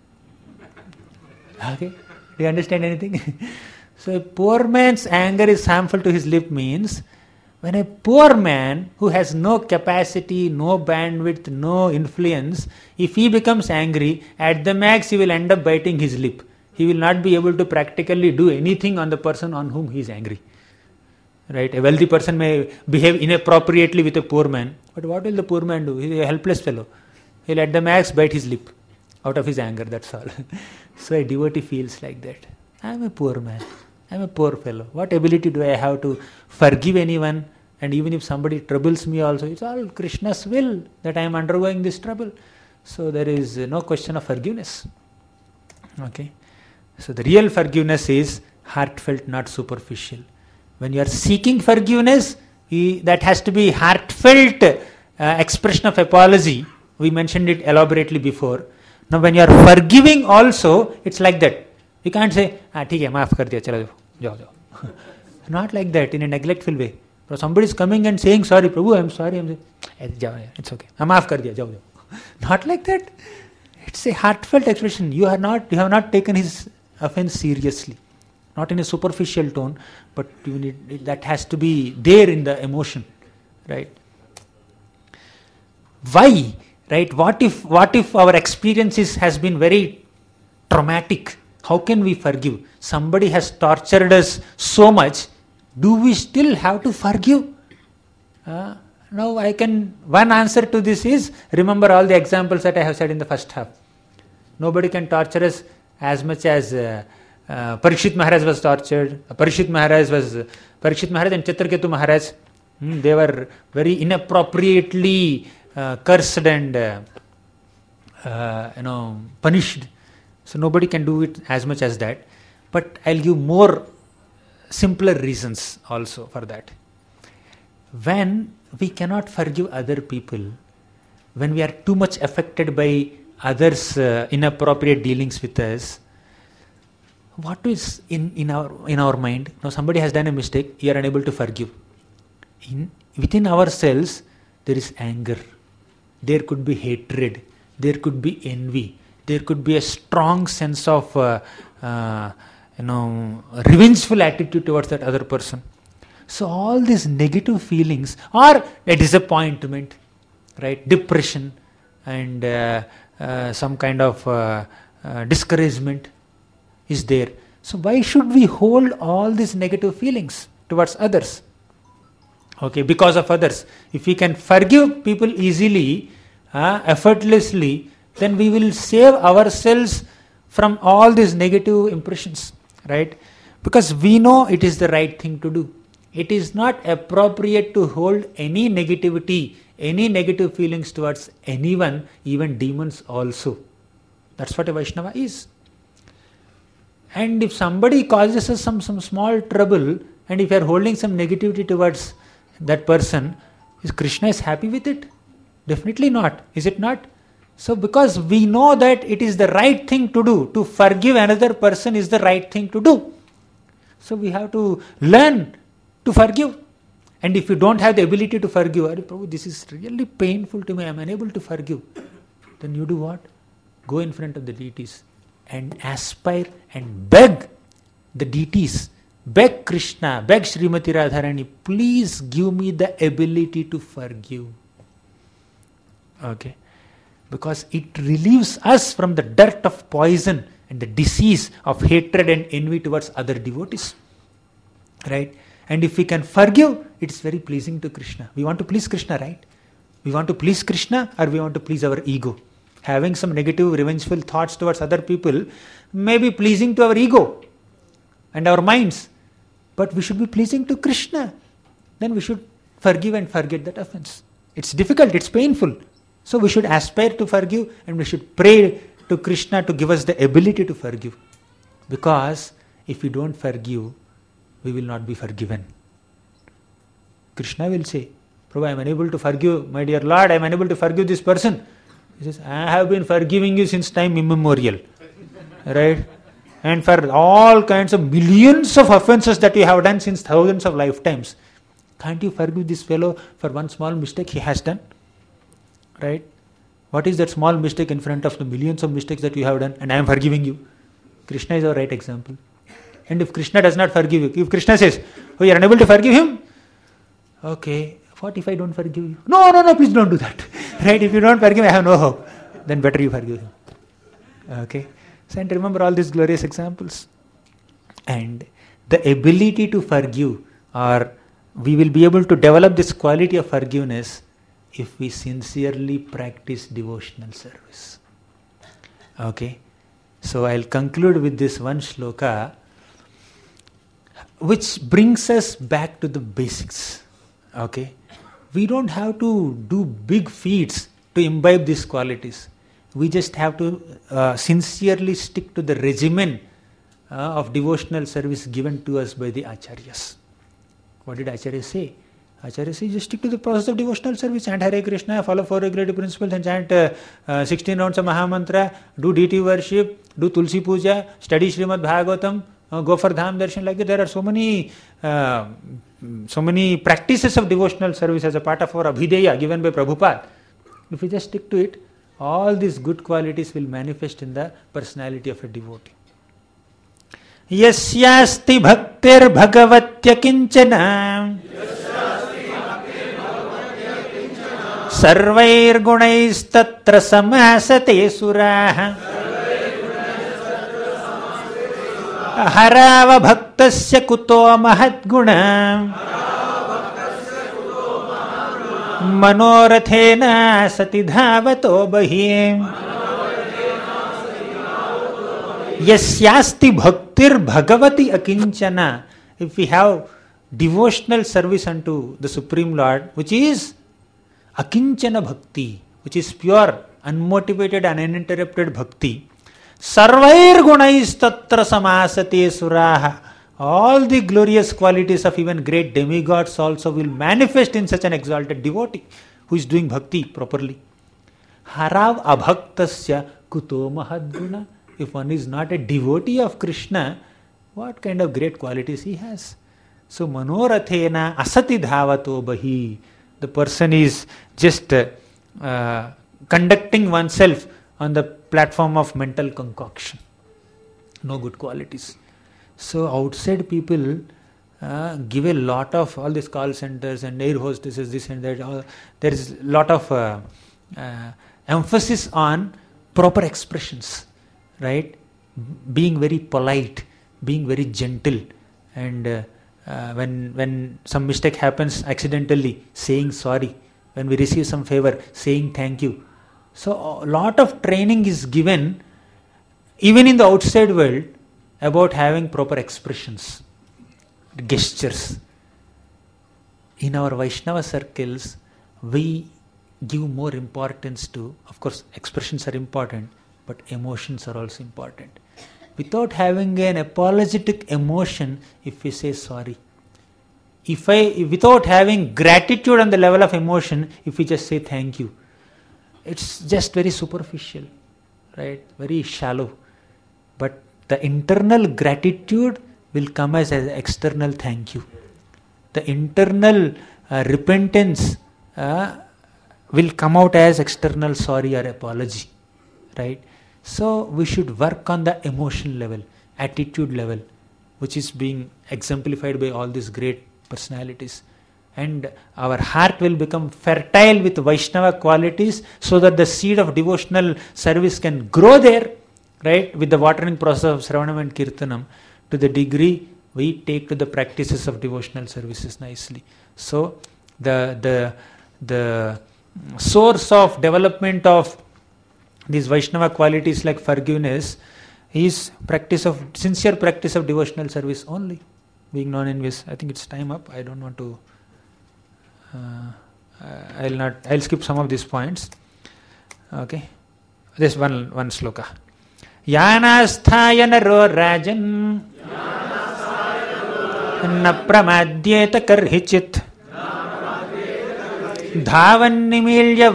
Okay, do you understand anything? So a poor man's anger is harmful to his lip means when a poor man who has no capacity, no bandwidth, no influence, if he becomes angry, at the max he will end up biting his lip. He will not be able to practically do anything on the person on whom he is angry. Right? A wealthy person may behave inappropriately with a poor man, but what will the poor man do? He is a helpless fellow. He will at the max bite his lip out of his anger, that's all. So a devotee feels like that. I am a poor man. I am a poor fellow. What ability do I have to forgive anyone? And even if somebody troubles me also, it's all Krishna's will that I am undergoing this trouble. So there is no question of forgiveness. Okay. So the real forgiveness is heartfelt, not superficial. When you are seeking forgiveness, that has to be heartfelt expression of apology. We mentioned it elaborately before. Now when you are forgiving also, it's like that. You can't say, ठीक है, माफ कर दिया, चलो जाओ. Not like that, in a neglectful way. So somebody is coming and saying, sorry, Prabhu, I'm sorry. I'm saying, जाओ, it's okay. माफ कर दिया, जाओ. Not like that. It's a heartfelt expression. You have not taken his offense seriously. Not in a superficial tone, but that has to be there in the emotion. Right? Why? Right? What if our experiences has been very traumatic? How can we forgive? Somebody has tortured us so much. Do we still have to forgive? Now one answer to this is, remember all the examples that I have said in the first half. Nobody can torture us as much as Parikshit Maharaj was tortured. Parikshit Maharaj and Chitraketu Maharaj, they were very inappropriately cursed and punished. So nobody can do it as much as that. But I'll give more simpler reasons also for that. When we cannot forgive other people, when we are too much affected by others' inappropriate dealings with us, what is in our mind? Now somebody has done a mistake, you are unable to forgive. Within ourselves, there is anger. There could be hatred. There could be envy. There could be a strong sense of revengeful attitude towards that other person. So all these negative feelings, or a disappointment, right, depression, and some kind of discouragement is there. So why should we hold all these negative feelings towards others? Okay, because of others. If we can forgive people easily, effortlessly, then we will save ourselves from all these negative impressions, right? Because we know it is the right thing to do. It is not appropriate to hold any negativity, any negative feelings towards anyone, even demons also. That's what a Vaishnava is. And if somebody causes us some small trouble, and if you are holding some negativity towards that person, is Krishna is happy with it? Definitely not. Is it not? So because we know that it is the right thing to do, to forgive another person is the right thing to do. So we have to learn to forgive. And if you don't have the ability to forgive, Prabhu, this is really painful to me, I am unable to forgive. Then you do what? Go in front of the deities and aspire and beg the deities, beg Krishna, beg Srimati Radharani, please give me the ability to forgive. Okay. Because it relieves us from the dirt of poison and the disease of hatred and envy towards other devotees. Right? And if we can forgive, it's very pleasing to Krishna. We want to please Krishna, right? We want to please Krishna, or we want to please our ego. Having some negative, revengeful thoughts towards other people may be pleasing to our ego and our minds. But we should be pleasing to Krishna. Then we should forgive and forget that offense. It's difficult, it's painful. So we should aspire to forgive, and we should pray to Krishna to give us the ability to forgive. Because if we don't forgive, we will not be forgiven. Krishna will say, Prabhu, I am unable to forgive, my dear Lord, I am unable to forgive this person. He says, I have been forgiving you since time immemorial. Right? and for all kinds of millions of offenses that you have done since thousands of lifetimes, can't you forgive this fellow for one small mistake he has done? Right? What is that small mistake in front of the millions of mistakes that you have done, and I am forgiving you? Krishna is our right example. And if Krishna does not forgive you, if Krishna says, oh, you are unable to forgive him? Okay, what if I don't forgive you? No, please don't do that. Right? If you don't forgive me, I have no hope. Then better you forgive him. Okay? So, and remember all these glorious examples. And the ability to forgive, or we will be able to develop this quality of forgiveness if we sincerely practice devotional service. Okay? So, I'll conclude with this one shloka, which brings us back to the basics. Okay? We don't have to do big feats to imbibe these qualities. We just have to sincerely stick to the regimen of devotional service given to us by the Acharyas. What did Acharya say? Acharya says, just stick to the process of devotional service, chant Hare Krishna, follow 4 regulative principles, and chant 16 rounds of Mahamantra, do deity worship, do Tulsi Puja, study Srimad Bhagavatam, go for Dham Darshan. Like that, there are so many practices of devotional service as a part of our Abhideya given by Prabhupada. If we just stick to it, all these good qualities will manifest in the personality of a devotee. Yasyasti bhaktir bhagavatya kinchana sarvair gunais tatra samasate suraha harava bhaktasya kuto mahadguna manorathena sati dhavato bahi yasyasti bhaktir bhagavati akinchana. If we have devotional service unto the Supreme Lord, which is akinchana bhakti, which is pure, unmotivated and uninterrupted bhakti, sarvair gunais tatra samasate suraha, all the glorious qualities of even great demigods also will manifest in such an exalted devotee who is doing bhakti properly. Harav abhaktasya kuto mahadguna. If one is not a devotee of Krishna, what kind of great qualities he has? So, manorathena asati dhavato bahi. The person is just conducting oneself on the platform of mental concoction. No good qualities. So, outside people give a lot of all these call centers and air hostesses, this and that. There is a lot of emphasis on proper expressions. Right? Being very polite, being very gentle, and when some mistake happens accidentally, saying sorry. When we receive some favor, saying thank you. So a lot of training is given, even in the outside world, about having proper expressions, gestures. In our Vaishnava circles, we give more importance to, of course, expressions are important, but emotions are also important. Without having an apologetic emotion, if we say sorry, without having gratitude on the level of emotion, if we just say thank you, it's just very superficial, right? Very shallow. But the internal gratitude will come as an external thank you. The internal repentance will come out as external sorry or apology, right? So we should work on the emotion level, attitude level, which is being exemplified by all these great personalities. And our heart will become fertile with Vaishnava qualities so that the seed of devotional service can grow there, right? With the watering process of Sravanam and Kirtanam, to the degree we take to the practices of devotional services nicely. So the source of development of these Vaishnava qualities like forgiveness is sincere practice of devotional service only. Being non-envious. I think it's time up. I don't want to. I'll skip some of these points. Okay. This one sloka. Yanasthaya naro rajan na pramadyeta karhichit dhavan nimilya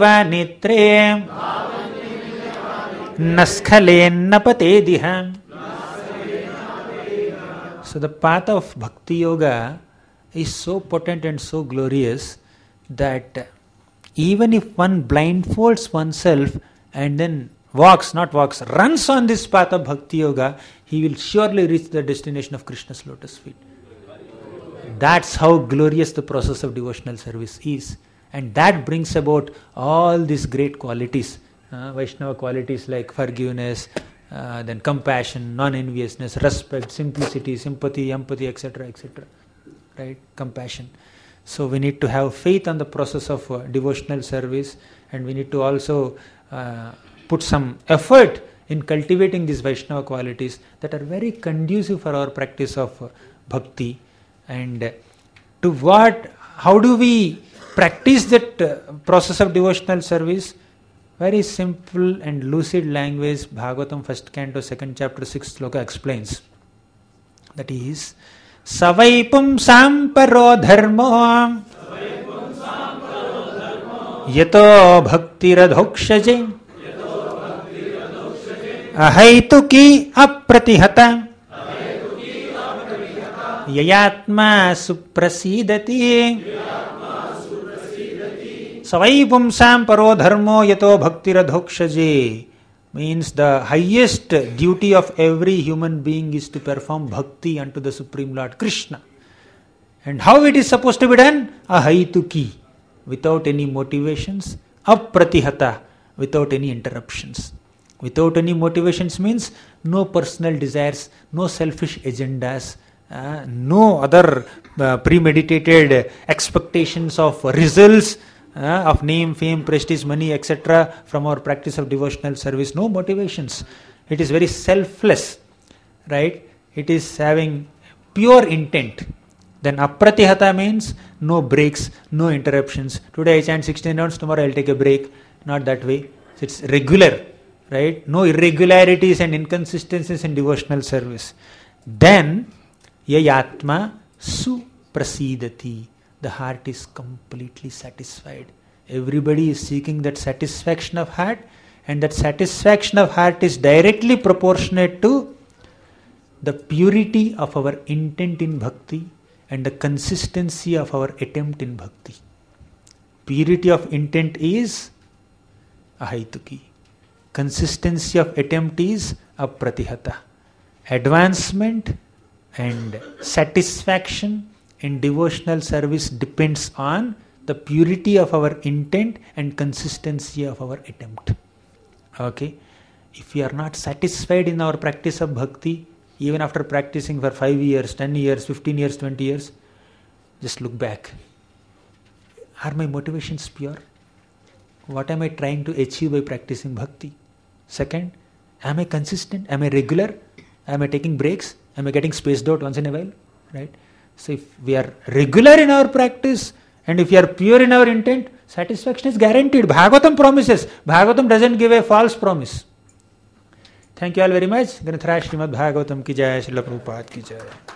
vanitre naskhalenna patediha So the path of Bhakti Yoga is so potent and so glorious that even if one blindfolds oneself and then runs on this path of Bhakti Yoga, he will surely reach the destination of Krishna's lotus feet. That's how glorious the process of devotional service is. And that brings about all these great qualities, Vaishnava qualities like forgiveness, then compassion, non-enviousness, respect, simplicity, sympathy, empathy, etc., etc. Right? Compassion. So we need to have faith on the process of devotional service, and we need to also put some effort in cultivating these Vaishnava qualities that are very conducive for our practice of bhakti. And how do we practice that process of devotional service? Very simple and lucid language, Bhagavatam 1st Canto 2nd Chapter 6th Sloka explains. That is, Savaipum samparo dharma yato bhakti radhokshaje ahaituki apratihata yayatma suprasidati. Savaipum samparo dharmo yato bhakti radhokshaje means the highest duty of every human being is to perform bhakti unto the Supreme Lord Krishna. And how it is supposed to be done? Ahaituki, without any motivations. Apratihata, without any interruptions. Without any motivations means no personal desires, no selfish agendas, no other premeditated expectations of results, of name, fame, prestige, money, etc. from our practice of devotional service. No motivations. It is very selfless, right? It is having pure intent. Then apratihata means no breaks, no interruptions. Today I chant 16 rounds, tomorrow I'll take a break. Not that way. It's regular, right? No irregularities and inconsistencies in devotional service. Then yayatma suprasidati. The heart is completely satisfied. Everybody is seeking that satisfaction of heart, and that satisfaction of heart is directly proportionate to the purity of our intent in bhakti and the consistency of our attempt in bhakti. Purity of intent is ahaituki. Consistency of attempt is apratihata. Advancement and satisfaction in devotional service depends on the purity of our intent and consistency of our attempt. Okay? If we are not satisfied in our practice of bhakti, even after practicing for 5 years, 10 years, 15 years, 20 years, just look back. Are my motivations pure? What am I trying to achieve by practicing bhakti? Second, am I consistent? Am I regular? Am I taking breaks? Am I getting spaced out once in a while? Right? So if we are regular in our practice and if we are pure in our intent, satisfaction is guaranteed. Bhagavatam promises. Bhagavatam doesn't give a false promise. Thank you all very much. Granthara Srimad Bhagavatam ki jai, Srila Prabhupada ki jai.